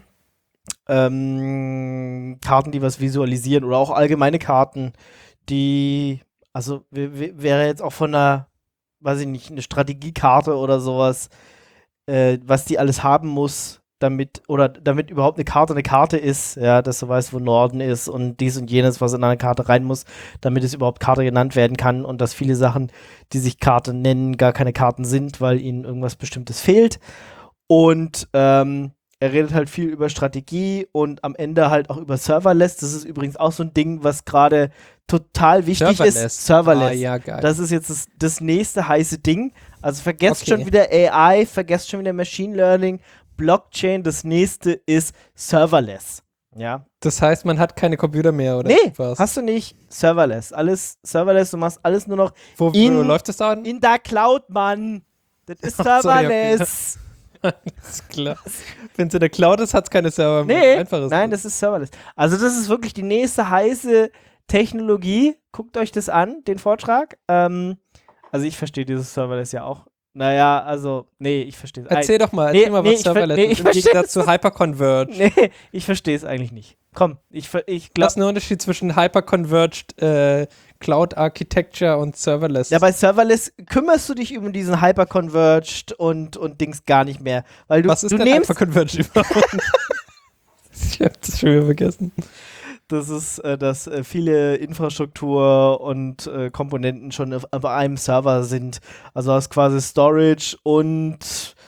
ähm, Karten, die was visualisieren oder auch allgemeine Karten, die, also w- w- wäre jetzt auch von einer, weiß ich nicht, eine Strategiekarte oder sowas, äh, was die alles haben muss, damit, oder damit überhaupt eine Karte eine Karte ist, ja, dass du weißt, wo Norden ist und dies und jenes, was in eine Karte rein muss, damit es überhaupt Karte genannt werden kann und dass viele Sachen, die sich Karte nennen, gar keine Karten sind, weil ihnen irgendwas Bestimmtes fehlt. Und ähm, er redet halt viel über Strategie und am Ende halt auch über Serverless. Das ist übrigens auch so ein Ding, was gerade total wichtig ist. Serverless. Ah, ja, geil. Das ist jetzt das, das nächste heiße Ding. Also vergesst Okay. schon wieder A I, vergesst schon wieder Machine Learning, Blockchain. Das nächste ist Serverless. Ja. Das heißt, man hat keine Computer mehr, oder Nee, was? hast du nicht. Serverless. Alles Serverless. Du machst alles nur noch wo, in- wo läuft das da an? in der Cloud, Mann. Das ist Ach so, ja, okay. Serverless. ist klar. Wenn es in der Cloud ist, hat es keine Server mehr. Nee, Einfaches. nein, das ist Serverless. Also das ist wirklich die nächste heiße Technologie. Guckt euch das an, den Vortrag. Ähm, also ich verstehe dieses Serverless ja auch. Naja, also, nee, ich verstehe es. Erzähl doch mal, Nee, erzähl mal, nee, was ich ver- Serverless nee, ist, ich im versteh's. Gegensatz zu Hyperconverged. Nee, ich verstehe es eigentlich nicht. Komm, ich, ver- ich Was glaube. ist der Unterschied zwischen Hyperconverged äh, Cloud Architecture und Serverless? Ja, bei Serverless kümmerst du dich um diesen Hyperconverged und, und Dings gar nicht mehr. Weil du, was ist du denn nimmst. Hyperconverged überhaupt? Ich hab das schon wieder vergessen. Das ist, äh, dass äh, viele Infrastruktur und äh, Komponenten schon auf, auf einem Server sind. Also hast quasi Storage und,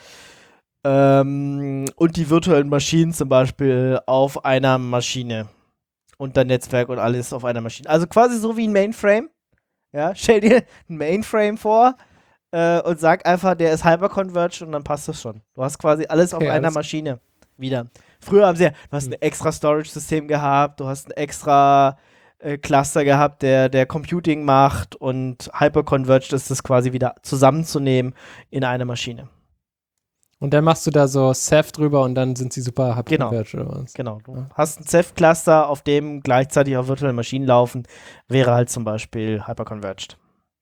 ähm, und die virtuellen Maschinen zum Beispiel auf einer Maschine. Und dein Netzwerk und alles auf einer Maschine. Also quasi so wie ein Mainframe. Ja, stell dir ein Mainframe vor äh, und sag einfach, der ist hyperconverged und dann passt das schon. Du hast quasi alles Okay, auf einer alles- Maschine wieder. Früher haben sie ja, du hast ein extra Storage-System gehabt, du hast ein extra äh, Cluster gehabt, der, der Computing macht und hyperconverged ist das quasi wieder zusammenzunehmen in eine Maschine. Und dann machst du da so Ceph drüber und dann sind sie super Hyperconverged oder was? Genau. Du Ja. hast ein Ceph-Cluster, auf dem gleichzeitig auch virtuelle Maschinen laufen, wäre halt zum Beispiel hyperconverged.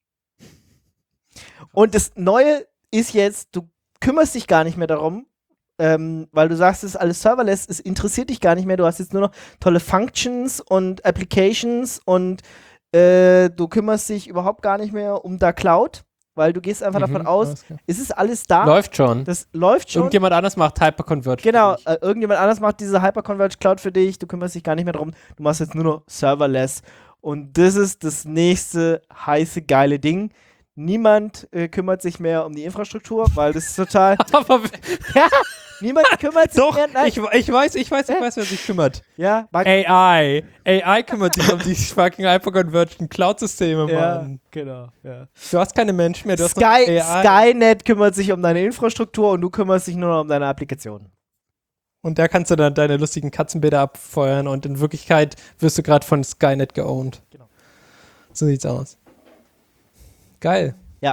Und das Neue ist jetzt, du kümmerst dich gar nicht mehr darum, ähm, weil du sagst, es ist alles serverless, es interessiert dich gar nicht mehr, du hast jetzt nur noch tolle Functions und Applications und äh, du kümmerst dich überhaupt gar nicht mehr um da Cloud, weil du gehst einfach Mhm, davon aus, alles klar. es ist alles da. Läuft schon. Das läuft schon. Irgendjemand anders macht Hyperconverge. für Genau, dich. äh, irgendjemand anders macht diese Hyperconverged Cloud für dich, du kümmerst dich gar nicht mehr drum, du machst jetzt nur noch serverless und das ist das nächste heiße, geile Ding. Niemand äh, kümmert sich mehr um die Infrastruktur, weil das ist total, Aber ja, niemand kümmert sich doch, mehr, nein, ich, ich weiß, ich weiß, ich Äh? weiß, wer sich kümmert. ja, mag, A I. A I kümmert sich um die fucking hyperconverged Cloud-Systeme, ja, Mann. genau, ja. Du hast keine Menschen mehr, du hast Sky, nur A I. Skynet kümmert sich um deine Infrastruktur und du kümmerst dich nur noch um deine Applikation. Und da kannst du dann deine lustigen Katzenbilder abfeuern und in Wirklichkeit wirst du gerade von Skynet geowned. Genau. So sieht's aus. Geil.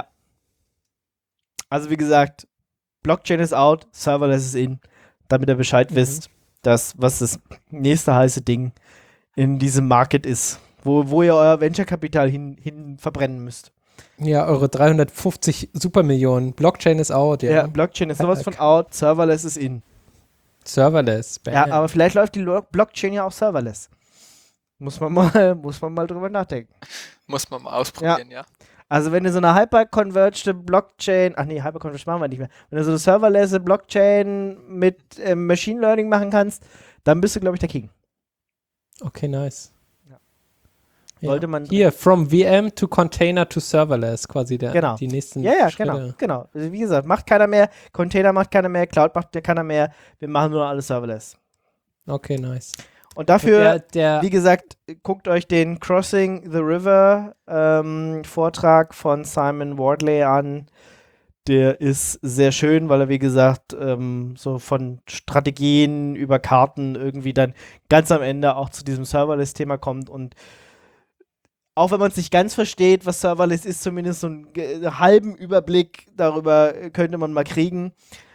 Also wie gesagt, Blockchain ist out, Serverless ist in, damit ihr Bescheid Mhm. wisst, dass, was das nächste heiße Ding in diesem Market ist, wo, wo ihr euer Venture-Kapital hin, hin verbrennen müsst. Ja, eure dreihundertfünfzig Supermillionen. Blockchain ist out, ja. Ja, Blockchain ist sowas von out, Serverless ist in. Serverless. Bam. Ja, aber vielleicht läuft die Lo- Blockchain ja auch Serverless. Muss man mal, muss man mal drüber nachdenken. Muss man mal ausprobieren, ja. Also wenn du so eine hyperconverged Blockchain, ach nee, hyperconverged machen wir nicht mehr, wenn du so eine serverless Blockchain mit ähm, Machine Learning machen kannst, dann bist du, glaube ich, der King. Okay, nice. Ja. Ja. Sollte man- Hier, from V M to Container to Serverless, quasi der, Genau. die nächsten Ja, ja, Schritte. genau, genau. Also wie gesagt, macht keiner mehr, Container macht keiner mehr, Cloud macht keiner mehr, wir machen nur noch alles serverless. Okay, nice. Und dafür, der, der, wie gesagt, guckt euch den Crossing the River ähm, Vortrag von Simon Wardley an. Der ist sehr schön, weil er, wie gesagt, ähm, so von Strategien über Karten irgendwie dann ganz am Ende auch zu diesem Serverless-Thema kommt. Und auch wenn man es nicht ganz versteht, was Serverless ist, zumindest so einen äh, halben Überblick darüber könnte man mal kriegen.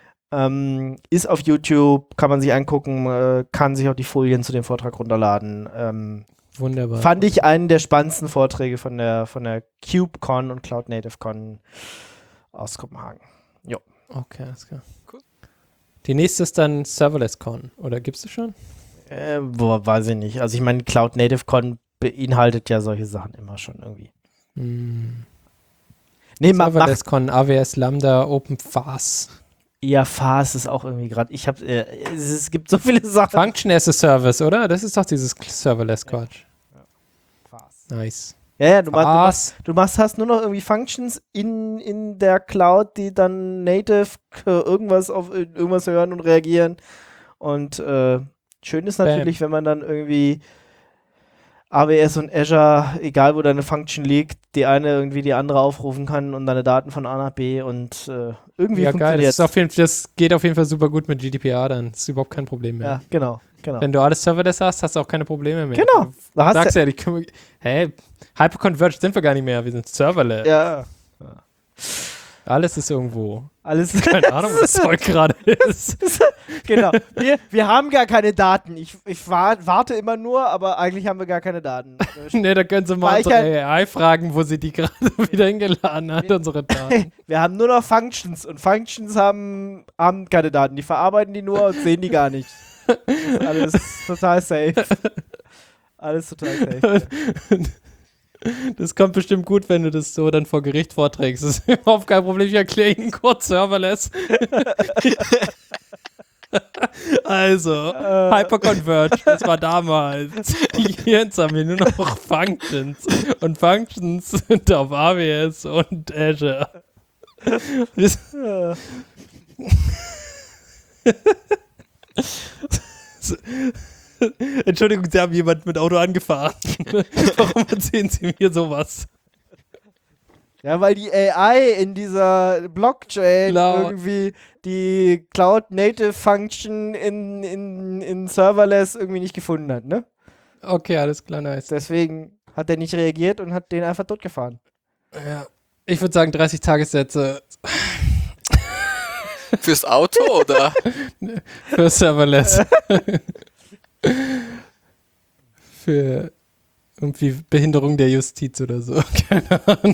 Ähm, ist auf YouTube, kann man sich angucken, äh, kann sich auch die Folien zu dem Vortrag runterladen. Ähm, wunderbar. fand ich einen der spannendsten Vorträge von der, von der KubeCon und Cloud Native Con aus Kopenhagen. Okay, alles klar. Cool. Die nächste ist dann ServerlessCon, oder gibt's das schon? Äh, boah, weiß ich nicht. Also ich meine, Cloud Native Con beinhaltet ja solche Sachen immer schon irgendwie. Hm. Nee, ma, mach, ServerlessCon, A W S Lambda, OpenFaaS. ja, Fast ist auch irgendwie gerade, ich habe, äh, es, es gibt so viele Sachen. Function as a Service, oder? Das ist doch dieses Serverless-Quatsch. Fast. Nice. Ja, ja, du, machst, du, machst, Was? du machst, hast nur noch irgendwie Functions in, in der Cloud, die dann native äh, irgendwas auf äh, irgendwas hören und reagieren. Und äh, schön ist natürlich, wenn man dann irgendwie A W S und Azure, egal wo deine Function liegt, die eine irgendwie die andere aufrufen kann und deine Daten von A nach B und äh, irgendwie Ja, geil. Das, funktioniert. ist auf jeden Fall, das geht auf jeden Fall super gut mit G D P R dann. Das ist überhaupt kein Problem mehr. Ja, genau, genau. Wenn du alles Serverless hast, hast du auch keine Probleme mehr. Genau. Du Da hast sagst du, ja, die können, hey, Hyperconverged sind wir gar nicht mehr, wir sind Serverless. ja, Alles ist irgendwo. alles. Keine Ahnung, was das Zeug gerade ist. Genau. Wir, wir haben gar keine Daten. Ich, ich wa- warte immer nur, aber eigentlich haben wir gar keine Daten. Ne, da können sie mal unsere Speichern. A I fragen, wo sie die gerade wieder hingeladen hat, unsere Daten. Wir haben nur noch Functions und Functions haben, haben keine Daten. Die verarbeiten die nur und sehen die gar nicht. Das ist alles total safe. Alles total safe. Das kommt bestimmt gut, wenn du das so dann vor Gericht vorträgst. Das ist überhaupt kein Problem, ich erkläre Ihnen kurz Serverless. Also, Äh. Hyperconverged, das war damals. Jetzt haben wir nur noch Functions. Und Functions sind auf A W S und Azure. Das, Äh, Entschuldigung, Sie haben jemand mit Auto angefahren. Warum erzählen Sie mir sowas? Ja, weil die A I in dieser Blockchain Klar. irgendwie die Cloud Native Function in, in, in Serverless irgendwie nicht gefunden hat, ne? Okay, alles klar, nice. Deswegen hat er nicht reagiert und hat den einfach totgefahren. Ja. Ich würde sagen dreißig Tagessätze Fürs Auto oder? für Serverless. Für irgendwie Behinderung der Justiz oder so. Keine Ahnung.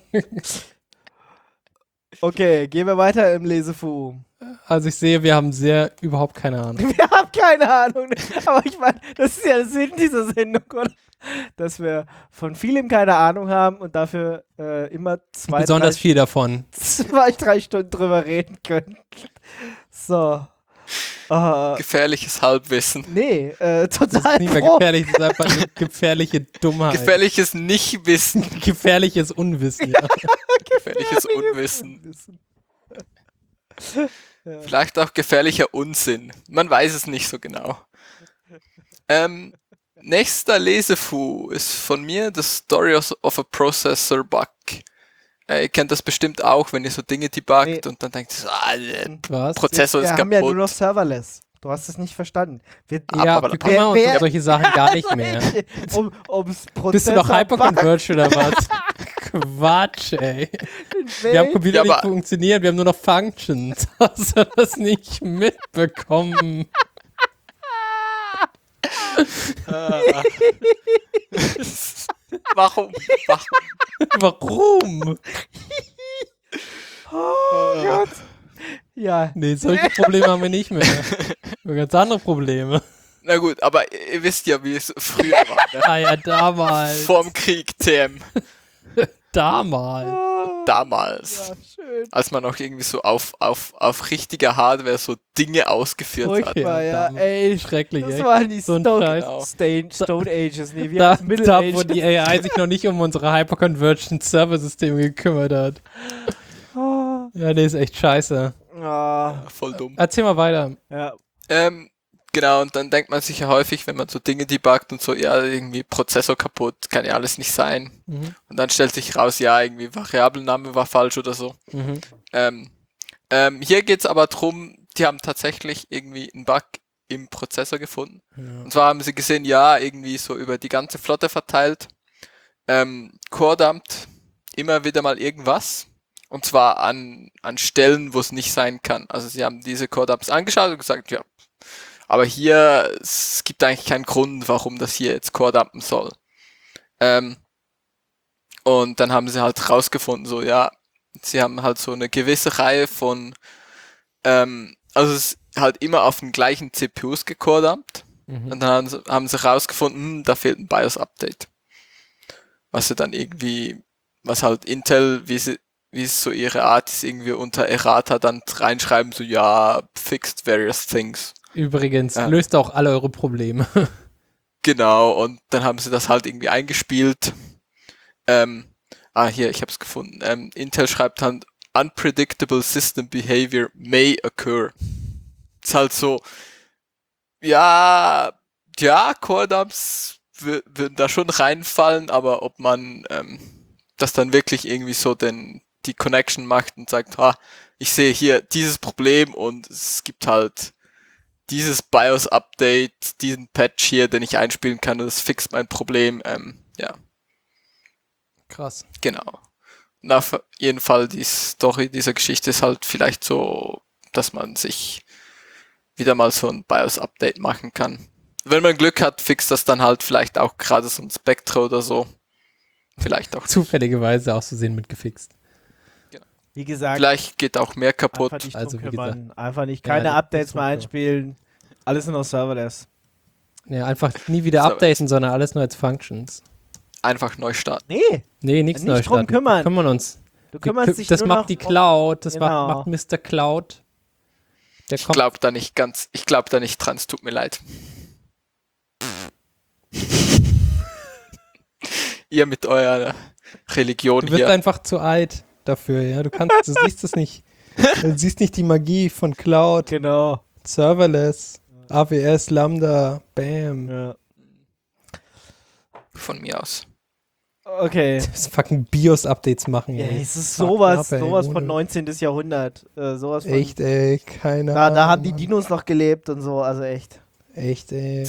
Okay, gehen wir weiter im Lesefu. Also ich sehe, wir haben sehr überhaupt keine Ahnung. Wir haben keine Ahnung. Aber ich meine, das ist ja der Sinn dieser Sendung, oder? dass wir von vielem keine Ahnung haben und dafür äh, immer zwei, Besonders drei, viel davon. zwei, drei Stunden drüber reden können. So. Uh, Gefährliches Halbwissen. nee, äh, Das ist total nicht mehr froh. gefährlich, das ist einfach eine gefährliche Dummheit. Gefährliches Nichtwissen. Gefährliches Unwissen. Ja. Gefährliches Unwissen. Vielleicht auch gefährlicher Unsinn. Man weiß es nicht so genau. Ähm, nächster Lesefu ist von mir The Story of a Processor Bug. Äh, ihr kennt das bestimmt auch, wenn ihr so Dinge debuggt Nee. und dann denkt ihr so, ah, der Was? Prozessor Wir ist haben ja nur kaputt. noch Serverless. Du hast es nicht verstanden. Wir, Ja, aber- wir kümmern uns wer- um solche Sachen gar nicht mehr. um, ums Prozessor Bist du noch Hyperconverged oder was? Quatsch, ey. Wir haben Computer Ja, nicht aber- funktioniert, wir haben nur noch Functions. Hast du das nicht mitbekommen? Ah. Warum? Warum? Warum? Oh Gott. Ja, Nee, solche Probleme haben wir nicht mehr. Wir haben ganz andere Probleme. Na gut, aber ihr wisst ja, wie es früher war. Ne? Ah ja, damals. Vorm Krieg, T M. Damals. Damals. ja, schön. Als man noch irgendwie so auf, auf, auf richtiger Hardware so Dinge ausgeführt hat. Furchtbar, ja, damals. ey. Schrecklich, Das ey. waren die So ein Stone, Scheiß. Stone, Stone Ages. Nee, wir Da, haben Middle da Ages. wo die A I sich noch nicht um unsere Hyperconverged Serversysteme gekümmert hat. Oh, Ja, nee, ist echt scheiße. ah, Voll dumm. Erzähl mal weiter. ja. Ähm, genau, und dann denkt man sich ja häufig, wenn man so Dinge debuggt und so, ja, irgendwie Prozessor kaputt, kann ja alles nicht sein. Mhm. Und dann stellt sich raus, ja, irgendwie Variablenname war falsch oder so. Mhm. Ähm, ähm, hier geht's aber drum, die haben tatsächlich irgendwie einen Bug im Prozessor gefunden. Ja. Und zwar haben sie gesehen, ja, irgendwie so über die ganze Flotte verteilt, ähm, core-dumpt immer wieder mal irgendwas. Und zwar an, an Stellen, wo es nicht sein kann. Also sie haben diese Core-Dumps angeschaut und gesagt, ja, aber hier, es gibt eigentlich keinen Grund, warum das hier jetzt Core-Dumpen soll. Ähm, und dann haben sie halt rausgefunden, so, ja, sie haben halt so eine gewisse Reihe von, ähm, also es ist halt immer auf den gleichen C P Us gecore-dumpt. Mhm. Und dann haben sie, haben sie rausgefunden, hm, da fehlt ein BIOS-Update. Was sie dann irgendwie, was halt Intel, wie sie, wie es so ihre Art ist, irgendwie unter Errata dann reinschreiben, so, ja, fixed various things. Übrigens, Ja. löst auch alle eure Probleme. Genau, und dann haben sie das halt irgendwie eingespielt. Ähm, ah, hier, ich hab's gefunden. Ähm, Intel schreibt dann, unpredictable system behavior may occur. Ist halt so, ja, ja, Core-Dumps wür- würden da schon reinfallen, aber ob man ähm, das dann wirklich irgendwie so den, die Connection macht und sagt, ha, ich sehe hier dieses Problem und es gibt halt dieses BIOS-Update, diesen Patch hier, den ich einspielen kann und das fixt mein Problem. Ähm, ja, Krass. genau. Und auf jeden Fall die Story dieser Geschichte ist halt vielleicht so, dass man sich wieder mal so ein BIOS-Update machen kann. Wenn man Glück hat, fixt das dann halt vielleicht auch gerade so ein Spectre oder so. Vielleicht auch. Zufälligerweise auszusehen mitgefixt. Wie gesagt, Vielleicht geht auch mehr kaputt. einfach nicht Also, drum wie kümmern. Einfach nicht, Ja, keine das ist Updates super. mehr einspielen. Alles nur noch Serverless. Ja, einfach nie wieder So. updaten, sondern alles nur als Functions. Einfach neu starten. Nee, Nee, nichts Nicht neu drum starten. kümmern. Wir kümmern uns. du Die kümmerst kü- dich das nur macht noch die um- Cloud, das Genau. macht, macht Mister Cloud. Der Ich kommt. glaube da nicht ganz, ich glaube da nicht dran, es tut mir leid. Ihr mit eurer Religion Du bist hier. einfach zu alt dafür, ja. Du kannst, du siehst es nicht. Du siehst nicht die Magie von Cloud, Genau. Serverless, A W S, Lambda, Bam. Ja. Von mir aus. Okay. Das fucking BIOS-Updates machen, Ja, ey. es ist Fuck sowas, ab, ey, sowas ohne- von neunzehnten. Jahrhundert. Äh, sowas von, Echt, ey, keine Da, da haben Ahnung, die Mann. Dinos noch gelebt und so, also echt. Echt, ey.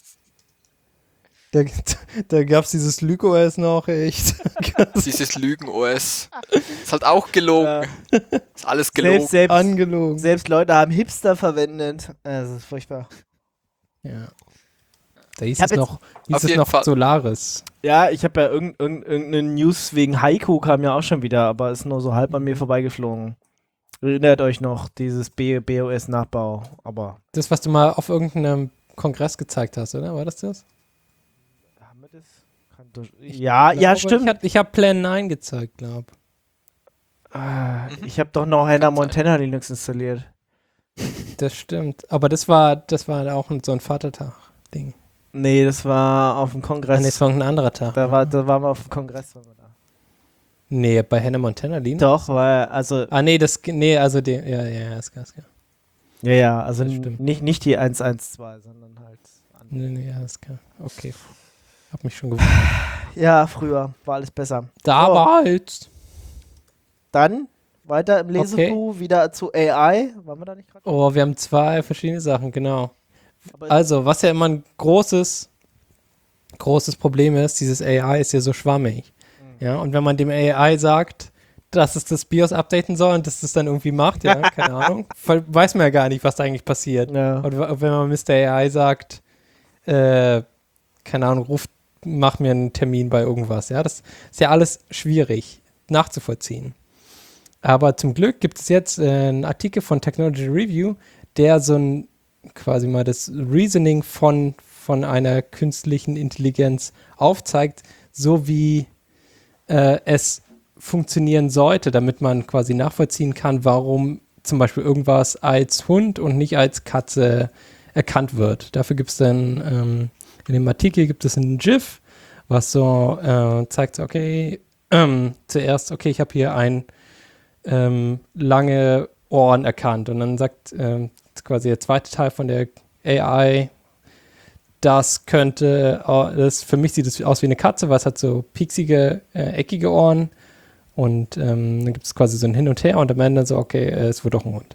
Da, da gab's dieses Lyco-O S noch, echt. Dieses Lügen-O S. Ist halt auch gelogen. Ja. Ist alles gelogen. Selbst, selbst, Angelogen. selbst Leute haben Hipster verwendet. Äh, Das ist furchtbar. Ja. Da hieß hab es jetzt- noch, hieß Auf es jeden noch Fall. Solaris. Ja, ich habe ja irgend, irgend, irgendeine News wegen Heiko kam ja auch schon wieder, aber ist nur so halb an mir vorbeigeflogen. Erinnert euch noch, dieses B- BOS-Nachbau, aber Das, was du mal auf irgendeinem Kongress gezeigt hast, oder? War das das? haben wir das? Ja, ja, glaube, stimmt. Ich, hat- ich habe Plan neun gezeigt, glaube Ah, ich habe doch noch Hannah Montana Linux installiert. Das stimmt. Aber das war, das war auch so ein Vatertag-Ding. Nee, das war auf dem Ah, Kongress. nee, das war ein anderer Tag. da, war, da waren wir auf dem Kongress. Waren wir da. Nee, bei Hannah Montana Linux. Doch, weil, also, Ah, nee, das, nee, also die, ja, ja, ja, ist klar, ist klar. ja, ja, also Das n- stimmt. nicht, nicht die eins eins zwei, sondern halt andere. Nee, nee, ja, ist klar. Okay. Hab mich schon gewundert. Ja, früher war alles besser. Damals. Dann weiter im Lesebuch, wieder zu A I. Waren wir da nicht gerade? Oh, wir haben zwei verschiedene Sachen, genau. Aber- Also, was ja immer ein großes, großes Problem ist, dieses A I ist ja so schwammig. Ja, und wenn man dem A I sagt, dass es das BIOS updaten soll und dass es dann irgendwie macht, ja, keine Ahnung, voll- weiß man ja gar nicht, was da eigentlich passiert. Ja. Und w- wenn man Mister A I sagt, äh, keine Ahnung, ruft, mach mir einen Termin bei irgendwas, ja, das ist ja alles schwierig nachzuvollziehen. Aber zum Glück gibt es jetzt äh, einen Artikel von Technology Review, der so ein quasi mal das Reasoning von, von einer künstlichen Intelligenz aufzeigt, so wie äh, es funktionieren sollte, damit man quasi nachvollziehen kann, warum zum Beispiel irgendwas als Hund und nicht als Katze erkannt wird. Dafür gibt es dann ähm, in dem Artikel gibt es einen GIF, was so äh, zeigt, okay, ähm, zuerst, okay, ich habe hier ein ähm, lange Ohren erkannt und dann sagt ähm, quasi der zweite Teil von der A I, das könnte, äh, das, für mich sieht es aus wie eine Katze, weil es hat so pieksige, äh, eckige Ohren und ähm, dann gibt es quasi so ein Hin und Her und am Ende so, okay, äh, es wird doch ein Hund.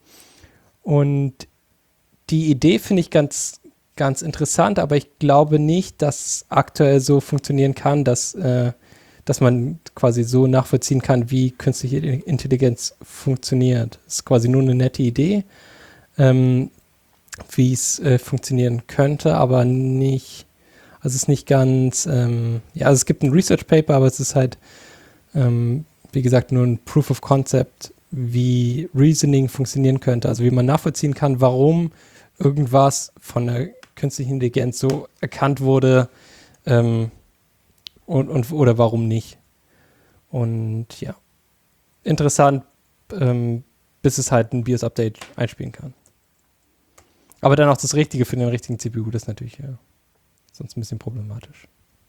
Und die Idee finde ich ganz, ganz interessant, aber ich glaube nicht, dass es aktuell so funktionieren kann, dass, äh, dass man quasi so nachvollziehen kann, wie künstliche Intelligenz funktioniert. Das ist quasi nur eine nette Idee, ähm, wie es äh, funktionieren könnte, aber nicht, also es ist nicht ganz, ähm, ja, also es gibt ein Research Paper, aber es ist halt, ähm, wie gesagt, nur ein Proof of Concept, wie Reasoning funktionieren könnte, also wie man nachvollziehen kann, warum irgendwas von der künstlichen Intelligenz so erkannt wurde, ähm, und, und oder warum nicht. Und ja, interessant, ähm, bis es halt ein BIOS-Update einspielen kann. Aber dann auch das Richtige für den richtigen C P U, das ist natürlich ja, sonst ein bisschen problematisch.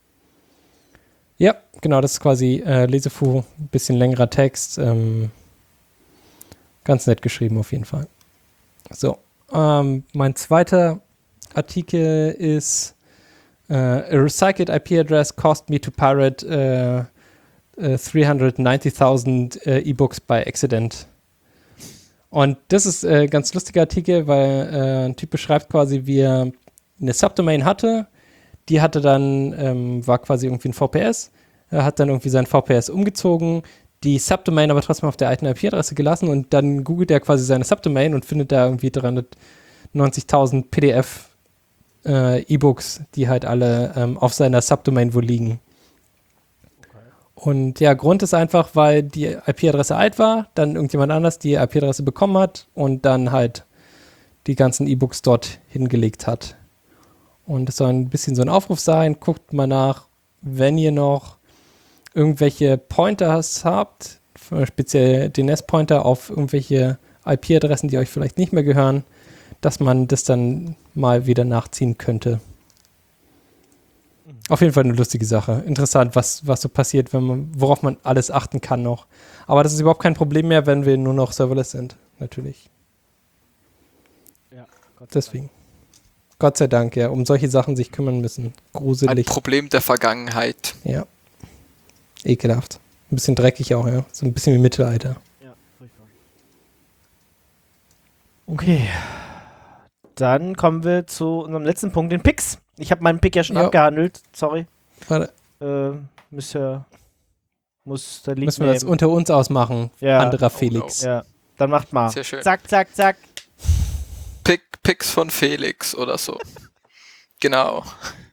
Ja, genau, das ist quasi äh, Lesefu, ein bisschen längerer Text, ähm, ganz nett geschrieben auf jeden Fall. So, ähm, mein zweiter Artikel ist uh, a recycled I P address cost me to pirate uh, uh, three hundred ninety thousand uh, E-Books by accident. Und das ist ein äh, ganz lustiger Artikel, weil äh, ein Typ beschreibt quasi, wie er eine Subdomain hatte. Die hatte dann, ähm, war quasi irgendwie ein V P S. Er hat dann irgendwie sein V P S umgezogen, die Subdomain aber trotzdem auf der alten I P-Adresse gelassen und dann googelt er quasi seine Subdomain und findet da irgendwie dreihundertneunzigtausend P D F äh, E-Books, die halt alle ähm, auf seiner Subdomain wohl liegen. Und ja, Grund ist einfach, weil die I P-Adresse alt war, dann irgendjemand anders die I P-Adresse bekommen hat und dann halt die ganzen E-Books dort hingelegt hat. Und es soll ein bisschen so ein Aufruf sein, guckt mal nach, wenn ihr noch irgendwelche Pointers habt, speziell D N S-Pointer auf irgendwelche I P-Adressen, die euch vielleicht nicht mehr gehören, dass man das dann mal wieder nachziehen könnte. Auf jeden Fall eine lustige Sache. Interessant, was, was so passiert, wenn man, worauf man alles achten kann noch. Aber das ist überhaupt kein Problem mehr, wenn wir nur noch serverless sind, natürlich. Ja, Gott sei Deswegen. Gott sei Dank, ja, um solche Sachen sich kümmern müssen. Ein Gruselig. Problem der Vergangenheit. Ja. Ekelhaft. Ein bisschen dreckig auch, ja. So ein bisschen wie Mittelalter. Ja, furchtbar. Okay. Dann kommen wir zu unserem letzten Punkt, den Picks. Ich habe meinen Pick ja schon Ja. abgehandelt. Sorry. Warte, Äh, müsst ihr, muss, da liegt müssen wir mir das eben- unter uns ausmachen, Ja. anderer Oh, Felix. Ja, dann macht mal. Sehr schön. Zack, zack, zack. Pick, Picks von Felix oder so. Genau.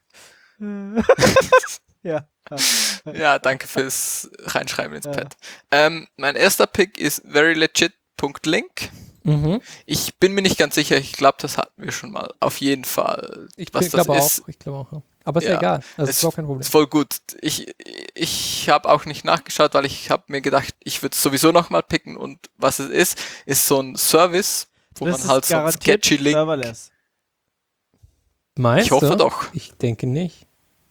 Ja. Ja, danke fürs Reinschreiben ins Ja. Pad. Ähm, mein erster Pick ist verylegit.link. Mhm. Ich bin mir nicht ganz sicher, ich glaube, das hatten wir schon mal. Auf jeden Fall. Ich was das glaube ist, auch. Ich glaube auch. Ja. Aber ist ja Ja, egal. Also es ist auch kein Problem. ist voll gut. Ich, ich habe auch nicht nachgeschaut, weil ich habe mir gedacht, ich würde es sowieso nochmal picken und was es ist, ist so ein Service, wo Das man ist halt so ein garantiert sketchy Link. serverless. Meinst Ich hoffe du? doch. Ich denke nicht.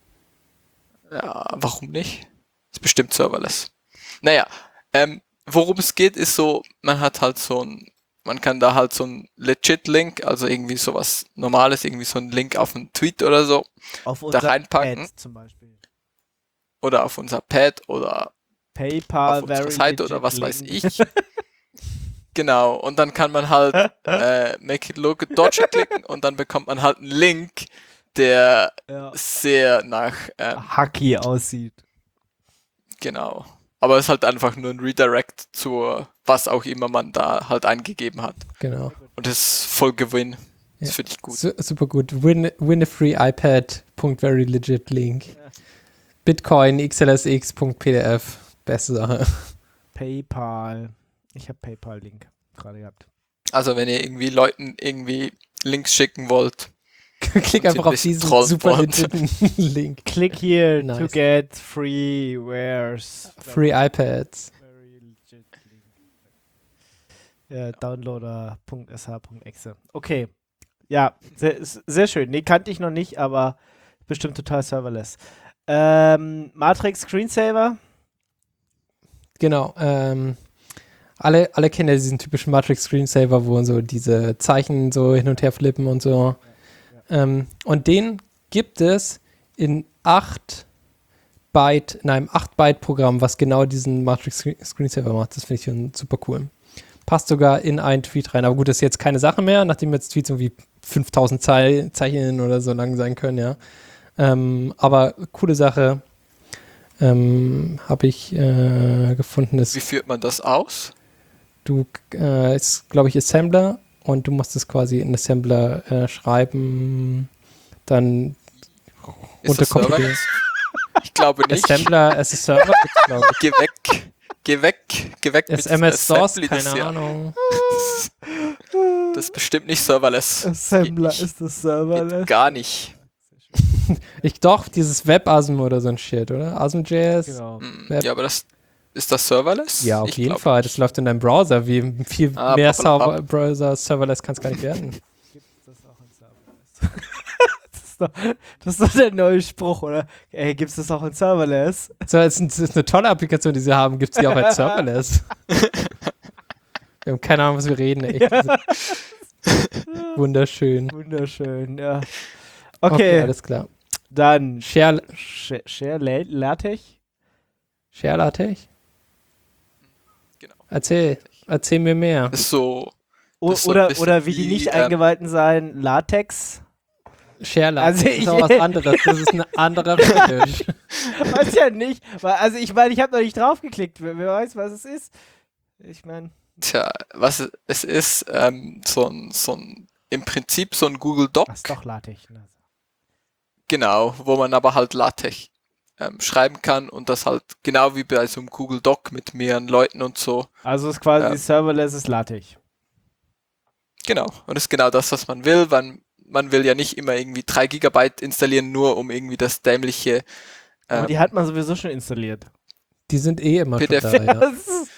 Ja, warum nicht? Ist bestimmt serverless. Naja, ähm, worum es geht, ist so, man hat halt so ein, man kann da halt so ein legit Link, also irgendwie sowas Normales, irgendwie so ein Link auf einen Tweet oder so, Auf da unser reinpacken Ad zum Beispiel. oder auf unser Pad oder PayPal, auf unsere very Seite oder legit was weiß link. ich. Genau, und dann kann man halt äh, make it look dodgy klicken und dann bekommt man halt einen Link, der Ja. sehr nach, ähm, Hacky aussieht. genau. Aber es ist halt einfach nur ein Redirect zur, was auch immer man da halt eingegeben hat. Genau. Und das ist voll Gewinn. Das Ja. finde ich gut. Su super gut. Win, win a free iPad. Very legit Link. Bitcoin x l s x Punkt p d f. Beste Sache. PayPal. Ich habe PayPal-Link gerade gehabt. Also wenn ihr irgendwie Leuten irgendwie Links schicken wollt, Klick Und einfach sie auf ein bisschen diesen trollen super wollen. legiten Link. Click here to Nice. get free wares. Free iPads. Very legit link. Ja, downloader Punkt s h Punkt e x e. Okay. Ja, sehr, sehr schön. Nee, kannte ich noch nicht, aber bestimmt total serverless. Ähm, Matrix Screensaver. Genau. Ähm, alle, alle kennen ja diesen typischen Matrix Screensaver, wo so diese Zeichen so hin und her flippen und so. Ähm, und den gibt es in acht Byte, in einem acht Byte Programm, was genau diesen Matrix Screensaver macht. Das finde ich schon super cool. Passt sogar in einen Tweet rein. Aber gut, das ist jetzt keine Sache mehr, nachdem jetzt Tweets irgendwie fünftausend Zei Zeichen oder so lang sein können, ja. Ähm, aber coole Sache. Ähm, habe ich äh, gefunden, dass wie führt man das aus? du, äh, ist, glaube ich, Assembler und du musst es quasi in Assembler äh, schreiben, dann Ist das runterkompilieren. serverless? Ich glaube nicht. Assembler as a Server, glaube ich. Geh weg. Geh weg. Geh weg Ist M S DOS, Assembly, das keine ja- Ahnung. Das ist bestimmt nicht serverless. Assembler Geht nicht. ist das serverless. Geht gar nicht. Ich doch, dieses WebASM oder so ein Shit, oder? ASM.js? Genau. Hm, Web- Ja, aber das ist das serverless? Ja, auf Ich jeden glaub Fall. nicht. Das läuft in deinem Browser. Wie viel Ah, mehr blablabla. Server Browser Serverless kann es gar nicht werden. Gibt das auch in serverless? das, ist doch, das ist doch der neue Spruch, oder? Ey, gibt's das auch in serverless? So, es ist, ein- es ist eine tolle Applikation, die sie haben. Gibt es die auch als Serverless? Wir haben keine Ahnung, was wir reden. Echt. Wunderschön. Wunderschön, ja. Okay, Okay, alles klar. dann Share, Sh- Share La- LaTeX. Share LaTeX? Genau. Erzähl, erzähl mir mehr. Das ist so. O Das ist so ein oder, bisschen oder wie die wie, nicht ähm, eingeweihten sein, Latex. Share LaTeX Also ist ich- auch was anderes. Das ist ein anderer Fetisch. Weiß ja nicht. Weil, also ich meine, ich habe noch nicht draufgeklickt. Wer, wer weiß, was es ist. Ich meine, Tja, was es- es ist, ähm, so ein, so ein, im Prinzip so ein Google Doc, das ist doch LaTeX. Ne? genau, wo man aber halt LaTeX ähm, schreiben kann und das halt genau wie bei so einem Google Doc mit mehreren Leuten und so. Also es ist quasi Ja. serverless LaTeX. Genau. Und das ist genau das, was man will, weil man will ja nicht immer irgendwie drei Gigabyte installieren, nur um irgendwie das dämliche Aber ähm, die hat man sowieso schon installiert. Die sind eh immer P D F. schon da, ja. Das ist-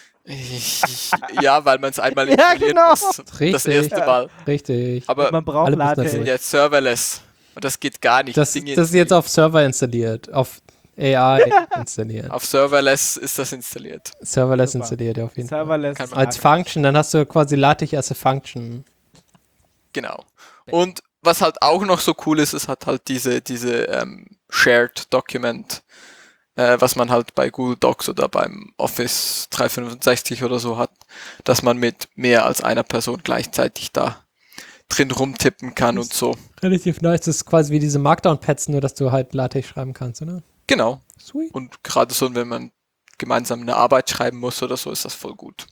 ja, weil man es einmal Ja, installieren genau. muss. Richtig. Das erste Ja. Mal. Richtig. Aber man braucht alle müssen das wir LaTeX. sind jetzt serverless. Und das geht gar nicht. Das, Dinge das ist jetzt auf Server installiert, auf A I installiert. Auf serverless ist das installiert. Serverless Super. installiert, ja, auf jeden Fall. Serverless. Kann man- Als Function, dann hast du quasi LaTeX as a Function. Genau. Und was halt auch noch so cool ist, es hat halt diese, diese ähm, Shared Document, äh, was man halt bei Google Docs oder beim Office dreihundertfünfundsechzig oder so hat, dass man mit mehr als einer Person gleichzeitig da drin rumtippen kann und so. Relativ nice. Das ist quasi wie diese Markdown-Pads, nur dass du halt LaTeX schreiben kannst, oder? Genau. Sweet. Und gerade so, wenn man gemeinsam eine Arbeit schreiben muss oder so, ist das voll gut.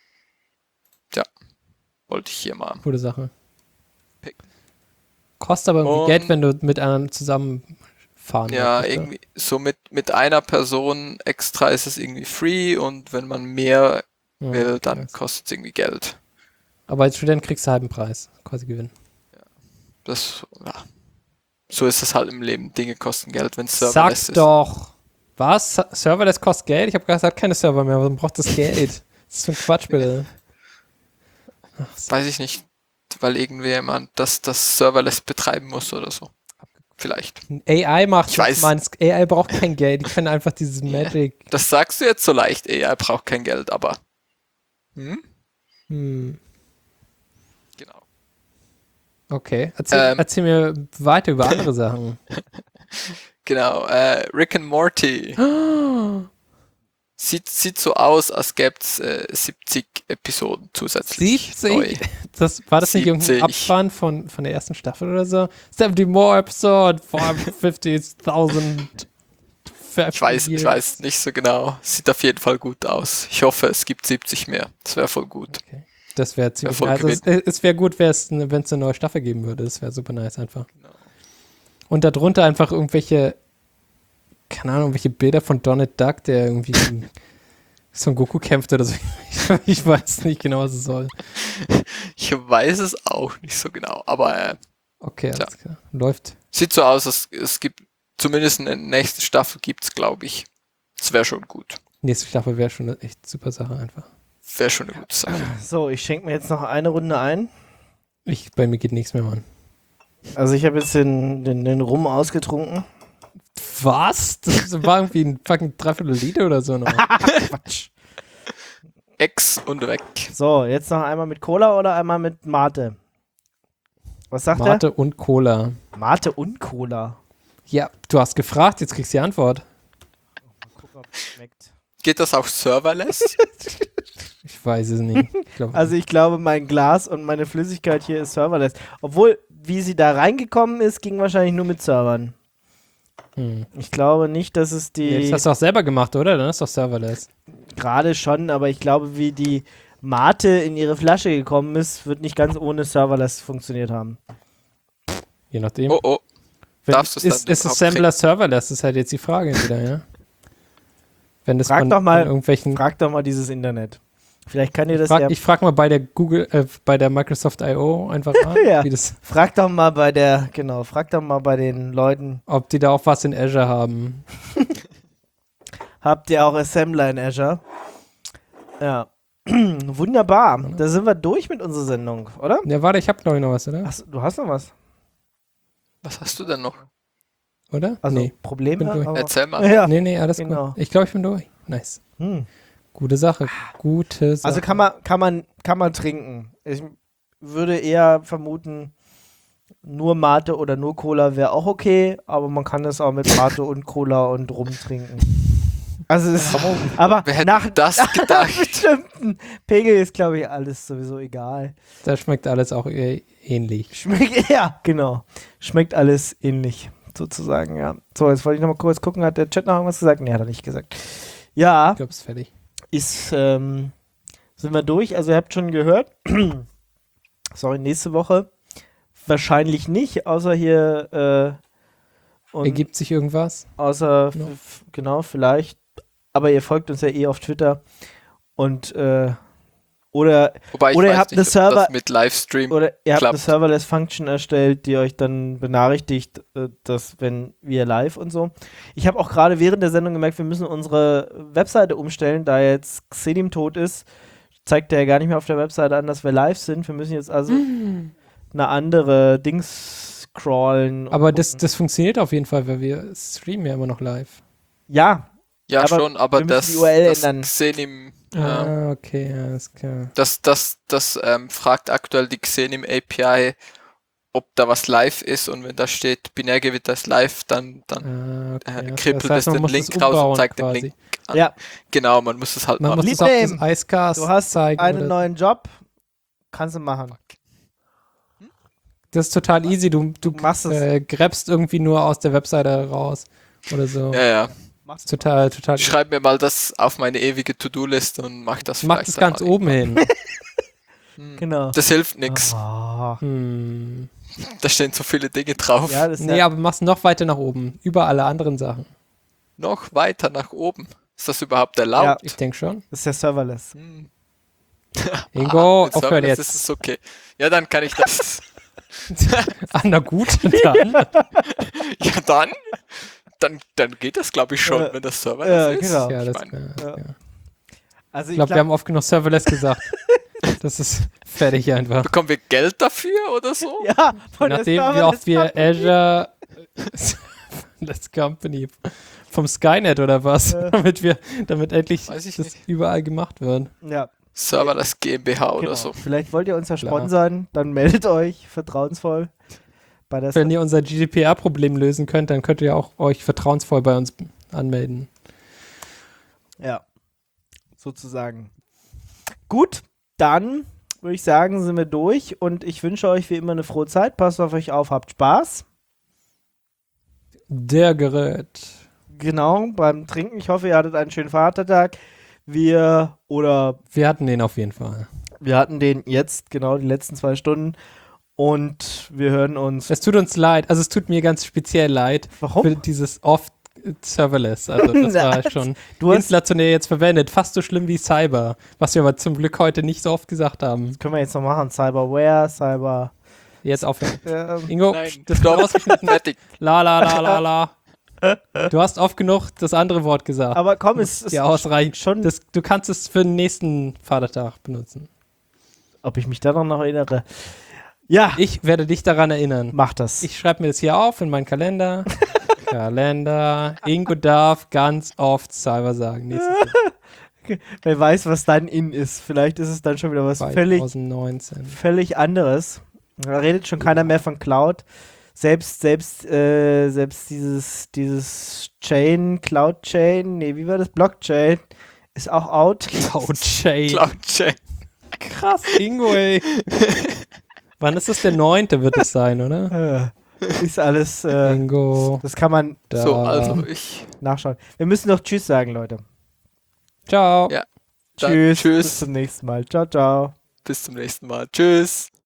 Ja. Wollte ich hier mal. Coole Sache. Pick. Kostet aber irgendwie Und- Geld, wenn du mit anderen zusammenfahren Ja, möchtest, irgendwie so mit, mit einer Person extra ist es irgendwie free und wenn man mehr oder? will, Ja, dann nice. kostet es irgendwie Geld. Aber als Student kriegst du halben Preis, quasi Gewinn. Das, ja. so ist es halt im Leben. Dinge kosten Geld, wenn es serverless Sag ist. doch. Was? Serverless kostet Geld? Ich habe gesagt, keine Server mehr. Warum braucht das Geld? Das ist so ein Quatsch, bitte. Ach, so. Weiß ich nicht, weil irgendwie jemand das, das serverless betreiben muss oder so. Vielleicht. A I macht Ich das, weiß. Mann. A I braucht kein Geld. Die können einfach dieses Magic. Das sagst du jetzt so leicht, A I braucht kein Geld, aber hm? Hm. Genau. Okay. Erzähl, Ähm. erzähl mir weiter über andere Sachen. Genau, äh, Rick and Morty. Sieht, sieht so aus, als gäbe es äh, siebzig Episoden zusätzlich. Neu. siebzig? Das, war das nicht irgendein siebzig. Abspann von, von der ersten Staffel oder so? siebzig more episode, fünfzigtausend. Ich weiß, ich weiß nicht so genau. Sieht auf jeden Fall gut aus. Ich hoffe, es gibt siebzig mehr. Das wäre voll gut. Okay. Das wäre ziemlich voll nice. Also, es es wäre gut, wenn es eine neue Staffel geben würde. Das wäre super nice einfach. Genau. Und darunter einfach irgendwelche, keine Ahnung, welche Bilder von Donald Duck, der irgendwie gegen Son Goku kämpft oder so. Ich, ich weiß nicht genau, was es soll. Ich weiß es auch nicht so genau, aber äh, Okay, Tja. alles klar. Läuft. sieht so aus, als es gibt zumindest eine nächste Staffel gibt es, glaube ich. Das wäre schon gut. Nächste Staffel wäre schon eine echt super Sache einfach. Wäre schon eine gute Sache. So, ich schenke mir jetzt noch eine Runde ein. Ich, bei mir geht nichts mehr, Mann. Also ich habe jetzt den, den, den Rum ausgetrunken. Was? Das war irgendwie ein fucking Dreiviertel Liter oder so noch. Quatsch. Ex und weg. So, jetzt noch einmal mit Cola oder einmal mit Mate? Was sagt Mate und Cola. er? Mate und Cola. Ja, du hast gefragt, jetzt kriegst du die Antwort. Mal gucken, ob es schmeckt. Geht das auch serverless? Ich weiß es nicht. Ich glaub, Also ich glaube, mein Glas und meine Flüssigkeit hier ist serverless. Obwohl, wie sie da reingekommen ist, ging wahrscheinlich nur mit Servern. hm. Ich glaube nicht, dass es Nee, die... das hast du auch selber gemacht, oder? Dann ist doch serverless. Gerade schon, aber ich glaube, wie die Mate in ihre Flasche gekommen ist, wird nicht ganz ohne serverless funktioniert haben. Je nachdem. Oh oh. Wenn, darfst du's dann ist, ist überhaupt Assembler serverless? Das ist halt jetzt die Frage wieder, ja? Wenn das Frag von, doch mal- von irgendwelchen... Frag doch mal dieses Internet. Vielleicht kann dir das Frag, ja... ich frage mal bei der Google, äh, bei der Microsoft I O einfach an, Ja. wie das, Frag doch mal bei der... Genau, frag doch mal bei den Leuten. ob die da auch was in Azure haben. Habt ihr auch Assembler in Azure? Ja. Wunderbar. Da sind wir durch mit unserer Sendung, oder? Ja, warte, ich habe glaube ich noch was, oder? Ach, du hast noch was? Was hast du denn noch? Oder? Also nee. Probleme? bin durch. aber- Erzähl mal. Ja. Nee, nee, alles Genau. gut. Ich glaube, ich bin durch. Nice. Hm. Gute Sache. Gute Sache. Also kann man, kann man, kann man trinken. Ich würde eher vermuten, nur Mate oder nur Cola wäre auch okay, aber man kann es auch mit Mate und Cola und Rum trinken. Also es, aber Wer hätte nach das nach gedacht? bestimmten Pegel ist, glaube ich, alles sowieso egal. Da schmeckt alles auch äh, ähnlich. Schmeckt, ja, genau. Schmeckt alles ähnlich, sozusagen, ja. So, jetzt wollte ich noch mal kurz gucken, hat der Chat noch irgendwas gesagt? Nee, hat er nicht gesagt. Ja, Ich glaube, es ist fertig. ist, ähm, sind wir durch. Also ihr habt schon gehört. Sorry, nächste Woche wahrscheinlich nicht, außer hier, äh, und Ergibt sich irgendwas? außer, No. f- genau, vielleicht, aber ihr folgt uns ja eh auf Twitter und, äh, oder, Wobei ich Oder ihr weiß habt nicht, eine ob Server- das mit Livestream. oder ihr habt eine Klappt. Serverless-Function erstellt, die euch dann benachrichtigt, äh, dass, wenn wir live und so. Ich habe auch gerade während der Sendung gemerkt, wir müssen unsere Webseite umstellen, da jetzt Xedim tot ist, zeigt der ja gar nicht mehr auf der Webseite an, dass wir live sind. Wir müssen jetzt also eine andere Dings scrollen. und Aber das, gucken. das funktioniert auf jeden Fall, weil wir streamen ja immer noch live. Ja, Ja, aber schon, aber wir müssen das, die U R L das ändern. Xenim, ja, Ah, okay, alles klar. das, das, das ähm, fragt aktuell die Xenim A P I, ob da was live ist, und wenn da steht Binärgewitter ist live, dann, dann Ah, okay. äh, Das kribbelt heißt, es man den muss Link das raus und umbauen zeigt quasi. den Link an. ja, Genau, man muss es halt Man mal muss es Liebling, auf das Icecast du hast zeigen. einen oder- neuen Job, kannst du machen. Das ist total easy. Du, du Du machst es. äh, gräbst irgendwie nur aus der Webseite raus oder so. Ja, ja. Das ist total, total. Ich schreibe mir mal das auf meine ewige To-Do-Liste und mach das Mach vielleicht das dann ganz mal. oben hin. Hm. Genau. Das hilft nix. Ah. hm. Da stehen so viele Dinge drauf. Ja, das ist Nee, ja, aber mach's noch weiter nach oben. Über alle anderen Sachen. Noch weiter nach oben. Ist das überhaupt erlaubt? Ja. Ich denke schon. das ist ja serverless. Hm. Ingo, Mit aufhören Serverless jetzt. ist es okay. Ja, dann kann ich das. Ah, na gut, dann. Ja, dann, dann, dann geht das, glaube ich, schon, Äh, wenn das Server ja, ist. genau. Ja, Ich das, mein, ja, ja. ja. Also Ich glaube, wir haben oft genug Serverless gesagt. Das ist fertig einfach. bekommen wir Geld dafür oder so? ja, von der Nachdem wie Serverless oft wir Company. Azure Let's Company vom Skynet oder was, Ja. damit wir, damit endlich Weiß ich das nicht. überall gemacht wird. Ja, Serverless GmbH genau. oder so. Vielleicht wollt ihr uns ja Klar. sponsern, dann meldet euch vertrauensvoll bei der Wenn ihr unser G D P R-Problem lösen könnt, dann könnt ihr auch euch vertrauensvoll bei uns anmelden. Ja, sozusagen. Gut, dann würde ich sagen, sind wir durch und ich wünsche euch wie immer eine frohe Zeit. Passt auf euch auf, habt Spaß. Der Gerät. Genau, beim Trinken. Ich hoffe, ihr hattet einen schönen Vatertag. Wir oder Wir hatten den auf jeden Fall. wir hatten den jetzt, genau, die letzten zwei Stunden und wir hören uns. Es tut uns leid, also es tut mir ganz speziell leid für Warum? dieses oft Serverless. Also das war Was? schon Du hast, inflationär jetzt verwendet. Fast so schlimm wie Cyber, was wir aber zum Glück heute nicht so oft gesagt haben. können wir jetzt noch machen, Cyberware, Cyber. Jetzt aufhören. Ähm, Ingo, Nein, das wird stopp. rausgeschnitten. Fertig. La la la la la. Du hast oft genug das andere Wort gesagt. aber komm, es ist Ja, ausreichend. schon, Das, du kannst es für den nächsten Vatertag benutzen. ob ich mich daran noch erinnere. Ja, Ich werde dich daran erinnern. mach das. Ich schreibe mir das hier auf in meinen Kalender. Kalender. Ingo darf ganz oft Cyber sagen. Nächstes Wer weiß, was dann in ist. Vielleicht ist es dann schon wieder was Jahr völlig, zwanzig neunzehn. völlig anderes. Da redet schon keiner mehr von Cloud. Selbst, selbst, äh, selbst dieses, dieses Chain, Cloud Chain, nee, wie war das? Blockchain ist auch out. Cloud Chain. Cloud Chain. Krass, Ingo, ey. Wann ist das? Der neunte wird es sein, oder? Äh, ist alles, äh, Ingo. das kann man Da. So, also ich. nachschauen. Wir müssen noch Tschüss sagen, Leute. Ciao. Ja. Dann Tschüss. Bis tschüss. zum nächsten Mal. Ciao, ciao. Bis zum nächsten Mal. Tschüss.